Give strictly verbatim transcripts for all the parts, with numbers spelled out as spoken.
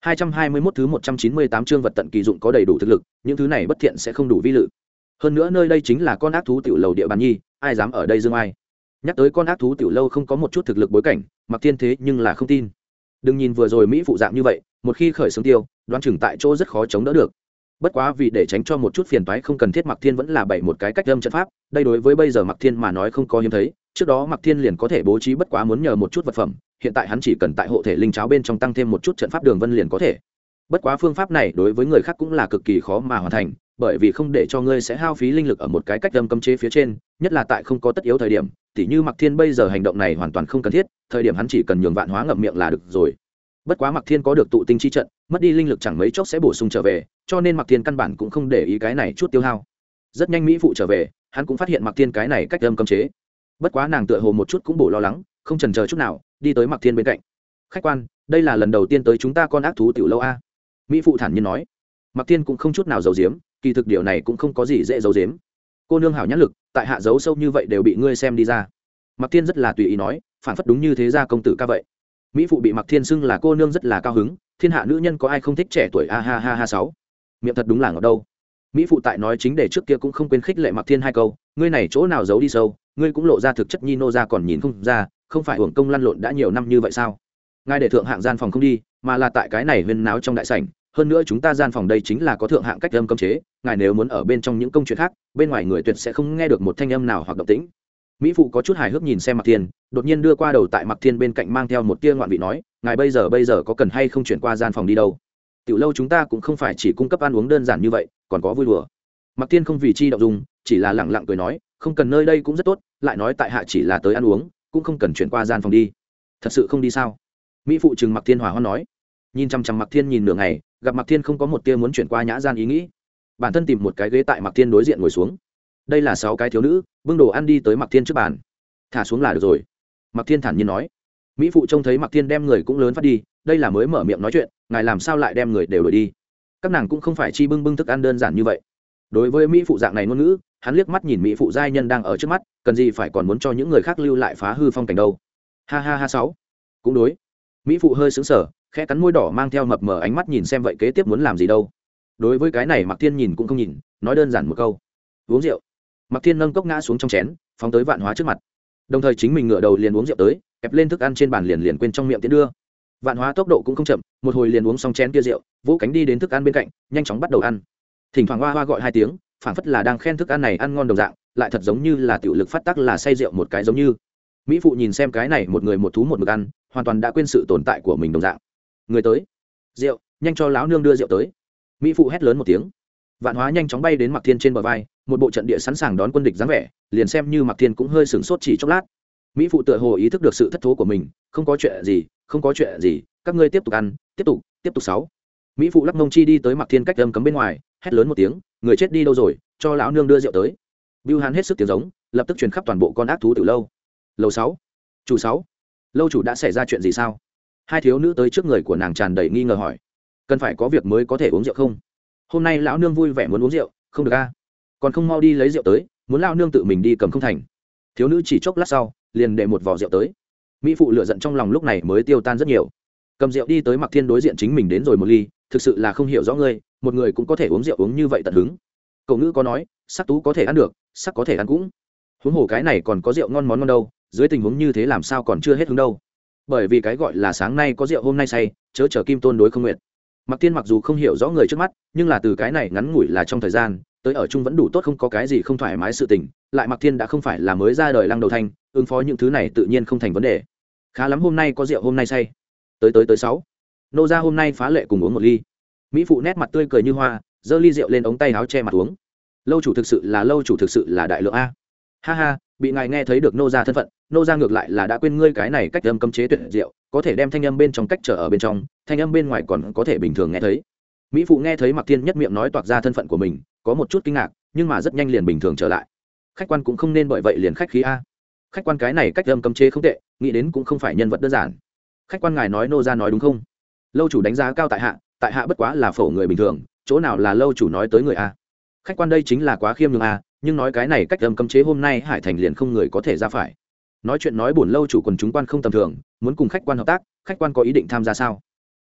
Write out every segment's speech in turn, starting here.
hai trăm hai mươi mốt thứ một trăm chín mươi tám chương vật tận kỳ dụng có đầy đủ thực lực, những thứ này bất thiện sẽ không đủ vi lự. Hơn nữa nơi đây chính là con ác thú tiểu lầu địa bàn nhi, ai dám ở đây dương ai. Nhắc tới con ác thú tiểu lâu không có một chút thực lực bối cảnh, Mặc Thiên thế nhưng là không tin. Đừng nhìn vừa rồi mỹ phụ dạng như vậy, một khi khởi xướng tiêu, đoán chừng tại chỗ rất khó chống đỡ được. Bất quá vì để tránh cho một chút phiền toái không cần thiết, Mặc Thiên vẫn là bày một cái cách âm trận pháp, đây đối với bây giờ Mặc Thiên mà nói không có hiếm thấy, trước đó Mặc Thiên liền có thể bố trí, bất quá muốn nhờ một chút vật phẩm, hiện tại hắn chỉ cần tại hộ thể linh cháo bên trong tăng thêm một chút trận pháp đường vân liền có thể. Bất quá phương pháp này đối với người khác cũng là cực kỳ khó mà hoàn thành, bởi vì không để cho ngươi sẽ hao phí linh lực ở một cái cách âm cấm chế phía trên, nhất là tại không có tất yếu thời điểm, tỉ như Mặc Thiên bây giờ hành động này hoàn toàn không cần thiết, thời điểm hắn chỉ cần nhường Vạn Hóa ngậm miệng là được rồi. Bất quá Mặc Thiên có được tụ tinh chi trận, mất đi linh lực chẳng mấy chốc sẽ bổ sung trở về, cho nên Mặc Thiên căn bản cũng không để ý cái này chút tiêu hao. Rất nhanh mỹ phụ trở về, hắn cũng phát hiện Mặc Thiên cái này cách âm cấm chế. Bất quá nàng tựa hồ một chút cũng bổ lo lắng, không chần chờ chút nào, đi tới Mặc Thiên bên cạnh. "Khách quan, đây là lần đầu tiên tới chúng ta con ác thú tiểu lâu a?" Mỹ phụ thản nhiên nói. Mặc Thiên cũng không chút nào giấu giếm, kỳ thực điều này cũng không có gì dễ giấu giếm. "Cô nương hảo nhãn lực, tại hạ giấu sâu như vậy đều bị ngươi xem đi ra." Mặc Thiên rất là tùy ý nói, phản phất đúng như thế gia công tử ca vậy. Mỹ phụ bị Mặc Thiên xưng là cô nương rất là cao hứng, thiên hạ nữ nhân có ai không thích trẻ tuổi a ha ha ha sáu. Miệng thật đúng là ngọt đâu. Mỹ phụ tại nói chính để trước kia cũng không quên khích lệ Mặc Thiên hai câu, ngươi này chỗ nào giấu đi sâu, ngươi cũng lộ ra thực chất nhi nô ra còn nhìn không ra, không phải hưởng công lăn lộn đã nhiều năm như vậy sao? Ngài để thượng hạng gian phòng không đi, mà là tại cái này huyên náo trong đại sảnh, hơn nữa chúng ta gian phòng đây chính là có thượng hạng cách âm cấm chế, ngài nếu muốn ở bên trong những công chuyện khác, bên ngoài người tuyệt sẽ không nghe được một thanh âm nào hoặc động tĩnh. Mỹ phụ có chút hài hước nhìn xem Mặc Thiên, đột nhiên đưa qua đầu tại Mặc Thiên bên cạnh mang theo một tia ngoạn vị nói, ngài bây giờ bây giờ có cần hay không chuyển qua gian phòng đi đâu? Tiểu lâu chúng ta cũng không phải chỉ cung cấp ăn uống đơn giản như vậy, còn có vui đùa. Mặc Thiên không vì chi động dung, chỉ là lẳng lặng cười nói, không cần, nơi đây cũng rất tốt, lại nói tại hạ chỉ là tới ăn uống, cũng không cần chuyển qua gian phòng đi. Thật sự không đi sao? Mỹ phụ trừng Mặc Thiên hòa hoan nói. Nhìn chăm chăm Mặc Thiên nhìn nửa ngày, gặp Mặc Thiên không có một tia muốn chuyển qua nhã gian ý nghĩ, bản thân tìm một cái ghế tại Mặc Thiên đối diện ngồi xuống. Đây là sáu cái thiếu nữ bưng đồ ăn đi tới Mặc Thiên trước bàn. Thả xuống là được rồi, Mặc Thiên thản nhiên nói. Mỹ phụ trông thấy Mặc Thiên đem người cũng lớn phát đi, đây là mới mở miệng nói chuyện, ngài làm sao lại đem người đều đuổi đi? Các nàng cũng không phải chi bưng bưng thức ăn đơn giản như vậy. Đối với Mỹ phụ dạng này ngôn ngữ, hắn liếc mắt nhìn Mỹ phụ giai nhân đang ở trước mắt, cần gì phải còn muốn cho những người khác lưu lại phá hư phong cảnh đâu? Ha ha ha sáu. Cũng đối. Mỹ phụ hơi sững sờ, khẽ cắn môi đỏ mang theo mập mờ ánh mắt nhìn xem vậy kế tiếp muốn làm gì đâu. Đối với cái này Mặc Thiên nhìn cũng không nhìn, nói đơn giản một câu, uống rượu. Mặc Thiên nâng cốc ngã xuống trong chén, phóng tới Vạn Hóa trước mặt, đồng thời chính mình ngửa đầu liền uống rượu tới, ép lên thức ăn trên bàn liền liền quên trong miệng tiến đưa. Vạn Hóa tốc độ cũng không chậm, một hồi liền uống xong chén kia rượu, vỗ cánh đi đến thức ăn bên cạnh, nhanh chóng bắt đầu ăn. Thỉnh thoảng hoa hoa gọi hai tiếng, phảng phất là đang khen thức ăn này ăn ngon đồng dạng, lại thật giống như là tiểu lực phát tác là say rượu một cái giống như. Mỹ phụ nhìn xem cái này một người một thú một mực ăn, hoàn toàn đã quên sự tồn tại của mình đồng dạng. Người tới, rượu, nhanh cho lão nương đưa rượu tới. Mỹ phụ hét lớn một tiếng. Vạn Hóa nhanh chóng bay đến Mặc Thiên trên bờ vai, một bộ trận địa sẵn sàng đón quân địch dáng vẻ, liền xem như Mặc Thiên cũng hơi sửng sốt chỉ chốc lát. Mỹ phụ tựa hồ ý thức được sự thất thố của mình, không có chuyện gì, không có chuyện gì, các ngươi tiếp tục ăn, tiếp tục, tiếp tục sáu. Mỹ phụ lắc mông chi đi tới Mặc Thiên cách âm cấm bên ngoài, hét lớn một tiếng, người chết đi đâu rồi, cho lão nương đưa rượu tới. Bưu Hán hết sức tiếng giống, lập tức truyền khắp toàn bộ con ác thú tiểu lâu. Lầu sáu, chủ sáu, lâu chủ đã xảy ra chuyện gì sao? Hai thiếu nữ tới trước người của nàng tràn đầy nghi ngờ hỏi, cần phải có việc mới có thể uống rượu không? Hôm nay lão nương vui vẻ muốn uống rượu, không được a? Còn không mau đi lấy rượu tới, muốn lão nương tự mình đi cầm không thành. Thiếu nữ chỉ chốc lát sau, liền để một vò rượu tới. Mỹ phụ lửa giận trong lòng lúc này mới tiêu tan rất nhiều, cầm rượu đi tới Mặc Thiên đối diện chính mình đến rồi một ly, thực sự là không hiểu rõ ngươi, một người cũng có thể uống rượu uống như vậy tận hứng. Cậu ngữ có nói, sắc tú có thể ăn được, sắc có thể ăn cũng. Huống hồ cái này còn có rượu ngon món ngon đâu, dưới tình huống như thế làm sao còn chưa hết hứng đâu. Bởi vì cái gọi là sáng nay có rượu hôm nay say, chớ chờ kim tôn đối không nguyện. Mặc Thiên mặc dù không hiểu rõ người trước mắt, nhưng là từ cái này ngắn ngủi là trong thời gian tới ở chung vẫn đủ tốt, không có cái gì không thoải mái sự tình. Lại Mặc Thiên đã không phải là mới ra đời lăng đầu thanh, ứng phó những thứ này tự nhiên không thành vấn đề. Khá lắm, hôm nay có rượu hôm nay say. Tới tới tới sáu. Nô gia hôm nay phá lệ cùng uống một ly. Mỹ phụ nét mặt tươi cười như hoa, giơ ly rượu lên ống tay áo che mặt uống. Lâu chủ thực sự là lâu chủ thực sự là đại lượng a. Ha ha, bị ngài nghe thấy được nô gia thân phận, nô gia ngược lại là đã quên ngươi cái này cách âm cấm chế tuyệt diệu, có thể đem thanh âm bên trong cách trở ở bên trong, thanh âm bên ngoài còn có thể bình thường nghe thấy. Mỹ phụ nghe thấy Mặc Thiên nhất miệng nói toạc ra thân phận của mình, có một chút kinh ngạc, nhưng mà rất nhanh liền bình thường trở lại. Khách quan cũng không nên bởi vậy liền khách khí a. Khách quan cái này cách âm cấm chế không tệ, nghĩ đến cũng không phải nhân vật đơn giản. Khách quan ngài nói nô gia nói đúng không? Lâu chủ đánh giá cao tại hạ, tại hạ bất quá là phổ người bình thường, chỗ nào là lâu chủ nói tới người a? Khách quan đây chính là quá khiêm nhường a, nhưng nói cái này cách âm cấm chế hôm nay Hải Thành liền không người có thể ra phải. Nói chuyện nói bổn lâu chủ quần chúng quan không tầm thường, muốn cùng khách quan hợp tác, khách quan có ý định tham gia sao?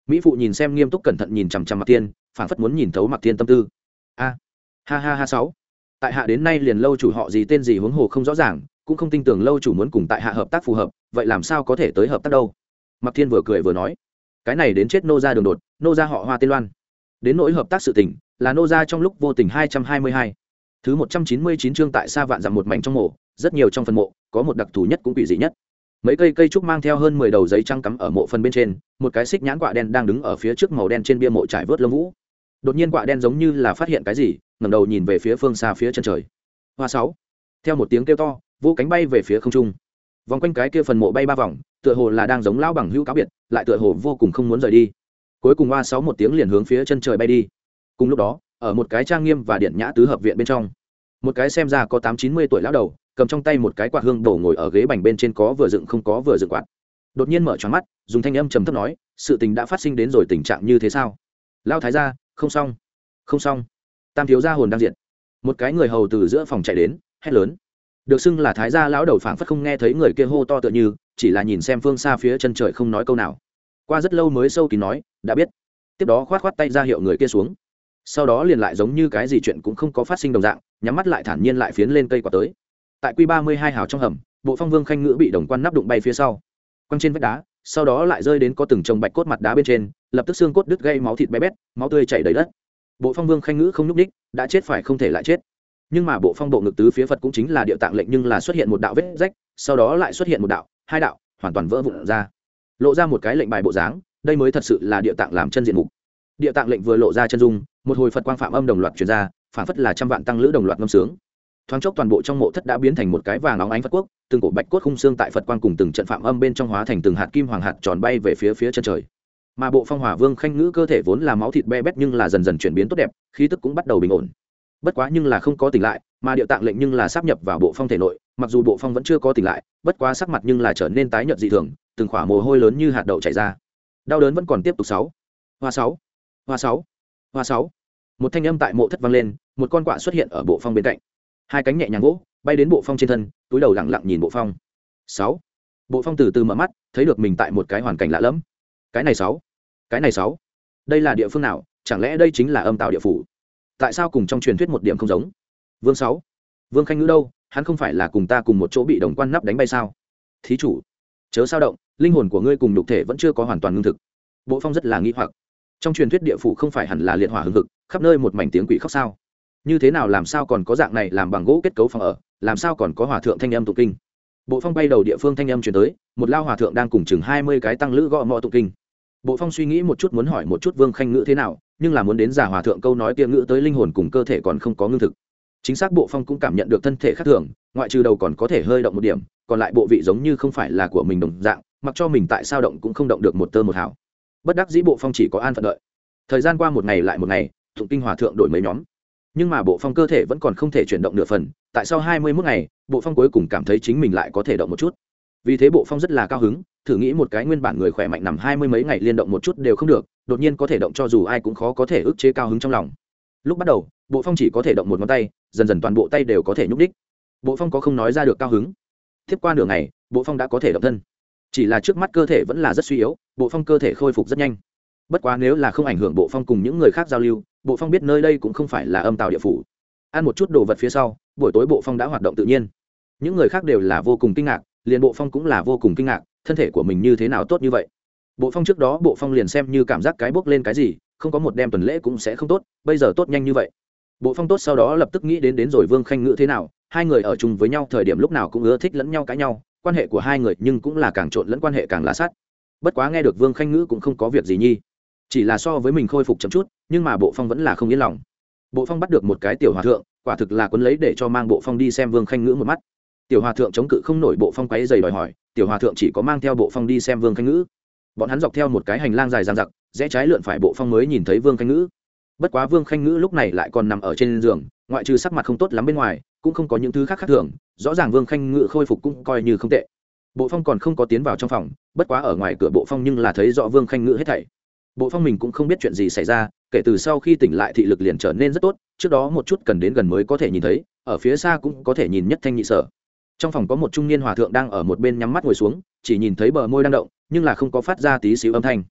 mỹ phụ nhìn xem nghiêm túc cẩn thận nhìn chằm chằm Mạc Thiên, phảng phất muốn nhìn thấu Mạc Thiên tâm tư. A, ha ha ha sáu. Tại hạ đến nay liền lâu chủ họ gì tên gì huống hồ không rõ ràng, cũng không tin tưởng lâu chủ muốn cùng tại hạ hợp tác phù hợp, vậy làm sao có thể tới hợp tác đâu? Mạc Thiên vừa cười vừa nói, cái này đến chết nô gia đường đột, nô gia họ Hoa tên Loan. Đến nỗi hợp tác sự tình, là nô gia trong lúc vô tình hai trăm hai mươi hai. Thứ một trăm chín mươi chín chương tại xa vạn dặm một mảnh trong mộ, rất nhiều trong phần mộ, có một đặc thù nhất cũng quỷ dị nhất. Mấy cây cây trúc mang theo hơn mười đầu giấy trắng cắm ở mộ phần bên trên, một cái xích nhãn quạ đen đang đứng ở phía trước màu đen trên bia mộ trải vớt lông vũ. Đột nhiên quạ đen giống như là phát hiện cái gì, ngẩng đầu nhìn về phía phương xa phía chân trời. Hoa sáu. Theo một tiếng kêu to, vỗ cánh bay về phía không trung. Vòng quanh cái kia phần mộ bay ba vòng, tựa hồ là đang giống lão bằng hữu cáo biệt, lại tựa hồ vô cùng không muốn rời đi. Cuối cùng hoa sáu một tiếng liền hướng phía chân trời bay đi. Cùng lúc đó, ở một cái trang nghiêm và điện nhã tứ hợp viện bên trong, một cái xem ra có tám chín mươi tuổi lão đầu, cầm trong tay một cái quạt hương bổ ngồi ở ghế bành bên trên, có vừa dựng không có vừa dựng quạt. Đột nhiên mở choáng mắt, dùng thanh âm trầm thấp nói, sự tình đã phát sinh đến rồi tình trạng như thế sao? Lão thái gia, không xong, không xong. Tam thiếu gia hồn đang diệt. Một cái người hầu từ giữa phòng chạy đến, hét lớn. Được xưng là thái gia lão đầu phảng phất không nghe thấy người kia hô to tựa như, chỉ là nhìn xem phương xa phía chân trời không nói câu nào. Qua rất lâu mới sâu kín nói, đã biết. Tiếp đó khoát khoát tay ra hiệu người kia xuống. Sau đó liền lại giống như cái gì chuyện cũng không có phát sinh đồng dạng, nhắm mắt lại thản nhiên lại phiến lên cây quả tới. Tại quy ba mươi hai hào trong hầm, bộ phong vương khanh ngữ bị đồng quan nắp đụng bay phía sau, quăng trên vách đá, sau đó lại rơi đến có từng chồng bạch cốt mặt đá bên trên, lập tức xương cốt đứt gây, máu thịt bé bét, máu tươi chảy đầy đất. Bộ phong vương khanh ngữ không nhúc đích, đã chết phải không thể lại chết. Nhưng mà bộ phong bộ ngực tứ phía Phật cũng chính là địa tạng lệnh, nhưng là xuất hiện một đạo vết rách, sau đó lại xuất hiện một đạo, hai đạo, hoàn toàn vỡ vụn ra, lộ ra một cái lệnh bài bộ dáng, đây mới thật sự là địa tạng làm chân diện mục. Địa tạng lệnh vừa lộ ra chân dung, một hồi Phật quang phạm âm đồng loạt truyền ra, phảng phất là trăm vạn tăng lữ đồng loạt ngâm sướng. Thoáng chốc toàn bộ trong mộ thất đã biến thành một cái vàng óng ánh Phật quốc, từng cổ bạch cốt khung xương tại Phật quang cùng từng trận phạm âm bên trong hóa thành từng hạt kim hoàng hạt tròn bay về phía phía chân trời. Mà bộ phong hỏa vương khanh ngữ cơ thể vốn là máu thịt be bét, nhưng là dần dần chuyển biến tốt đẹp, khí tức cũng bắt đầu bình ổn. Bất quá nhưng là không có tỉnh lại, mà địa tạng lệnh nhưng là sáp nhập vào bộ phong thể nội, mặc dù bộ phong vẫn chưa có tỉnh lại, bất quá sắc mặt nhưng là trở nên tái nhợt dị thường, từng khỏa mồ hôi lớn như hạt đậu chảy ra. Đau đớn vẫn còn tiếp tục. Sáu, hoa sáu, hoa sáu, hoa sáu. Một thanh âm tại mộ thất vang lên, một con quạ xuất hiện ở bộ phong bên cạnh, hai cánh nhẹ nhàng vỗ bay đến bộ phong trên thân, túi đầu lặng lặng nhìn bộ phong. Sáu. Bộ phong từ từ mở mắt, thấy được mình tại một cái hoàn cảnh lạ lẫm. Cái này sáu, cái này sáu, đây là địa phương nào? Chẳng lẽ đây chính là âm tào địa phủ? Tại sao cùng trong truyền thuyết một điểm không giống? Vương sáu, Vương khanh ngữ đâu? Hắn không phải là cùng ta cùng một chỗ bị đồng quan nắp đánh bay sao? Thí chủ, chớ sao động, linh hồn của ngươi cùng nhục thể vẫn chưa có hoàn toàn ngưng thực. Bộ phong rất là nghi hoặc. Trong truyền thuyết địa phủ không phải hẳn là liệt hỏa hừng hực, khắp nơi một mảnh tiếng quỷ khóc sao? Như thế nào, làm sao còn có dạng này làm bằng gỗ kết cấu phòng ở, làm sao còn có hòa thượng thanh âm tụng kinh? Bộ phong bay đầu địa phương thanh âm truyền tới, một lao hòa thượng đang cùng chừng hai mươi cái tăng lữ gõ mõ tụng kinh. Bộ phong suy nghĩ một chút, muốn hỏi một chút Vương khanh ngữ thế nào, nhưng là muốn đến giả hòa thượng câu nói kia ngữ tới linh hồn cùng cơ thể còn không có ngưng thực. Chính xác bộ phong cũng cảm nhận được thân thể khác thường, ngoại trừ đầu còn có thể hơi động một điểm, còn lại bộ vị giống như không phải là của mình đồng dạng, mặc cho mình tại sao động cũng không động được một tơ một hào. Bất đắc dĩ bộ phong chỉ có an phận đợi. Thời gian qua một ngày lại một ngày, tụng kinh hòa thượng đổi mấy nhóm, nhưng mà bộ phong cơ thể vẫn còn không thể chuyển động nửa phần. Tại sau hai mươi mốt ngày, bộ phong cuối cùng cảm thấy chính mình lại có thể động một chút, vì thế bộ phong rất là cao hứng, thử nghĩ một cái nguyên bản người khỏe mạnh nằm hai mươi mấy ngày liên động một chút đều không được, đột nhiên có thể động, cho dù ai cũng khó có thể ức chế cao hứng trong lòng. Lúc bắt đầu, bộ phong chỉ có thể động một ngón tay, dần dần toàn bộ tay đều có thể nhúc đích. Bộ phong có không nói ra được cao hứng. Tiếp qua nửa ngày, bộ phong đã có thể động thân, chỉ là trước mắt cơ thể vẫn là rất suy yếu, bộ phong cơ thể khôi phục rất nhanh. Bất quá nếu là không ảnh hưởng bộ phong cùng những người khác giao lưu, bộ phong biết nơi đây cũng không phải là âm tào địa phủ. Ăn một chút đồ vật phía sau, buổi tối bộ phong đã hoạt động tự nhiên. Những người khác đều là vô cùng kinh ngạc, liền bộ phong cũng là vô cùng kinh ngạc, thân thể của mình như thế nào tốt như vậy. Bộ phong trước đó bộ phong liền xem như cảm giác cái bốc lên cái gì, không có một đêm tuần lễ cũng sẽ không tốt, bây giờ tốt nhanh như vậy. Bộ phong tốt sau đó lập tức nghĩ đến đến rồi Vương khanh ngữ thế nào, hai người ở chung với nhau thời điểm lúc nào cũng ưa thích lẫn nhau cãi nhau, quan hệ của hai người nhưng cũng là càng trộn lẫn quan hệ càng là sát. Bất quá nghe được Vương khanh ngữ cũng không có việc gì nhi, chỉ là so với mình khôi phục chậm chút, nhưng mà bộ phong vẫn là không yên lòng. Bộ phong bắt được một cái tiểu hòa thượng, quả thực là quấn lấy để cho mang bộ phong đi xem Vương khanh ngữ một mắt. Tiểu hòa thượng chống cự không nổi bộ phong quấy giày đòi hỏi, tiểu hòa thượng chỉ có mang theo bộ phong đi xem Vương khanh ngữ. Bọn hắn dọc theo một cái hành lang dài dằng dặc, rẽ trái lượn phải bộ phong mới nhìn thấy Vương khanh ngữ. Bất quá Vương khanh ngữ lúc này lại còn nằm ở trên giường, ngoại trừ sắc mặt không tốt lắm bên ngoài, cũng không có những thứ khác khác thường, rõ ràng Vương khanh ngữ khôi phục cũng coi như không tệ. Bộ phong còn không có tiến vào trong phòng, bất quá ở ngoài cửa bộ phong nhưng là thấy rõ Vương khanh ngữ hết thảy. Bộ phong mình cũng không biết chuyện gì xảy ra, kể từ sau khi tỉnh lại thị lực liền trở nên rất tốt, trước đó một chút cần đến gần mới có thể nhìn thấy, ở phía xa cũng có thể nhìn nhất thanh nhị sở. Trong phòng có một trung niên hòa thượng đang ở một bên nhắm mắt ngồi xuống, chỉ nhìn thấy bờ môi đang động, nhưng là không có phát ra tí xíu âm thanh.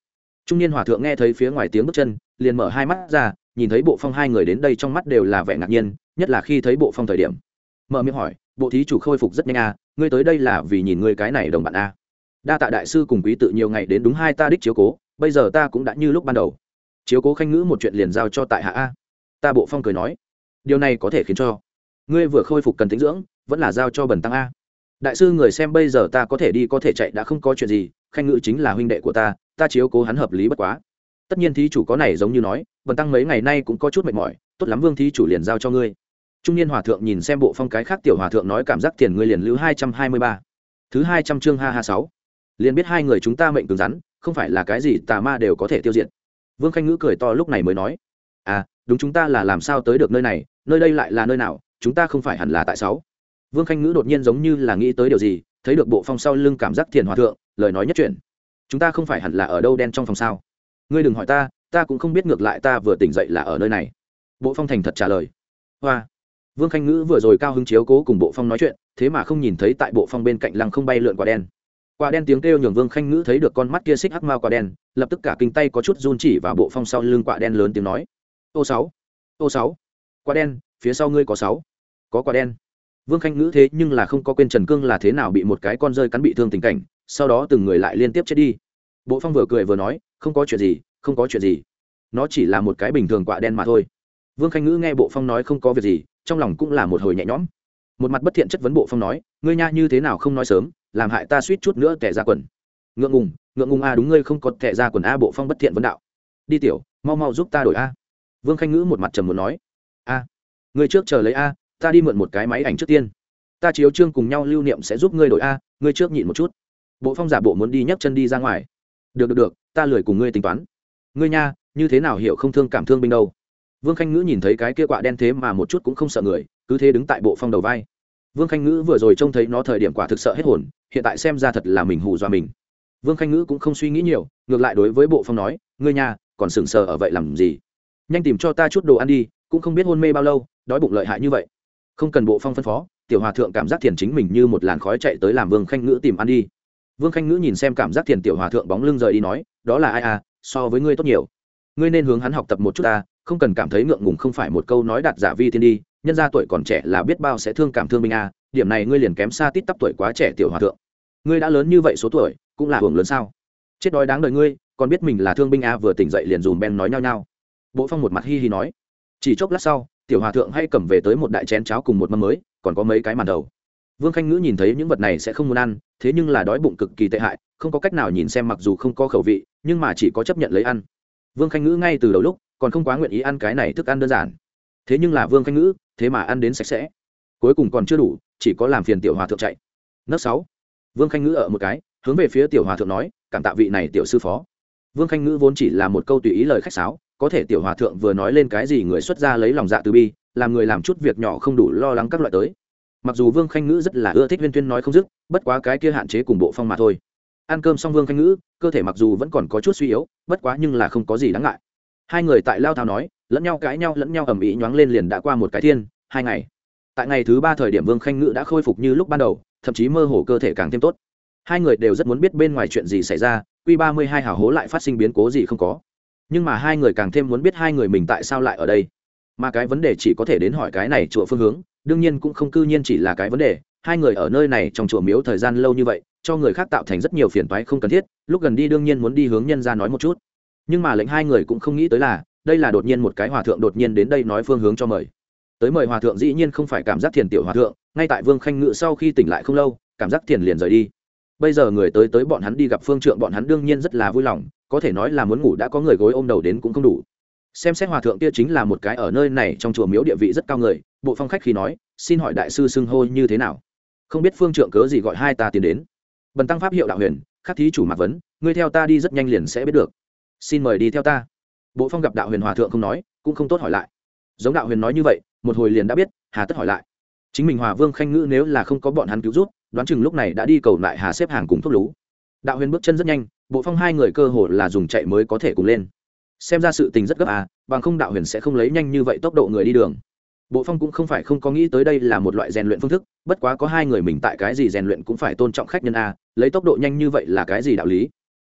Trung niên hòa thượng nghe thấy phía ngoài tiếng bước chân liền mở hai mắt ra, nhìn thấy Bộ Phong hai người đến đây trong mắt đều là vẻ ngạc nhiên, nhất là khi thấy Bộ Phong thời điểm mở miệng hỏi: bộ thí chủ khôi phục rất nhanh a, ngươi tới đây là vì nhìn ngươi cái này đồng bạn a? Đa tạ đại sư cùng quý tự nhiều ngày đến đúng hai ta đích chiếu cố, bây giờ ta cũng đã như lúc ban đầu. Chiếu cố Khanh Ngữ một chuyện liền giao cho tại hạ a. Ta Bộ Phong cười nói: điều này có thể khiến cho ngươi vừa khôi phục cần tĩnh dưỡng, vẫn là giao cho bần tăng a. Đại sư người xem bây giờ ta có thể đi có thể chạy đã không có chuyện gì, Khanh Ngữ chính là huynh đệ của ta, ta chiếu cố hắn hợp lý bất quá. Tất nhiên thí chủ có này giống như nói, bần tăng mấy ngày nay cũng có chút mệt mỏi, tốt lắm Vương thí chủ liền giao cho ngươi. Trung niên hòa thượng nhìn xem Bộ Phong cái khác tiểu hòa thượng nói cảm giác tiền ngươi liền lưu hai trăm hai mươi ba. Thứ hai trăm chương ha ha sáu. Liền biết hai người chúng ta mệnh cứng rắn, không phải là cái gì tà ma đều có thể tiêu diệt. Vương Khanh Ngữ cười to lúc này mới nói: "À, đúng, chúng ta là làm sao tới được nơi này, nơi đây lại là nơi nào, chúng ta không phải hẳn là tại sáu." Vương Khanh Ngữ đột nhiên giống như là nghĩ tới điều gì, thấy được Bộ Phong sau lưng cảm giác thiền hòa thượng, lời nói nhất chuyển: "Chúng ta không phải hẳn là ở đâu đen trong phòng sao? Ngươi đừng hỏi ta, ta cũng không biết, ngược lại ta vừa tỉnh dậy là ở nơi này." Bộ Phong thành thật trả lời. Hoa. Vương Khanh Ngữ vừa rồi cao hứng chiếu cố cùng Bộ Phong nói chuyện, thế mà không nhìn thấy tại Bộ Phong bên cạnh lăng không bay lượn quả đen. Quả đen tiếng kêu nhường Vương Khanh Ngữ thấy được con mắt kia xích hắc mao quả đen, lập tức cả kinh tay có chút run chỉ vào Bộ Phong sau lưng quả đen lớn tiếng nói: "Ô sáu, ô sáu, quả đen, phía sau ngươi có sáu, có quả đen." Vương Khanh Ngữ thế nhưng là không có quên Trần Cương là thế nào bị một cái con rơi cắn bị thương tình cảnh, sau đó từng người lại liên tiếp chết đi. Bộ Phong vừa cười vừa nói: "Không có chuyện gì, không có chuyện gì, nó chỉ là một cái bình thường quả đen mà thôi." Vương Khanh Ngữ nghe Bộ Phong nói không có việc gì, trong lòng cũng là một hồi nhẹ nhõm. Một mặt bất thiện chất vấn Bộ Phong nói: "Ngươi nha như thế nào không nói sớm, làm hại ta suýt chút nữa tè ra quần." Ngượng ngùng, ngượng ngùng a, đúng ngươi không có tè ra quần a. Bộ Phong bất thiện vấn đạo. "Đi tiểu, mau mau giúp ta đổi a." Vương Khanh Ngữ một mặt trầm muốn nói. "A, ngươi trước chờ lấy a, ta đi mượn một cái máy ảnh trước tiên. Ta chiếu trương cùng nhau lưu niệm sẽ giúp ngươi đổi a, ngươi trước nhịn một chút." Bộ Phong giả bộ muốn đi nhấc chân đi ra ngoài. "Được được được, ta lười cùng ngươi tính toán. Ngươi nha, như thế nào hiểu không thương cảm thương binh đâu." Vương Khanh Ngữ nhìn thấy cái kia quạ đen thế mà một chút cũng không sợ người, cứ thế đứng tại Bộ Phong đầu vai. Vương Khanh Ngữ vừa rồi trông thấy nó thời điểm quả thực sợ hết hồn, hiện tại xem ra thật là mình hù dọa mình. Vương Khanh Ngữ cũng không suy nghĩ nhiều, ngược lại đối với Bộ Phong nói: "Ngươi nha, còn sững sờ ở vậy làm gì? Nhanh tìm cho ta chút đồ ăn đi, cũng không biết hôn mê bao lâu, đói bụng lợi hại như vậy." Không cần Bộ Phong phân phó, tiểu hòa thượng cảm giác thiền chính mình như một làn khói chạy tới làm Vương Khanh Ngữ tìm ăn đi. Vương Khanh Ngữ nhìn xem cảm giác thiền tiểu hòa thượng bóng lưng rời đi nói: "Đó là ai à, so với ngươi tốt nhiều. Ngươi nên hướng hắn học tập một chút ta, không cần cảm thấy ngượng ngùng, không phải một câu nói đạt giả vi tiên đi, nhân gia tuổi còn trẻ là biết bao sẽ thương cảm thương binh a, điểm này ngươi liền kém xa tít tắp tuổi quá trẻ tiểu hòa thượng. Ngươi đã lớn như vậy số tuổi, cũng là hưởng lớn sao? Chết đói đáng đời ngươi, còn biết mình là thương binh a." Vừa tỉnh dậy liền dùm ben nói nhau nhau. Bộ Phong một mặt hi hi nói. Chỉ chốc lát sau, tiểu hòa thượng hay cầm về tới một đại chén cháo cùng một mâm mới, còn có mấy cái màn đầu. Vương Khanh Ngữ nhìn thấy những vật này sẽ không muốn ăn, thế nhưng là đói bụng cực kỳ tệ hại, không có cách nào nhìn xem, mặc dù không có khẩu vị, nhưng mà chỉ có chấp nhận lấy ăn. Vương Khanh Ngữ ngay từ đầu lúc còn không quá nguyện ý ăn cái này thức ăn đơn giản, thế nhưng là Vương Khanh Ngữ thế mà ăn đến sạch sẽ, cuối cùng còn chưa đủ, chỉ có làm phiền tiểu hòa thượng chạy. Nấc sáu. Vương Khanh Ngữ ở một cái hướng về phía tiểu hòa thượng nói: "Cảm tạ vị này tiểu sư phó." Vương Khanh Ngữ vốn chỉ là một câu tùy ý lời khách sáo, có thể tiểu hòa thượng vừa nói lên cái gì người xuất ra lấy lòng dạ từ bi, làm người làm chút việc nhỏ không đủ lo lắng các loại tới. Mặc dù Vương Khanh Ngữ rất là ưa thích huyên tuyên nói không dứt, bất quá cái kia hạn chế cùng Bộ Phong mà thôi. Ăn cơm xong Vương Khanh Ngữ cơ thể mặc dù vẫn còn có chút suy yếu, bất quá nhưng là không có gì đáng ngại. Hai người tại lao thao nói lẫn nhau, cãi nhau lẫn nhau, ầm ĩ nhoáng lên liền đã qua một cái thiên hai ngày. Tại ngày thứ ba thời điểm Vương Khanh Ngữ đã khôi phục như lúc ban đầu, thậm chí mơ hồ cơ thể càng thêm tốt. Hai người đều rất muốn biết bên ngoài chuyện gì xảy ra, Quy ba mươi hai hào hố lại phát sinh biến cố gì không có. Nhưng mà hai người càng thêm muốn biết hai người mình tại sao lại ở đây. Mà cái vấn đề chỉ có thể đến hỏi cái này chùa phương hướng, đương nhiên cũng không cư nhiên chỉ là cái vấn đề, hai người ở nơi này trong chùa miếu thời gian lâu như vậy, cho người khác tạo thành rất nhiều phiền toái không cần thiết, lúc gần đi đương nhiên muốn đi hướng nhân ra nói một chút. Nhưng mà lệnh hai người cũng không nghĩ tới là, đây là đột nhiên một cái hòa thượng đột nhiên đến đây nói phương hướng cho mời. Tới mời hòa thượng dĩ nhiên không phải cảm giác thiền tiểu hòa thượng, ngay tại Vương Khanh Ngữ sau khi tỉnh lại không lâu, cảm giác thiền liền rời đi. Bây giờ người tới tới bọn hắn đi gặp phương trượng, bọn hắn đương nhiên rất là vui lòng, có thể nói là muốn ngủ đã có người gối ôm đầu đến cũng không đủ. Xem xét hòa thượng kia chính là một cái ở nơi này trong chùa miếu địa vị rất cao người, Bộ Phong khách khí nói: "Xin hỏi đại sư xưng hô như thế nào? Không biết phương trượng cớ gì gọi hai ta tiến đến?" "Bần tăng pháp hiệu Đạo Huyền, khắc thí chủ Mạc Vấn, ngươi theo ta đi rất nhanh liền sẽ biết được." "Xin mời đi theo ta." Bộ Phong gặp Đạo Huyền hòa thượng không nói, cũng không tốt hỏi lại. Giống Đạo Huyền nói như vậy, một hồi liền đã biết, hà tất hỏi lại. Chính mình Hòa Vương Khanh Ngữ nếu là không có bọn hắn cứu giúp, đoán chừng lúc này đã đi cầu lại hà xếp hàng cùng thuốc lú. Đạo Huyền bước chân rất nhanh, Bộ Phong hai người cơ hồ là dùng chạy mới có thể cùng lên. Xem ra sự tình rất gấp à, bằng không Đạo Huyền sẽ không lấy nhanh như vậy tốc độ người đi đường. Bộ Phong cũng không phải không có nghĩ tới đây là một loại rèn luyện phương thức, bất quá có hai người mình tại cái gì rèn luyện cũng phải tôn trọng khách nhân a, lấy tốc độ nhanh như vậy là cái gì đạo lý.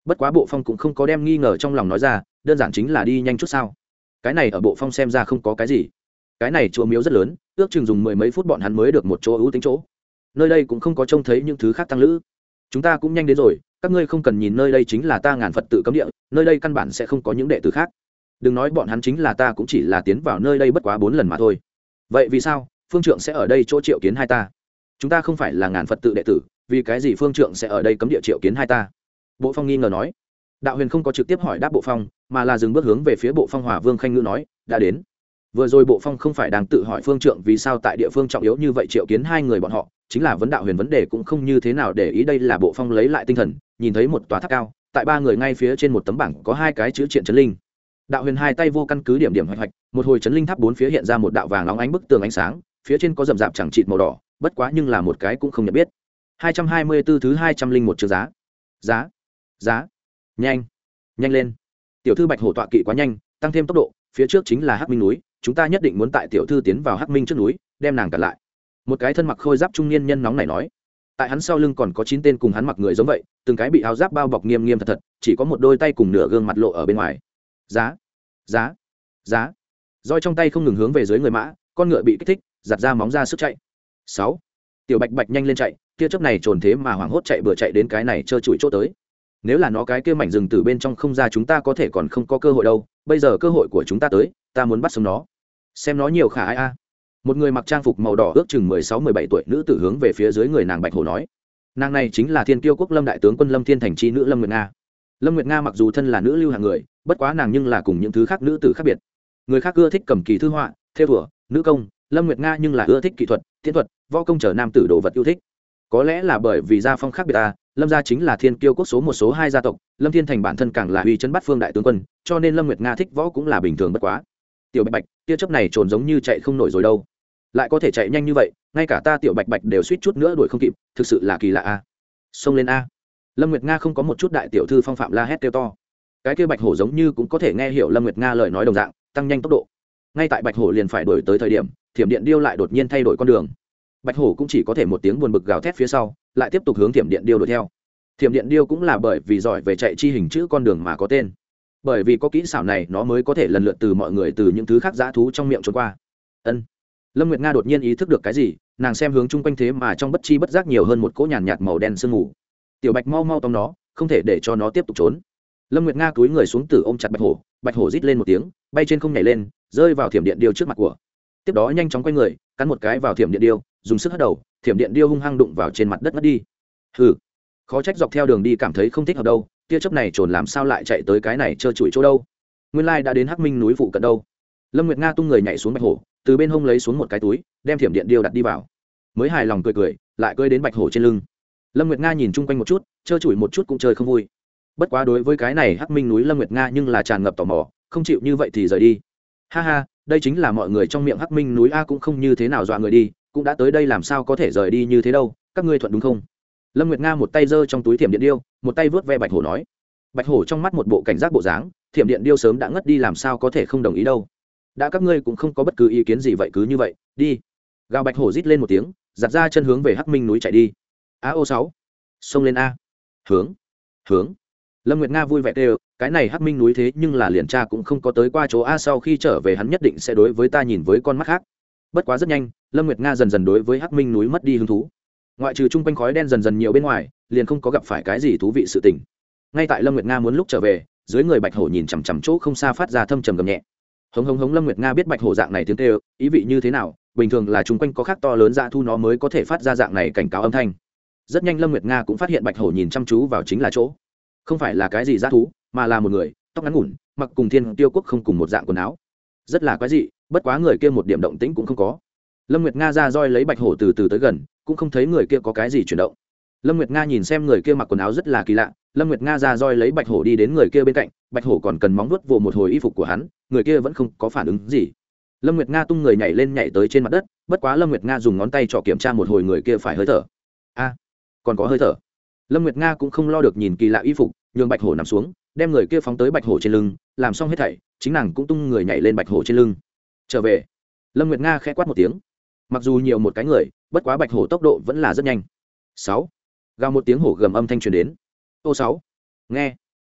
bất quá bộ phong cũng không có đem nghi ngờ trong lòng nói ra, đơn giản chính là đi nhanh chút sao. Cái này ở bộ phong xem ra không có cái gì. Cái này chùa miếu rất lớn, ước chừng dùng mười mấy phút bọn hắn mới được một chỗ ưu tính chỗ. Nơi đây cũng không có trông thấy những thứ khác tăng lữ. Chúng ta cũng nhanh đến rồi, các ngươi không cần nhìn, nơi đây chính là ta ngàn Phật tự cấm địa, nơi đây căn bản sẽ không có những đệ tử khác. Đừng nói bọn hắn, chính là ta cũng chỉ là tiến vào nơi đây bất quá bốn lần mà thôi. Vậy vì sao phương trượng sẽ ở đây chỗ triệu kiến hai ta? Chúng ta không phải là ngàn Phật tự đệ tử, vì cái gì phương trượng sẽ ở đây cấm địa triệu kiến hai ta? Bộ phong nghi ngờ nói. Đạo Huyền không có trực tiếp hỏi đáp bộ phong, mà là dừng bước hướng về phía bộ phong. Hòa Vương khanh ngữ nói, đã đến. Vừa rồi bộ phong không phải đang tự hỏi phương trượng vì sao tại địa phương trọng yếu như vậy triệu kiến hai người bọn họ, chính là vấn Đạo Huyền vấn đề cũng không như thế nào để ý. Đây là bộ phong lấy lại tinh thần, nhìn thấy một tòa tháp cao, tại ba người ngay phía trên một tấm bảng có hai cái chữ triện chấn linh. Đạo Huyền hai tay vô căn cứ điểm điểm hoạch hoạch, một hồi chấn linh tháp bốn phía hiện ra một đạo vàng óng ánh bức tường ánh sáng, phía trên có rậm rạp chẳng chịt màu đỏ, bất quá nhưng là một cái cũng không nhận biết. hai trăm hai mươi tư thứ hai trăm linh một chương giá. Giá. Giá. Nhanh. Nhanh lên. Tiểu thư Bạch Hổ tọa kỵ quá nhanh, tăng thêm tốc độ, phía trước chính là Hắc Minh núi, chúng ta nhất định muốn tại tiểu thư tiến vào Hắc Minh trước núi, đem nàng cản lại. Một cái thân mặc khôi giáp trung niên nhân nóng nảy nói. Tại hắn sau lưng còn có chín tên cùng hắn mặc người giống vậy, từng cái bị áo giáp bao bọc nghiêm nghiêm thật thật, chỉ có một đôi tay cùng nửa gương mặt lộ ở bên ngoài. Giá. Giá. Giá. Roi trong tay không ngừng hướng về dưới người mã, con ngựa bị kích thích, giật ra móng ra sức chạy. Sáu. Tiểu Bạch Bạch nhanh lên chạy, tia chớp này trồn thế mà hoảng hốt chạy bừa chạy đến cái này trơ trụi chỗ tới. Nếu là nó cái kia mảnh rừng từ bên trong không ra, chúng ta có thể còn không có cơ hội đâu, bây giờ cơ hội của chúng ta tới, ta muốn bắt sống nó. Xem nó nhiều khả ai a. Một người mặc trang phục màu đỏ ước chừng mười sáu mười bảy tuổi nữ tử hướng về phía dưới người nàng Bạch Hổ nói. Nàng này chính là Thiên Kiêu quốc Lâm đại tướng quân Lâm Thiên Thành chi nữ Lâm Nguyệt Nga. Lâm Nguyệt Nga mặc dù thân là nữ lưu hạng người, bất quá nàng nhưng là cùng những thứ khác nữ tử khác biệt. Người khác ưa thích cầm kỳ thư họa, thêu thủa, nữ công, Lâm Nguyệt Nga nhưng là ưa thích kỹ thuật, tiến thuật, võ công trở nam tử đồ vật yêu thích. Có lẽ là bởi vì gia phong khác biệt ta, Lâm gia chính là Thiên Kiêu quốc số một số hai gia tộc, Lâm Thiên Thành bản thân càng là uy chấn bát phương đại tướng quân, cho nên Lâm Nguyệt Nga thích võ cũng là bình thường bất quá. Tiểu Bạch Bạch, tia chớp này trồn giống như chạy không nổi rồi đâu, lại có thể chạy nhanh như vậy, ngay cả ta Tiểu Bạch Bạch đều suýt chút nữa đuổi không kịp, thực sự là kỳ lạ a. Xông lên a. Lâm Nguyệt Nga không có một chút đại tiểu thư phong phạm, la hét kêu to. Cái kia Bạch Hổ giống như cũng có thể nghe hiểu Lâm Nguyệt Nga lời nói đồng dạng, tăng nhanh tốc độ. Ngay tại Bạch Hổ liền phải đuổi tới thời điểm, Thiểm Điện Điêu lại đột nhiên thay đổi con đường. Bạch Hổ cũng chỉ có thể một tiếng buồn bực gào thét phía sau, lại tiếp tục hướng Thiểm Điện Điêu đuổi theo. Thiểm Điện Điêu cũng là bởi vì giỏi về chạy chi hình chữ con đường mà có tên. Bởi vì có kỹ xảo này, nó mới có thể lần lượt từ mọi người từ những thứ khác dã thú trong miệng trốn qua. Ân. Lâm Nguyệt Nga đột nhiên ý thức được cái gì, nàng xem hướng chung quanh thế mà trong bất chi bất giác nhiều hơn một cỗ nhàn nhạt màu đen sương mù. Tiểu Bạch mau mau tóm nó, không thể để cho nó tiếp tục trốn. Lâm Nguyệt Nga cúi người xuống tử ôm chặt Bạch Hổ, Bạch Hổ rít lên một tiếng, bay trên không nhảy lên, rơi vào Thiểm Điện Điêu trước mặt của. Tiếp đó nhanh chóng quay người, cắn một cái vào Thiểm Điện Điêu, dùng sức hất đầu, Thiểm Điện Điêu hung hăng đụng vào trên mặt đất ngất đi. Hừ, khó trách dọc theo đường đi cảm thấy không thích hợp đâu, tia chớp này trồn làm sao lại chạy tới cái này trơ trụi chỗ đâu? Nguyên lai đã đến Hắc Minh núi phụ cận đâu. Lâm Nguyệt Nga tung người nhảy xuống Bạch Hổ, từ bên hông lấy xuống một cái túi, đem Thiểm Điện Điêu đặt đi vào. Mới hài lòng cười cười, lại cưỡi đến Bạch Hổ trên lưng. Lâm Nguyệt Nga nhìn chung quanh một chút, trơ trụi một chút cũng chơi không vui. Bất quá đối với cái này Hắc Minh núi, Lâm Nguyệt Nga nhưng là tràn ngập tò mò, không chịu như vậy thì rời đi. Ha ha, đây chính là mọi người trong miệng Hắc Minh núi a, cũng không như thế nào dọa người đi, cũng đã tới đây làm sao có thể rời đi như thế đâu, các ngươi thuận đúng không? Lâm Nguyệt Nga một tay giơ trong túi Thiểm Điện Điêu, một tay vớt ve Bạch Hổ nói. Bạch Hổ trong mắt một bộ cảnh giác bộ dáng, Thiểm Điện Điêu sớm đã ngất đi làm sao có thể không đồng ý đâu. Đã các ngươi cũng không có bất cứ ý kiến gì vậy cứ như vậy, đi. Gào Bạch Hổ rít lên một tiếng, giật ra chân hướng về Hắc Minh núi chạy đi. A ô sáu, xông lên a. Hướng, hướng. Lâm Nguyệt Nga vui vẻ kêu, cái này Hắc Minh núi thế nhưng là liền cha cũng không có tới qua chỗ a, sau khi trở về hắn nhất định sẽ đối với ta nhìn với con mắt khác. Bất quá rất nhanh, Lâm Nguyệt Nga dần dần đối với Hắc Minh núi mất đi hứng thú. Ngoại trừ trung quanh khói đen dần dần nhiều bên ngoài, liền không có gặp phải cái gì thú vị sự tình. Ngay tại Lâm Nguyệt Nga muốn lúc trở về, dưới người Bạch Hổ nhìn chằm chằm chỗ không xa phát ra thâm trầm gầm nhẹ. Hống hống hống. Lâm Nguyệt Nga biết Bạch Hổ dạng này tiếng kêu, ý vị như thế nào, bình thường là trung quanh có khác to lớn dã thu nó mới có thể phát ra dạng này cảnh cáo âm thanh. Rất nhanh Lâm Nguyệt Nga cũng phát hiện Bạch Hổ nhìn chăm chú vào chính là chỗ, không phải là cái gì dã thú, mà là một người, tóc ngắn ngủn, mặc cùng Thiên Tiêu quốc không cùng một dạng quần áo. Rất là quái dị, bất quá người kia một điểm động tĩnh cũng không có. Lâm Nguyệt Nga ra roi lấy Bạch Hổ từ từ tới gần, cũng không thấy người kia có cái gì chuyển động. Lâm Nguyệt Nga nhìn xem người kia mặc quần áo rất là kỳ lạ, Lâm Nguyệt Nga ra roi lấy Bạch Hổ đi đến người kia bên cạnh, Bạch Hổ còn cần móng vuốt vồ một hồi y phục của hắn, người kia vẫn không có phản ứng gì. Lâm Nguyệt Nga tung người nhảy lên nhảy tới trên mặt đất, bất quá Lâm Nguyệt Nga dùng ngón tay trỏ kiểm tra một hồi người kia phải hơi thở. A, còn có hơi thở. Lâm Nguyệt Nga cũng không lo được nhìn kỳ lạ y phục, nhường Bạch Hổ nằm xuống, đem người kia phóng tới Bạch Hổ trên lưng, làm xong hết thảy, chính nàng cũng tung người nhảy lên Bạch Hổ trên lưng. Trở về. Lâm Nguyệt Nga khẽ quát một tiếng. Mặc dù nhiều một cái người, bất quá Bạch Hổ tốc độ vẫn là rất nhanh. Sáu. Gào một tiếng hổ gầm âm thanh truyền đến. Ô sáu. Nghe.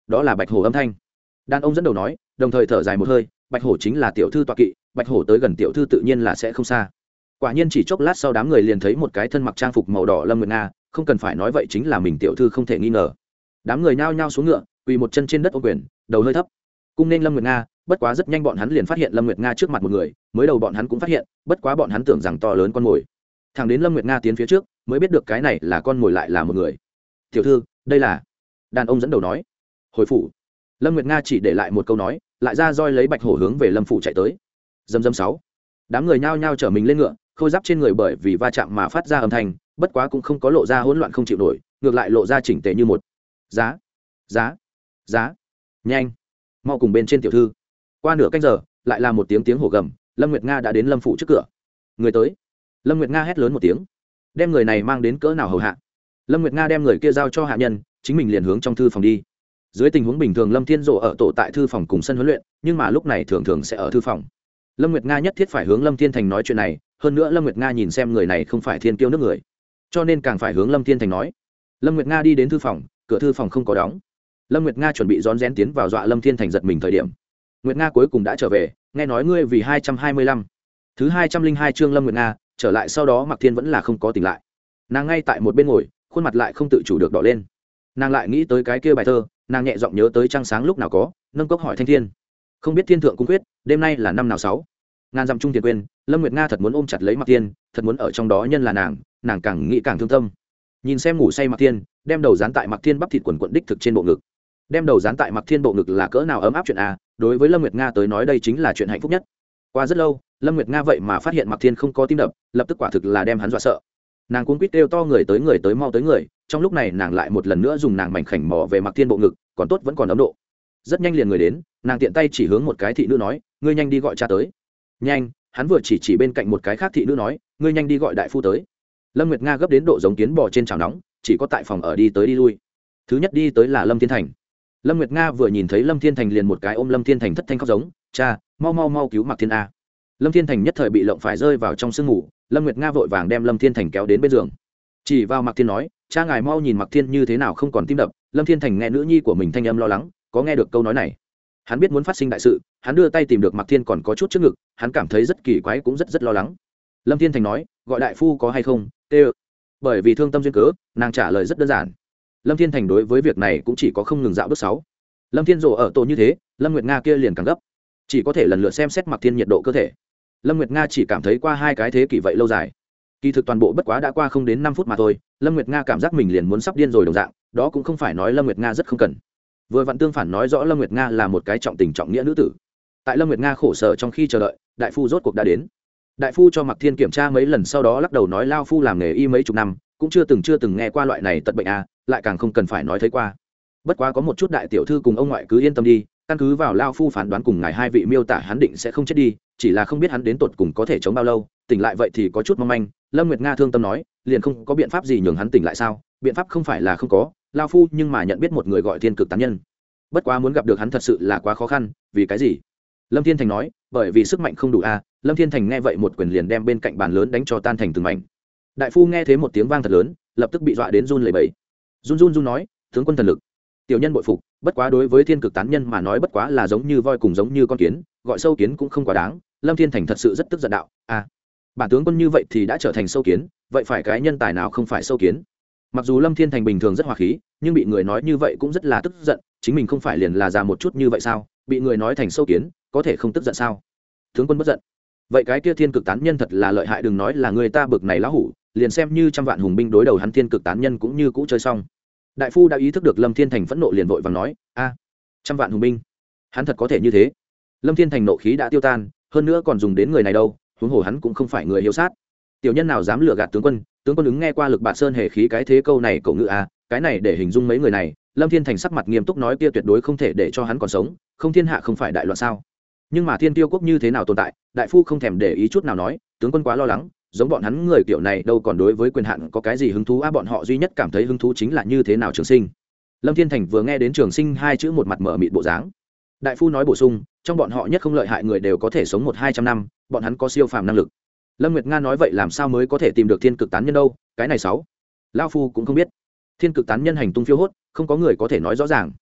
đó là bạch hổ âm thanh. Đàn ông dẫn đầu nói, đồng thời thở dài một hơi, bạch hổ chính là tiểu thư tọa kỵ, bạch hổ tới gần tiểu thư tự nhiên là sẽ không xa. Quả nhiên chỉ chốc lát sau đám người liền thấy một cái thân mặc trang phục màu đỏ Lâm Nguyệt Nga, không cần phải nói vậy chính là mình tiểu thư không thể nghi ngờ. Đám người nhao nhao xuống ngựa, quỳ một chân trên đất ôm quyền, đầu hơi thấp cung nên Lâm Nguyệt Nga. Bất quá rất nhanh bọn hắn liền phát hiện Lâm Nguyệt Nga trước mặt một người, mới đầu bọn hắn cũng phát hiện, bất quá bọn hắn tưởng rằng to lớn con mồi. Thẳng đến Lâm Nguyệt Nga tiến phía trước, mới biết được cái này là con mồi lại là một người. Tiểu thư, đây là. Đàn ông dẫn đầu nói. Hồi phủ. Lâm Nguyệt Nga chỉ để lại một câu nói, lại ra roi lấy bạch hổ hướng về Lâm phủ chạy tới. Dầm dầm sáu. Đám người nhao nhao trở mình lên ngựa, khôi giáp trên người bởi vì va chạm mà phát ra âm thanh, bất quá cũng không có lộ ra hỗn loạn không chịu nổi, ngược lại lộ ra chỉnh tề như một. Giá, giá, giá, nhanh, mau cùng bên trên tiểu thư. Qua nửa canh giờ, lại là một tiếng tiếng hổ gầm, Lâm Nguyệt Nga đã đến Lâm phủ trước cửa. Người tới. Lâm Nguyệt Nga hét lớn một tiếng, đem người này mang đến cỡ nào hầu hạ. Lâm Nguyệt Nga đem người kia giao cho hạ nhân, chính mình liền hướng trong thư phòng đi. Dưới tình huống bình thường Lâm Thiên Dụ ở tổ tại thư phòng cùng sân huấn luyện, nhưng mà lúc này thường thường sẽ ở thư phòng. Lâm Nguyệt Nga nhất thiết phải hướng Lâm Thiên Thành nói chuyện này, hơn nữa Lâm Nguyệt Nga nhìn xem người này không phải thiên kiêu nước người, cho nên càng phải hướng Lâm Thiên Thành nói. Lâm Nguyệt Nga đi đến thư phòng, cửa thư phòng không có đóng. Lâm Nguyệt Nga chuẩn bị rón rén tiến vào dọa Lâm Thiên Thành giật mình thời điểm. Nguyệt Nga cuối cùng đã trở về, nghe nói ngươi vì hai trăm hai mươi lăm. Thứ hai trăm linh hai chương Lâm Nguyệt Nga trở lại, sau đó Mạc Thiên vẫn là không có tỉnh lại. Nàng ngay tại một bên ngồi, khuôn mặt lại không tự chủ được đỏ lên. Nàng lại nghĩ tới cái kia bài thơ, nàng nhẹ giọng nhớ tới trăng sáng lúc nào có, nâng cốc hỏi thanh thiên. Không biết thiên thượng cung quyết, đêm nay là năm nào sáu. Ngàn dặm trung tiền quên, Lâm Nguyệt Nga thật muốn ôm chặt lấy Mạc Thiên, thật muốn ở trong đó nhân là nàng, nàng càng nghĩ càng thương tâm. Nhìn xem ngủ say Mạc Thiên, đem đầu dán tại Mạc Thiên bắp thịt quần quần đích thực trên bộ ngực. Đem đầu dán tại Mạc Thiên bộ ngực là cỡ nào ấm áp chuyện a, đối với Lâm Nguyệt Nga tới nói đây chính là chuyện hạnh phúc nhất. Qua rất lâu, Lâm Nguyệt Nga vậy mà phát hiện Mạc Thiên không có tim đập, lập tức quả thực là đem hắn dọa sợ. Nàng cuống quýt kêu to người tới người tới mau tới người, trong lúc này nàng lại một lần nữa dùng nàng mảnh khảnh mò về Mạc Thiên bộ ngực, còn tốt vẫn còn ấm độ. Rất nhanh liền người đến, nàng tiện tay chỉ hướng một cái thị nữ nói, ngươi nhanh đi gọi cha tới. Nhanh, hắn vừa chỉ chỉ bên cạnh một cái khác thị nữ nói, ngươi nhanh đi gọi đại phu tới. Lâm Nguyệt Nga gấp đến độ giống kiến bò trên chảo nóng, chỉ có tại phòng ở đi tới đi lui. Thứ nhất đi tới là Lâm Thiên Thành. Lâm Nguyệt Nga vừa nhìn thấy Lâm Thiên Thành liền một cái ôm Lâm Thiên Thành thất thanh khóc giống, cha, mau mau mau cứu Mạc Thiên a. Lâm Thiên Thành nhất thời bị lộng phải rơi vào trong sương ngủ, Lâm Nguyệt Nga vội vàng đem Lâm Thiên Thành kéo đến bên giường, chỉ vào Mạc Thiên nói, cha ngài mau nhìn Mạc Thiên như thế nào không còn tim đập. Lâm Thiên Thành nghe nữ nhi của mình thanh âm lo lắng, có nghe được câu nói này, hắn biết muốn phát sinh đại sự, hắn đưa tay tìm được Mạc Thiên còn có chút trước ngực, hắn cảm thấy rất kỳ quái cũng rất rất lo lắng. Lâm Thiên Thành nói, gọi đại phu có hay không? Tê. Bởi vì thương tâm duyên cớ, nàng trả lời rất đơn giản. Lâm Thiên Thành đối với việc này cũng chỉ có không ngừng dạo bước sáu. Lâm Thiên Dụ ở tổ như thế, Lâm Nguyệt Nga kia liền càng gấp, chỉ có thể lần lượt xem xét Mạc Thiên nhiệt độ cơ thể. Lâm Nguyệt Nga chỉ cảm thấy qua hai cái thế kỷ vậy lâu dài, kỳ thực toàn bộ bất quá đã qua không đến năm phút mà thôi. Lâm Nguyệt Nga cảm giác mình liền muốn sắp điên rồi đồng dạng, đó cũng không phải nói Lâm Nguyệt Nga rất không cần, vừa vặn tương phản nói rõ Lâm Nguyệt Nga là một cái trọng tình trọng nghĩa nữ tử. Tại Lâm Nguyệt Nga khổ sở trong khi chờ đợi, đại phu rốt cuộc đã đến. Đại phu cho Mạc Thiên kiểm tra mấy lần sau đó lắc đầu nói, lao phu làm nghề y mấy chục năm, cũng chưa từng chưa từng nghe qua loại này tật bệnh a, lại càng không cần phải nói thấy qua. Bất quá có một chút đại tiểu thư cùng ông ngoại cứ yên tâm đi, căn cứ vào lao phu phán đoán cùng ngài hai vị miêu tả hắn định sẽ không chết đi, chỉ là không biết hắn đến tột cùng có thể chống bao lâu, tỉnh lại vậy thì có chút mong manh. Lâm Nguyệt Nga thương tâm nói, liền không có biện pháp gì nhường hắn tỉnh lại sao? Biện pháp không phải là không có, lao phu nhưng mà nhận biết một người gọi Thiên Cực Tán Nhân, bất quá muốn gặp được hắn thật sự là quá khó khăn. Vì cái gì? Lâm Thiên Thành nói, bởi vì sức mạnh không đủ a. Lâm Thiên Thành nghe vậy một quyền liền đem bên cạnh bàn lớn đánh cho tan thành từng mảnh. Đại phu nghe thấy một tiếng vang thật lớn, lập tức bị dọa đến run lẩy bẩy. Run run run nói, tướng quân thần lực. Tiểu nhân bội phục, bất quá đối với Thiên Cực Tán Nhân mà nói bất quá là giống như voi cùng giống như con kiến, gọi sâu kiến cũng không quá đáng. Lâm Thiên Thành thật sự rất tức giận đạo, a, bản tướng quân như vậy thì đã trở thành sâu kiến, vậy phải cái nhân tài nào không phải sâu kiến? Mặc dù Lâm Thiên Thành bình thường rất hòa khí, nhưng bị người nói như vậy cũng rất là tức giận, chính mình không phải liền là già một chút như vậy sao? Bị người nói thành sâu kiến, có thể không tức giận sao? Tướng quân bất giận. Vậy cái kia Thiên Cực Tán Nhân thật là lợi hại, đừng nói là người ta bực này lão hủ, liền xem như trăm vạn hùng binh đối đầu hắn Thiên Cực Tán Nhân cũng như cũ chơi xong. Đại phu đã ý thức được Lâm Thiên Thành phẫn nộ liền vội vàng nói, a, trăm vạn hùng binh, hắn thật có thể như thế? Lâm Thiên Thành nộ khí đã tiêu tan, hơn nữa còn dùng đến người này đâu, huống hồ hắn cũng không phải người hiếu sát. Tiểu nhân nào dám lừa gạt tướng quân? Tướng quân ứng nghe qua lực bạt sơn hề khí cái thế câu này cậu ngữ a, cái này để hình dung mấy người này. Lâm Thiên Thành sắc mặt nghiêm túc nói, kia tuyệt đối không thể để cho hắn còn sống, không thiên hạ không phải đại loạn sao? Nhưng mà Thiên Tiêu quốc như thế nào tồn tại? Đại phu không thèm để ý chút nào nói, tướng quân quá lo lắng, giống bọn hắn người kiểu này đâu còn đối với quyền hạn có cái gì hứng thú a, bọn họ duy nhất cảm thấy hứng thú chính là như thế nào trường sinh. Lâm Thiên Thành vừa nghe đến trường sinh hai chữ một mặt mở mịt bộ dáng. Đại phu nói bổ sung, trong bọn họ nhất không lợi hại người đều có thể sống một hai trăm năm, bọn hắn có siêu phàm năng lực. Lâm Nguyệt Nga nói, vậy làm sao mới có thể tìm được Thiên Cực Tán Nhân đâu? Cái này sáu, lão phu cũng không biết. Thiên Cực Tán Nhân hành tung phiêu hốt, không có người có thể nói rõ ràng.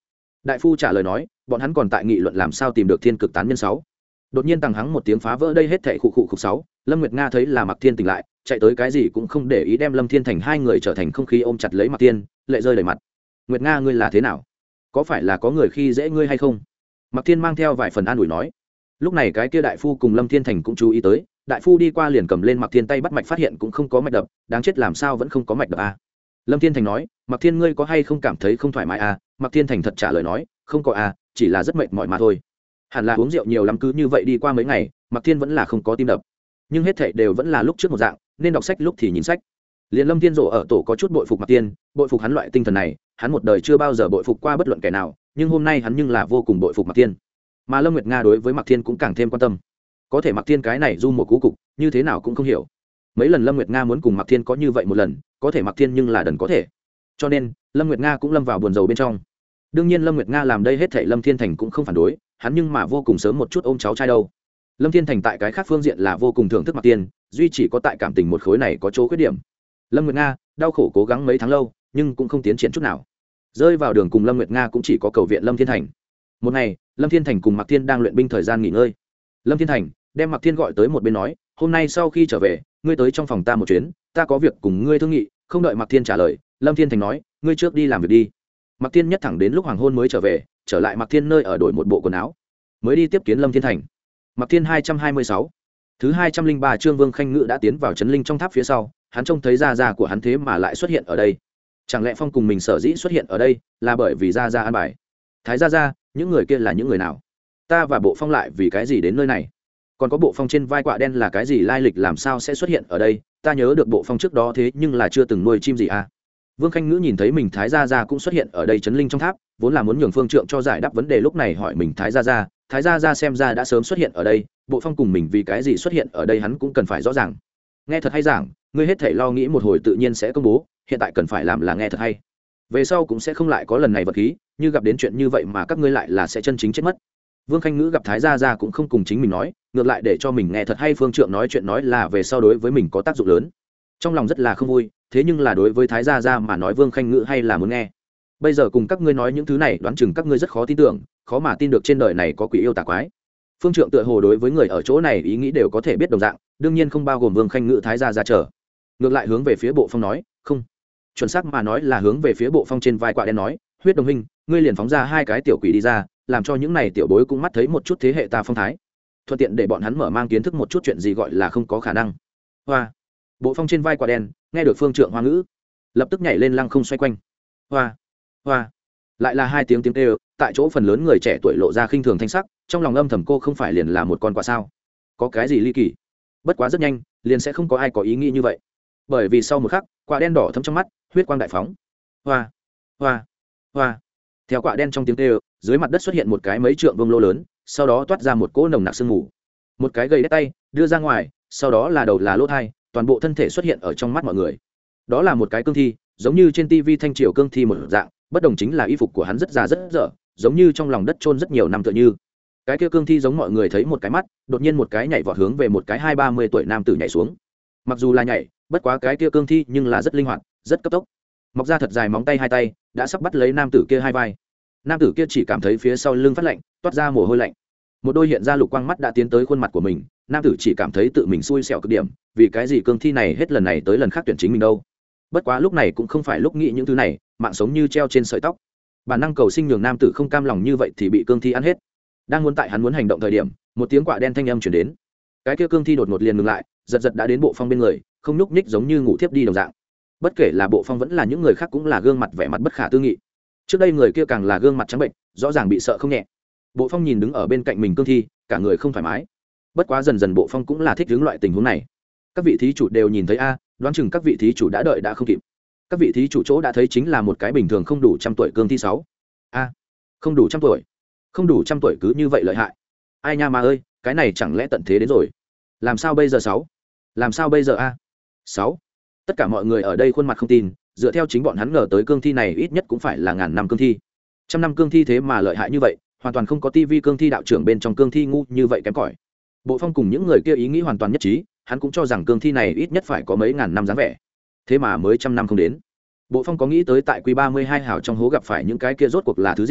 Đại phu trả lời nói, bọn hắn còn tại nghị luận làm sao tìm được thiên cực tán nhân sáu. Đột nhiên tăng hắng một tiếng phá vỡ đây hết thảy khụ khụ khục sáu. Lâm Nguyệt Nga thấy là Mạc Thiên tỉnh lại, chạy tới cái gì cũng không để ý đem Lâm Thiên Thành hai người trở thành không khí ôm chặt lấy Mạc Thiên, lệ rơi đầy mặt. Nguyệt Nga ngươi là thế nào? Có phải là có người khi dễ ngươi hay không? Mạc Thiên mang theo vài phần an ủi nói. Lúc này cái kia đại phu cùng Lâm Thiên Thành cũng chú ý tới, đại phu đi qua liền cầm lên Mạc Thiên tay bắt mạch phát hiện cũng không có mạch đập, đáng chết làm sao vẫn không có mạch đập a. À? Lâm Thiên Thành nói, Mạc Thiên ngươi có hay không cảm thấy không thoải mái a? À? Mạc Thiên Thành thật trả lời nói, không có a, à, chỉ là rất mệt mỏi mà thôi. Hẳn là uống rượu nhiều lắm cứ như vậy đi qua mấy ngày, Mạc Thiên vẫn là không có tim đập. Nhưng hết thảy đều vẫn là lúc trước một dạng, nên đọc sách lúc thì nhìn sách. Liên Lâm Thiên Dụ ở tổ có chút bội phục Mạc Thiên, bội phục hắn loại tinh thần này, hắn một đời chưa bao giờ bội phục qua bất luận kẻ nào, nhưng hôm nay hắn nhưng là vô cùng bội phục Mạc Thiên. Mà Lâm Nguyệt Nga đối với Mạc Thiên cũng càng thêm quan tâm. Có thể Mạc Thiên cái này du một cú cục, như thế nào cũng không hiểu. Mấy lần Lâm Nguyệt Nga muốn cùng Mạc Thiên có như vậy một lần, có thể Mạc Thiên nhưng là đần có thể. Cho nên, Lâm Nguyệt Nga cũng lâm vào buồn rầu bên trong. Đương nhiên Lâm Nguyệt Nga làm đây hết thảy Lâm Thiên Thành cũng không phản đối, hắn nhưng mà vô cùng sớm một chút ôm cháu trai đâu. Lâm Thiên Thành tại cái khác phương diện là vô cùng thưởng thức Mạc Thiên, duy chỉ có tại cảm tình một khối này có chỗ khuyết điểm. Lâm Nguyệt Nga đau khổ cố gắng mấy tháng lâu, nhưng cũng không tiến triển chút nào. Rơi vào đường cùng Lâm Nguyệt Nga cũng chỉ có cầu viện Lâm Thiên Thành. Một ngày, Lâm Thiên Thành cùng Mạc Thiên đang luyện binh thời gian nghỉ ngơi. Lâm Thiên Thành đem Mạc Thiên gọi tới một bên nói, hôm nay sau khi trở về, ngươi tới trong phòng ta một chuyến, ta có việc cùng ngươi thương nghị. Không đợi Mạc Thiên trả lời, Lâm Thiên Thành nói, ngươi trước đi làm việc đi. Mạc Thiên nhất thẳng đến lúc hoàng hôn mới trở về, trở lại Mạc Thiên nơi ở đổi một bộ quần áo, mới đi tiếp kiến Lâm Thiên Thành. Mạc Thiên hai trăm hai mươi sáu, thứ hai trăm linh ba chương Vương Khanh Ngữ đã tiến vào trấn linh trong tháp phía sau, hắn trông thấy gia gia của hắn thế mà lại xuất hiện ở đây. Chẳng lẽ Phong cùng mình sở dĩ xuất hiện ở đây là bởi vì gia gia an bài? Thái gia gia, những người kia là những người nào? Ta và Bộ Phong lại vì cái gì đến nơi này? Còn có Bộ Phong trên vai quạ đen là cái gì lai lịch làm sao sẽ xuất hiện ở đây? Ta nhớ được Bộ Phong trước đó thế nhưng là chưa từng nuôi chim gì à? Vương Khanh Ngữ nhìn thấy mình Thái gia gia cũng xuất hiện ở đây trấn linh trong tháp, vốn là muốn nhường Phương Trượng cho giải đáp vấn đề lúc này hỏi mình Thái gia gia, Thái gia gia xem ra đã sớm xuất hiện ở đây, Bộ Phong cùng mình vì cái gì xuất hiện ở đây hắn cũng cần phải rõ ràng. Nghe thật hay giảng, ngươi hết thảy lo nghĩ một hồi tự nhiên sẽ công bố, hiện tại cần phải làm là nghe thật hay. Về sau cũng sẽ không lại có lần này vật khí, như gặp đến chuyện như vậy mà các ngươi lại là sẽ chân chính chết mất. Vương Khanh Ngữ gặp Thái gia gia cũng không cùng chính mình nói, ngược lại để cho mình nghe thật hay. Phương Trượng nói chuyện nói là về sau đối với mình có tác dụng lớn, trong lòng rất là không vui, thế nhưng là đối với Thái gia gia mà nói Vương Khanh Ngữ hay là muốn nghe. Bây giờ cùng các ngươi nói những thứ này đoán chừng các ngươi rất khó tin tưởng, khó mà tin được trên đời này có quỷ yêu tà quái. Phương Trượng tựa hồ đối với người ở chỗ này ý nghĩ đều có thể biết đồng dạng, đương nhiên không bao gồm Vương Khanh Ngữ Thái gia gia trở. Ngược lại hướng về phía Bộ Phong nói, không, chuẩn xác mà nói là hướng về phía Bộ Phong trên vai quạ đen nói, huyết đồng huynh, ngươi liền phóng ra hai cái tiểu quỷ đi ra, làm cho những này tiểu bối cũng mắt thấy một chút thế hệ ta phong thái, thuận tiện để bọn hắn mở mang kiến thức một chút chuyện gì gọi là không có khả năng. Hoa. Bộ Phong trên vai quạ đen nghe được Phương Trượng hoa ngữ, lập tức nhảy lên lăng không xoay quanh. Hoa. Hoa. Lại là hai tiếng tiếng kêu, tại chỗ phần lớn người trẻ tuổi lộ ra khinh thường thanh sắc, trong lòng âm thầm cô không phải liền là một con quạ sao? Có cái gì ly kỳ? Bất quá rất nhanh, liền sẽ không có ai có ý nghĩ như vậy. Bởi vì sau một khắc, quạ đen đỏ thấm trong mắt, huyết quang đại phóng. Hoa. Hoa. Hoa. Theo quạ đen trong tiếng kêu, dưới mặt đất xuất hiện một cái mấy trượng vương lô lớn, sau đó toát ra một cỗ nồng nặc sương mù. Một cái gầy đét tay đưa ra ngoài, sau đó là đầu là lỗ thai, toàn bộ thân thể xuất hiện ở trong mắt mọi người. Đó là một cái cương thi, giống như trên tivi thanh triều cương thi một dạng, bất đồng chính là y phục của hắn rất già rất dở, giống như trong lòng đất chôn rất nhiều năm tựa như. Cái kia cương thi giống mọi người thấy một cái mắt, đột nhiên một cái nhảy vọt hướng về một cái hai ba mươi tuổi nam tử nhảy xuống. Mặc dù là nhảy, bất quá cái kia cương thi nhưng là rất linh hoạt, rất cấp tốc. Mọc ra thật dài móng tay hai tay, đã sắp bắt lấy nam tử kia hai vai. Nam tử kia chỉ cảm thấy phía sau lưng phát lạnh, toát ra mồ hôi lạnh. Một đôi hiện ra lục quang mắt đã tiến tới khuôn mặt của mình, nam tử chỉ cảm thấy tự mình xui xẻo cực điểm, vì cái gì cương thi này hết lần này tới lần khác tuyển chính mình đâu. Bất quá lúc này cũng không phải lúc nghĩ những thứ này, mạng sống như treo trên sợi tóc. Bản năng cầu sinh nhường nam tử không cam lòng như vậy thì bị cương thi ăn hết. Đang muốn tại hắn muốn hành động thời điểm, một tiếng quạ đen thanh âm truyền đến. Cái kia cương thi đột ngột liền ngừng lại, giật giật đã đến Bộ Phong bên người, không nhúc nhích giống như ngủ thiếp đi đồng dạng. Bất kể là Bộ Phong vẫn là những người khác cũng là gương mặt vẻ mặt bất khả tư nghị. Trước đây người kia càng là gương mặt trắng bệnh, rõ ràng bị sợ không nhẹ. Bộ Phong nhìn đứng ở bên cạnh mình cương thi, cả người không thoải mái. Bất quá dần dần Bộ Phong cũng là thích hướng loại tình huống này. Các vị thí chủ đều nhìn thấy a, đoán chừng các vị thí chủ đã đợi đã không kịp. Các vị thí chủ chỗ đã thấy chính là một cái bình thường không đủ trăm tuổi cương thi sáu. A, không đủ trăm tuổi. Không đủ trăm tuổi cứ như vậy lợi hại. Ai nha mà ơi, cái này chẳng lẽ tận thế đến rồi. Làm sao bây giờ sáu? Làm sao bây giờ a? Sáu. Tất cả mọi người ở đây khuôn mặt không tin, dựa theo chính bọn hắn ngờ tới cương thi này ít nhất cũng phải là ngàn năm cương thi. Trăm năm cương thi thế mà lợi hại như vậy, hoàn toàn không có tivi cương thi đạo trưởng bên trong cương thi ngu như vậy kém cỏi. Bộ Phong cùng những người kia ý nghĩ hoàn toàn nhất trí, hắn cũng cho rằng cương thi này ít nhất phải có mấy ngàn năm dáng vẻ. Thế mà mới trăm năm không đến. Bộ Phong có nghĩ tới tại Quy ba mươi hai hào trong hố gặp phải những cái kia rốt cuộc là thứ gì,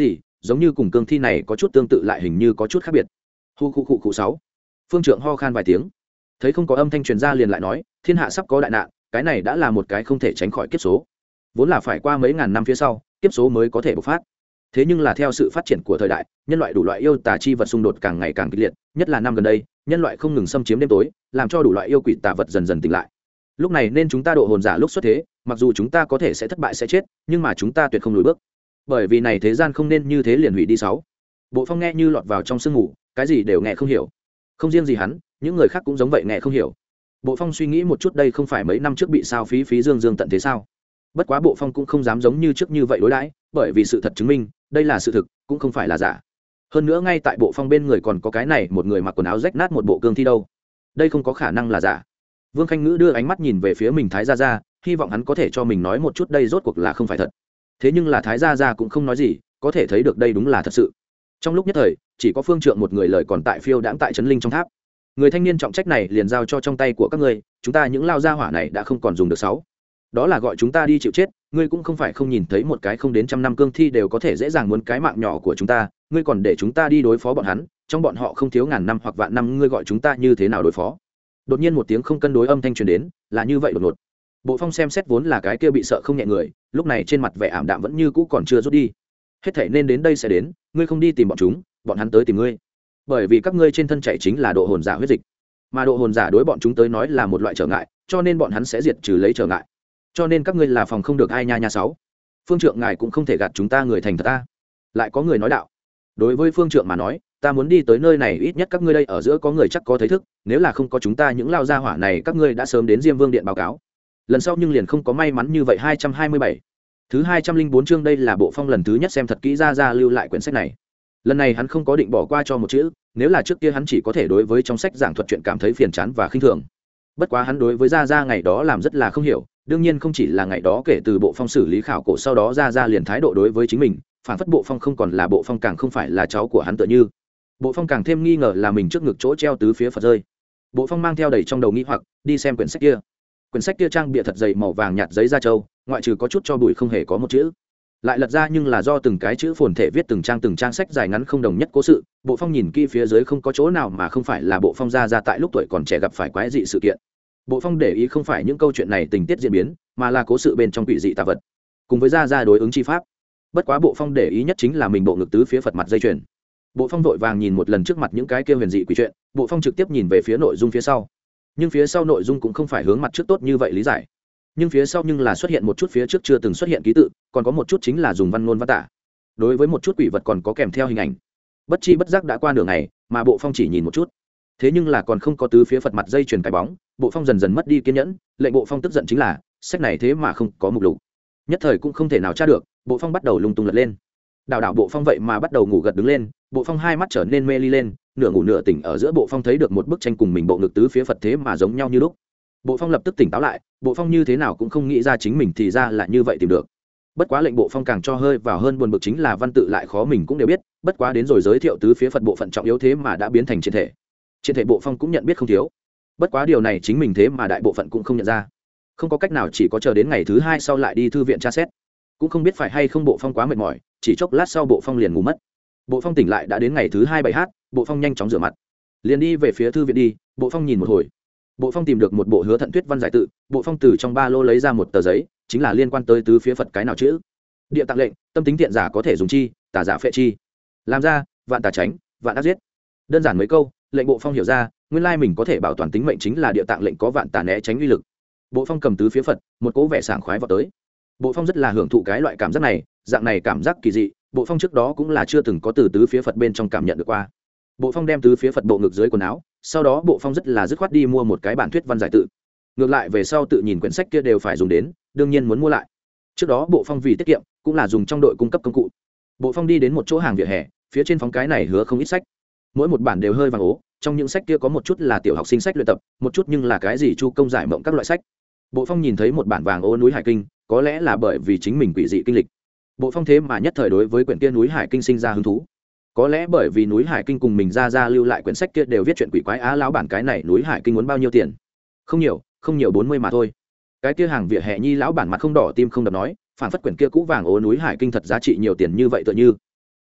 giống như cùng cương thi này có chút tương tự lại hình như có chút khác biệt. Hu khu khu khu sáu. Phương Trượng ho khan vài tiếng, thấy không có âm thanh truyền ra liền lại nói, thiên hạ sắp có đại nạn, cái này đã là một cái không thể tránh khỏi kiếp số, vốn là phải qua mấy ngàn năm phía sau kiếp số mới có thể bộc phát. Thế nhưng là theo sự phát triển của thời đại, nhân loại đủ loại yêu tà chi vật xung đột càng ngày càng kịch liệt, nhất là năm gần đây, nhân loại không ngừng xâm chiếm đêm tối, làm cho đủ loại yêu quỷ tà vật dần dần tỉnh lại. Lúc này nên chúng ta độ hồn giả lúc xuất thế, mặc dù chúng ta có thể sẽ thất bại sẽ chết, nhưng mà chúng ta tuyệt không lùi bước, bởi vì này thế gian không nên như thế liền hủy đi sáu. Bộ Phong nghe như lọt vào trong sương ngủ, cái gì đều nghe không hiểu. Không riêng gì hắn, những người khác cũng giống vậy nghe không hiểu. Bộ Phong suy nghĩ một chút, đây không phải mấy năm trước bị sao phí phí dương dương tận thế sao? Bất quá Bộ Phong cũng không dám giống như trước như vậy đối đãi, bởi vì sự thật chứng minh, đây là sự thực, cũng không phải là giả. Hơn nữa ngay tại Bộ Phong bên người còn có cái này một người mặc quần áo rách nát một bộ cương thi đâu. Đây không có khả năng là giả. Vương Khanh Ngữ đưa ánh mắt nhìn về phía mình Thái Gia Gia, hy vọng hắn có thể cho mình nói một chút đây rốt cuộc là không phải thật. Thế nhưng là Thái Gia Gia cũng không nói gì, có thể thấy được đây đúng là thật sự. Trong lúc nhất thời, chỉ có Phương Trượng một người lời còn tại phiêu đãng tại trấn linh trong tháp. Người thanh niên trọng trách này liền giao cho trong tay của các ngươi, chúng ta những lao gia hỏa này đã không còn dùng được sáu. Đó là gọi chúng ta đi chịu chết, ngươi cũng không phải không nhìn thấy một cái không đến trăm năm cương thi đều có thể dễ dàng muốn cái mạng nhỏ của chúng ta, ngươi còn để chúng ta đi đối phó bọn hắn, trong bọn họ không thiếu ngàn năm hoặc vạn năm, ngươi gọi chúng ta như thế nào đối phó? Đột nhiên một tiếng không cân đối âm thanh truyền đến, là như vậy đột ngột. Bộ Phong xem xét vốn là cái kia bị sợ không nhẹ người, lúc này trên mặt vẻ ảm đạm vẫn như cũ còn chưa rút đi. Hết thảy nên đến đây sẽ đến, ngươi không đi tìm bọn chúng, bọn hắn tới tìm ngươi. Bởi vì các ngươi trên thân chảy chính là độ hồn giả huyết dịch, mà độ hồn giả đối bọn chúng tới nói là một loại trở ngại, cho nên bọn hắn sẽ diệt trừ lấy trở ngại. Cho nên các ngươi là phòng không được ai nha nha sáu. Phương Trượng ngài cũng không thể gạt chúng ta người thành thật ta. Lại có người nói đạo. Đối với Phương Trượng mà nói, ta muốn đi tới nơi này ít nhất các ngươi đây ở giữa có người chắc có thấy thức, nếu là không có chúng ta những lao gia hỏa này các ngươi đã sớm đến Diêm Vương điện báo cáo. Lần sau nhưng liền không có may mắn như vậy. Hai trăm hai mươi bảy. Thứ hai trăm linh bốn chương, đây là Bộ Phong lần thứ nhất xem thật kỹ ra ra lưu lại quyển sách này. Lần này hắn không có định bỏ qua cho một chữ, nếu là trước kia hắn chỉ có thể đối với trong sách giảng thuật chuyện cảm thấy phiền chán và khinh thường. Bất quá hắn đối với ra ra ngày đó làm rất là không hiểu, đương nhiên không chỉ là ngày đó kể từ Bộ Phong xử lý khảo cổ sau đó ra ra liền thái độ đối với chính mình, phản phất Bộ Phong không còn là Bộ Phong, càng không phải là cháu của hắn tựa như. Bộ Phong càng thêm nghi ngờ là mình trước ngực chỗ treo tứ phía Phật rơi. Bộ Phong mang theo đầy trong đầu nghi hoặc, đi xem quyển sách kia. Quyển sách kia trang bìa thật dày màu vàng nhạt giấy da trâu, ngoại trừ có chút cho bụi không hề có một chữ. Lại lật ra nhưng là do từng cái chữ phồn thể viết từng trang từng trang sách dài ngắn không đồng nhất cố sự. Bộ Phong nhìn kỹ phía dưới không có chỗ nào mà không phải là Bộ Phong ra ra tại lúc tuổi còn trẻ gặp phải quái dị sự kiện. Bộ Phong để ý không phải những câu chuyện này tình tiết diễn biến, mà là cố sự bên trong quỷ dị tà vật, cùng với ra ra đối ứng chi pháp. Bất quá Bộ Phong để ý nhất chính là mình bộ ngực tứ phía Phật mặt dây chuyền. Bộ Phong vội vàng nhìn một lần trước mặt những cái kia huyền dị quỷ chuyện, Bộ Phong trực tiếp nhìn về phía nội dung phía sau. Nhưng phía sau nội dung cũng không phải hướng mặt trước tốt như vậy lý giải. Nhưng phía sau nhưng là xuất hiện một chút phía trước chưa từng xuất hiện ký tự, còn có một chút chính là dùng văn ngôn văn tả. Đối với một chút quỷ vật còn có kèm theo hình ảnh. Bất chi bất giác đã qua nửa ngày, mà Bộ Phong chỉ nhìn một chút. Thế nhưng là còn không có tứ phía Phật mặt dây chuyền cái bóng, Bộ Phong dần dần mất đi kiên nhẫn, lệnh Bộ Phong tức giận chính là, sách này thế mà không có mục lục. Nhất thời cũng không thể nào tra được, Bộ Phong bắt đầu lung tung lật lên. Đảo đảo Bộ Phong vậy mà bắt đầu ngủ gật đứng lên, Bộ Phong hai mắt trở nên mê ly lên, nửa ngủ nửa tỉnh ở giữa Bộ Phong thấy được một bức tranh cùng mình bộ ngực tứ phía Phật thế mà giống nhau như lúc. Bộ Phong lập tức tỉnh táo lại, Bộ Phong như thế nào cũng không nghĩ ra chính mình thì ra là như vậy tìm được. Bất quá lệnh Bộ Phong càng cho hơi vào hơn buồn bực chính là văn tự lại khó mình cũng đều biết, bất quá đến rồi giới thiệu tứ phía Phật bộ phận trọng yếu thế mà đã biến thành trên thể. Trên thể Bộ Phong cũng nhận biết không thiếu. Bất quá điều này chính mình thế mà đại bộ phận cũng không nhận ra. Không có cách nào, chỉ có chờ đến ngày thứ hai sau lại đi thư viện tra xét. Cũng không biết phải hay không Bộ Phong quá mệt mỏi, chỉ chốc lát sau Bộ Phong liền ngủ mất. Bộ Phong tỉnh lại đã đến ngày thứ hai bảy h, Bộ Phong nhanh chóng rửa mặt, liền đi về phía thư viện đi. Bộ Phong nhìn một hồi, Bộ Phong tìm được một bộ Hứa Thận Tuyết văn giải tự, Bộ Phong từ trong ba lô lấy ra một tờ giấy, chính là liên quan tới tứ phía Phật cái nào chữ. Địa tạng lệnh, tâm tính thiện giả có thể dùng chi, tà giả phệ chi. Làm ra, vạn tà tránh, vạn ác giết. Đơn giản mấy câu, lệnh Bộ Phong hiểu ra, nguyên lai mình có thể bảo toàn tính mệnh chính là địa tạng lệnh có vạn tà né tránh uy lực. Bộ Phong cầm tứ phía Phật, một cỗ vẻ sảng khoái vọt tới. Bộ Phong rất là hưởng thụ cái loại cảm giác này, dạng này cảm giác kỳ dị, Bộ Phong trước đó cũng là chưa từng có từ tứ phía Phật bên trong cảm nhận được qua. Bộ Phong đem tứ phía Phật bộ ngực dưới quần áo, sau đó Bộ Phong rất là dứt khoát đi mua một cái bản thuyết văn giải tự. Ngược lại về sau tự nhìn quyển sách kia đều phải dùng đến, đương nhiên muốn mua lại. Trước đó Bộ Phong vì tiết kiệm, cũng là dùng trong đội cung cấp công cụ. Bộ Phong đi đến một chỗ hàng vỉa hè, phía trên phóng cái này hứa không ít sách. Mỗi một bản đều hơi vàng ố, trong những sách kia có một chút là tiểu học sinh sách luyện tập, một chút nhưng là cái gì chu công giải mộng các loại sách. Bộ Phong nhìn thấy một bản vàng ố núi Hải Kinh, có lẽ là bởi vì chính mình quỷ dị kinh lịch. Bộ Phong thế mà nhất thời đối với quyển kia núi Hải Kinh sinh ra hứng thú. Có lẽ bởi vì núi Hải Kinh cùng mình ra ra lưu lại quyển sách kia đều viết chuyện quỷ quái á lão bản cái này núi Hải Kinh muốn bao nhiêu tiền? Không nhiều, không nhiều bốn mươi mà thôi. Cái kia hàng vỉa hè nhi lão bản mặt không đỏ tim không đập nói, phản phất quyển kia cũ vàng ố núi Hải Kinh thật giá trị nhiều tiền như vậy tựa như.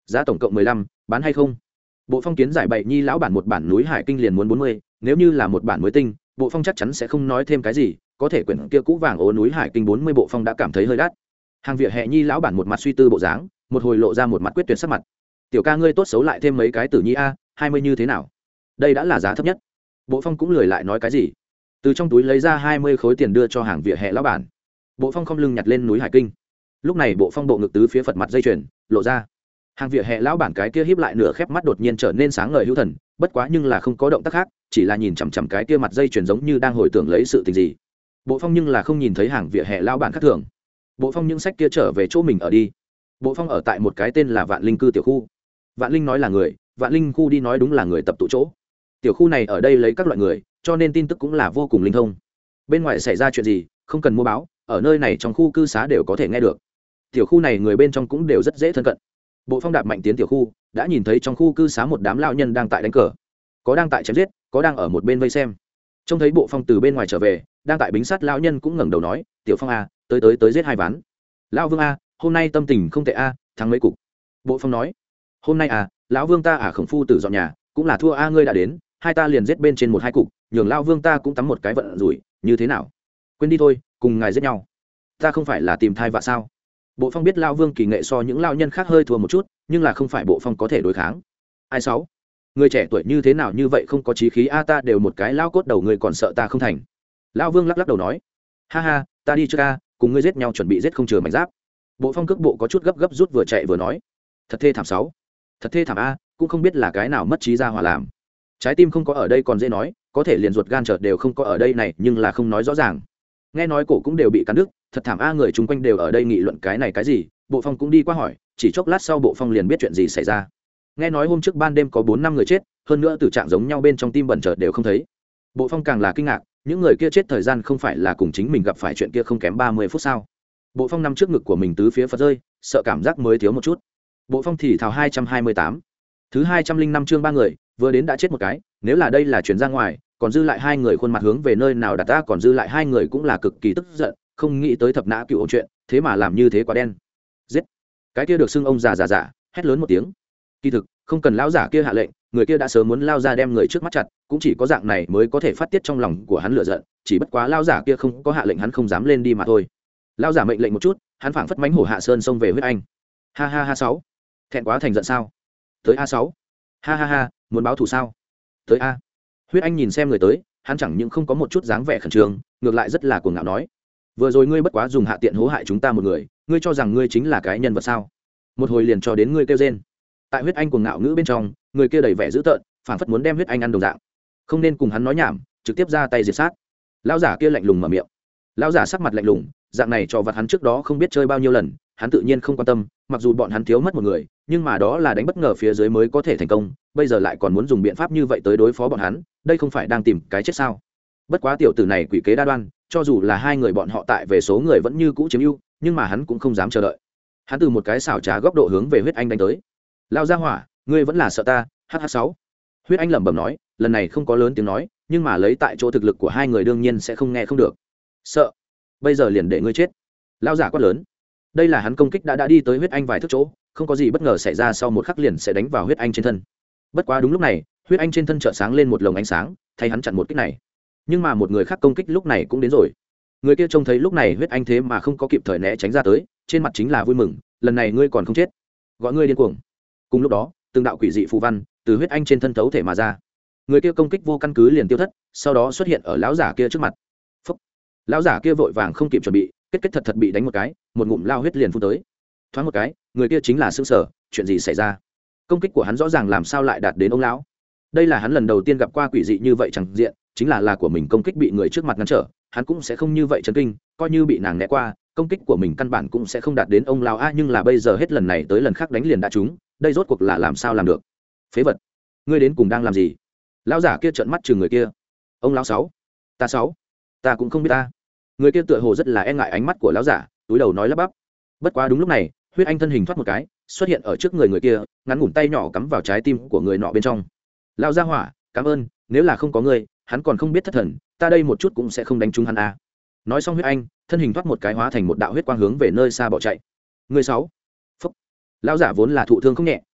giá tổng cộng mười lăm, bán hay không? Bộ Phong kiến giải bậy nhi lão bản một bản núi hải kinh liền muốn bốn mươi, nếu như là một bản mới tinh, Bộ Phong chắc chắn sẽ không nói thêm cái gì, có thể quyển kia cũ vàng ố núi hải kinh bốn mươi Bộ Phong đã cảm thấy hơi đắt. Hàng vỉa hè nhi lão bản một mặt suy tư bộ dáng, một hồi lộ ra một mặt quyết tuyệt sắc mặt. Tiểu ca ngươi tốt xấu lại thêm mấy cái tử nhi a, hai mươi như thế nào? Đây đã là giá thấp nhất. Bộ Phong cũng lười lại nói cái gì, từ trong túi lấy ra hai mươi khối tiền đưa cho hàng vỉa hè lão bản. Bộ Phong không lưng nhặt lên núi hải kinh. Lúc này Bộ Phong bộ ngực tứ phía Phật mặt dây chuyền lộ ra. Hàng vỉa hè lão bản cái kia híp lại nửa khép mắt đột nhiên trở nên sáng ngời hữu thần, bất quá nhưng là không có động tác khác, chỉ là nhìn chằm chằm cái kia mặt dây chuyền giống như đang hồi tưởng lấy sự tình gì. Bộ Phong nhưng là không nhìn thấy hàng vỉa hè lão bản khác thường. Bộ Phong những sách kia trở về chỗ mình ở đi. Bộ Phong ở tại một cái tên là Vạn Linh cư tiểu khu. Vạn Linh nói là người, Vạn Linh khu đi nói đúng là người tập tụ chỗ. Tiểu khu này ở đây lấy các loại người, cho nên tin tức cũng là vô cùng linh thông. Bên ngoài xảy ra chuyện gì, không cần mua báo, ở nơi này trong khu cư xá đều có thể nghe được. Tiểu khu này người bên trong cũng đều rất dễ thân cận. Bộ Phong đạp mạnh tiến tiểu khu, đã nhìn thấy trong khu cư xá một đám lão nhân đang tại đánh cờ, có đang tại chém giết, có đang ở một bên vây xem. Trông thấy Bộ Phong từ bên ngoài trở về, đang tại bính sát lão nhân cũng ngẩng đầu nói, "Tiểu Phong a, tới tới tới giết hai ván." "Lão Vương a, hôm nay tâm tình không tệ a, thắng mấy cục." Bộ Phong nói, "Hôm nay à, lão Vương ta à khổng phu tử dọn nhà, cũng là thua a, ngươi đã đến, hai ta liền giết bên trên một hai cục, nhường lão Vương ta cũng tắm một cái vận rủi, như thế nào?" "Quên đi thôi, cùng ngài giết nhau. Ta không phải là tìm thai vạ sao?" Bộ Phong biết lão Vương kỳ nghệ so những lão nhân khác hơi thua một chút, nhưng là không phải Bộ Phong có thể đối kháng. Ai sáu? Người trẻ tuổi như thế nào như vậy không có chí khí a, ta đều một cái lão cốt đầu người còn sợ ta không thành. Lão Vương lắc lắc đầu nói, "Ha ha, ta đi trước a, cùng ngươi giết nhau chuẩn bị giết không chừa mảnh giáp." Bộ Phong cước bộ có chút gấp gấp rút vừa chạy vừa nói, "Thật thê thảm sáu. Thật thê thảm a, cũng không biết là cái nào mất trí ra hỏa làm. Trái tim không có ở đây còn dễ nói, có thể liền ruột gan chợt đều không có ở đây này, nhưng là không nói rõ ràng. Nghe nói cổ cũng đều bị cắn đứt, thật thảm a." Người chung quanh đều ở đây nghị luận cái này cái gì, Bộ Phong cũng đi qua hỏi, chỉ chốc lát sau Bộ Phong liền biết chuyện gì xảy ra. Nghe nói hôm trước ban đêm có bốn năm người chết, hơn nữa tử trạng giống nhau bên trong tim bẩn chợt đều không thấy. Bộ Phong càng là kinh ngạc, những người kia chết thời gian không phải là cùng chính mình gặp phải chuyện kia không kém ba mươi phút sao? Bộ Phong nằm trước ngực của mình tứ phía phật rơi, sợ cảm giác mới thiếu một chút. Bộ Phong thì thào hai trăm hai mươi tám. Thứ hai trăm linh năm chương ba người, vừa đến đã chết một cái, nếu là đây là chuyển ra ngoài, còn dư lại hai người khuôn mặt hướng về nơi nào đặt ta, còn dư lại hai người cũng là cực kỳ tức giận, không nghĩ tới thập nã cựu ổn chuyện, thế mà làm như thế quá đen. Giết. Cái kia được xưng ông già già già, hét lớn một tiếng. Kỳ thực, không cần lão giả kia hạ lệnh, người kia đã sớm muốn lao ra đem người trước mắt chặt, cũng chỉ có dạng này mới có thể phát tiết trong lòng của hắn lửa giận, chỉ bất quá lão giả kia không có hạ lệnh hắn không dám lên đi mà thôi. Lão giả mệnh lệnh một chút, hắn phảng phất mánh hổ hạ sơn xông về huyết anh. Ha ha ha sáu. Thẹn quá thành giận sao? Tới a sáu. Ha ha ha, muốn báo thù sao? Tới a. Huyết anh nhìn xem người tới, hắn chẳng những không có một chút dáng vẻ khẩn trương, ngược lại rất là cuồng ngạo nói, vừa rồi ngươi bất quá dùng hạ tiện hố hại chúng ta một người, ngươi cho rằng ngươi chính là cái nhân vật sao? Một hồi liền cho đến ngươi kêu rên. Tại huyết anh cuồng ngạo ngữ bên trong, người kia đầy vẻ dữ tợn, phảng phất muốn đem huyết anh ăn đồng dạng. Không nên cùng hắn nói nhảm, trực tiếp ra tay diệt sát. Lão giả kia lạnh lùng mở miệng. Lão giả sắc mặt lạnh lùng, dạng này cho vặt hắn trước đó không biết chơi bao nhiêu lần, hắn tự nhiên không quan tâm, mặc dù bọn hắn thiếu mất một người, nhưng mà đó là đánh bất ngờ phía dưới mới có thể thành công, bây giờ lại còn muốn dùng biện pháp như vậy tới đối phó bọn hắn, đây không phải đang tìm cái chết sao? Bất quá tiểu tử này quỷ kế đa đoan, cho dù là hai người bọn họ tại về số người vẫn như cũ chiếm ưu, nhưng mà hắn cũng không dám chờ đợi. Hắn từ một cái xảo trá góc độ hướng về huyết anh đánh tới. Lao ra hỏa, ngươi vẫn là sợ ta, H H sáu. Huyết anh lẩm bẩm nói, lần này không có lớn tiếng nói, nhưng mà lấy tại chỗ thực lực của hai người đương nhiên sẽ không nghe không được. Sợ, bây giờ liền để ngươi chết. Lao giả quát lớn. Đây là hắn công kích đã đã đi tới huyết anh vài thước chỗ, không có gì bất ngờ xảy ra, sau một khắc liền sẽ đánh vào huyết anh trên thân. Bất quá đúng lúc này, huyết anh trên thân chợt sáng lên một lồng ánh sáng, thay hắn chặn một kích này. Nhưng mà một người khác công kích lúc này cũng đến rồi. Người kia trông thấy lúc này huyết anh thế mà không có kịp thời né tránh ra tới, trên mặt chính là vui mừng, lần này ngươi còn không chết, gọi ngươi điên cuồng. Cùng lúc đó, từng đạo quỷ dị phù văn từ huyết anh trên thân thấu thể mà ra, người kia công kích vô căn cứ liền tiêu thất, sau đó xuất hiện ở lão giả kia trước mặt. Phúc. Lão giả kia vội vàng không kịp chuẩn bị, kết kết thật thật bị đánh một cái, một ngụm lao huyết liền phun tới. Thoáng một cái, người kia chính là sững sờ, chuyện gì xảy ra? Công kích của hắn rõ ràng làm sao lại đạt đến ông lão? Đây là hắn lần đầu tiên gặp qua quỷ dị như vậy chẳng diện, chính là là của mình công kích bị người trước mặt ngăn trở, hắn cũng sẽ không như vậy chấn kinh, coi như bị nàng né qua, công kích của mình căn bản cũng sẽ không đạt đến ông lão a, nhưng là bây giờ hết lần này tới lần khác đánh liền đã trúng, đây rốt cuộc là làm sao làm được? Phế vật, ngươi đến cùng đang làm gì? Lão giả kia trợn mắt chừng người kia. Ông lão sáu, ta sáu, ta cũng không biết ta. Người kia tựa hồ rất là e ngại ánh mắt của lão giả, túi đầu nói lắp bắp. Bất quá đúng lúc này, huyết anh thân hình thoát một cái, xuất hiện ở trước người người kia, ngắn ngủn tay nhỏ cắm vào trái tim của người nọ bên trong. Lão gia hỏa, cảm ơn, nếu là không có ngươi, hắn còn không biết thất thần, ta đây một chút cũng sẽ không đánh trúng hắn a. Nói xong huyết anh, thân hình thoát một cái hóa thành một đạo huyết quang hướng về nơi xa bỏ chạy. Người sáu. Phúc. Lão giả vốn là thụ thương không nhẹ,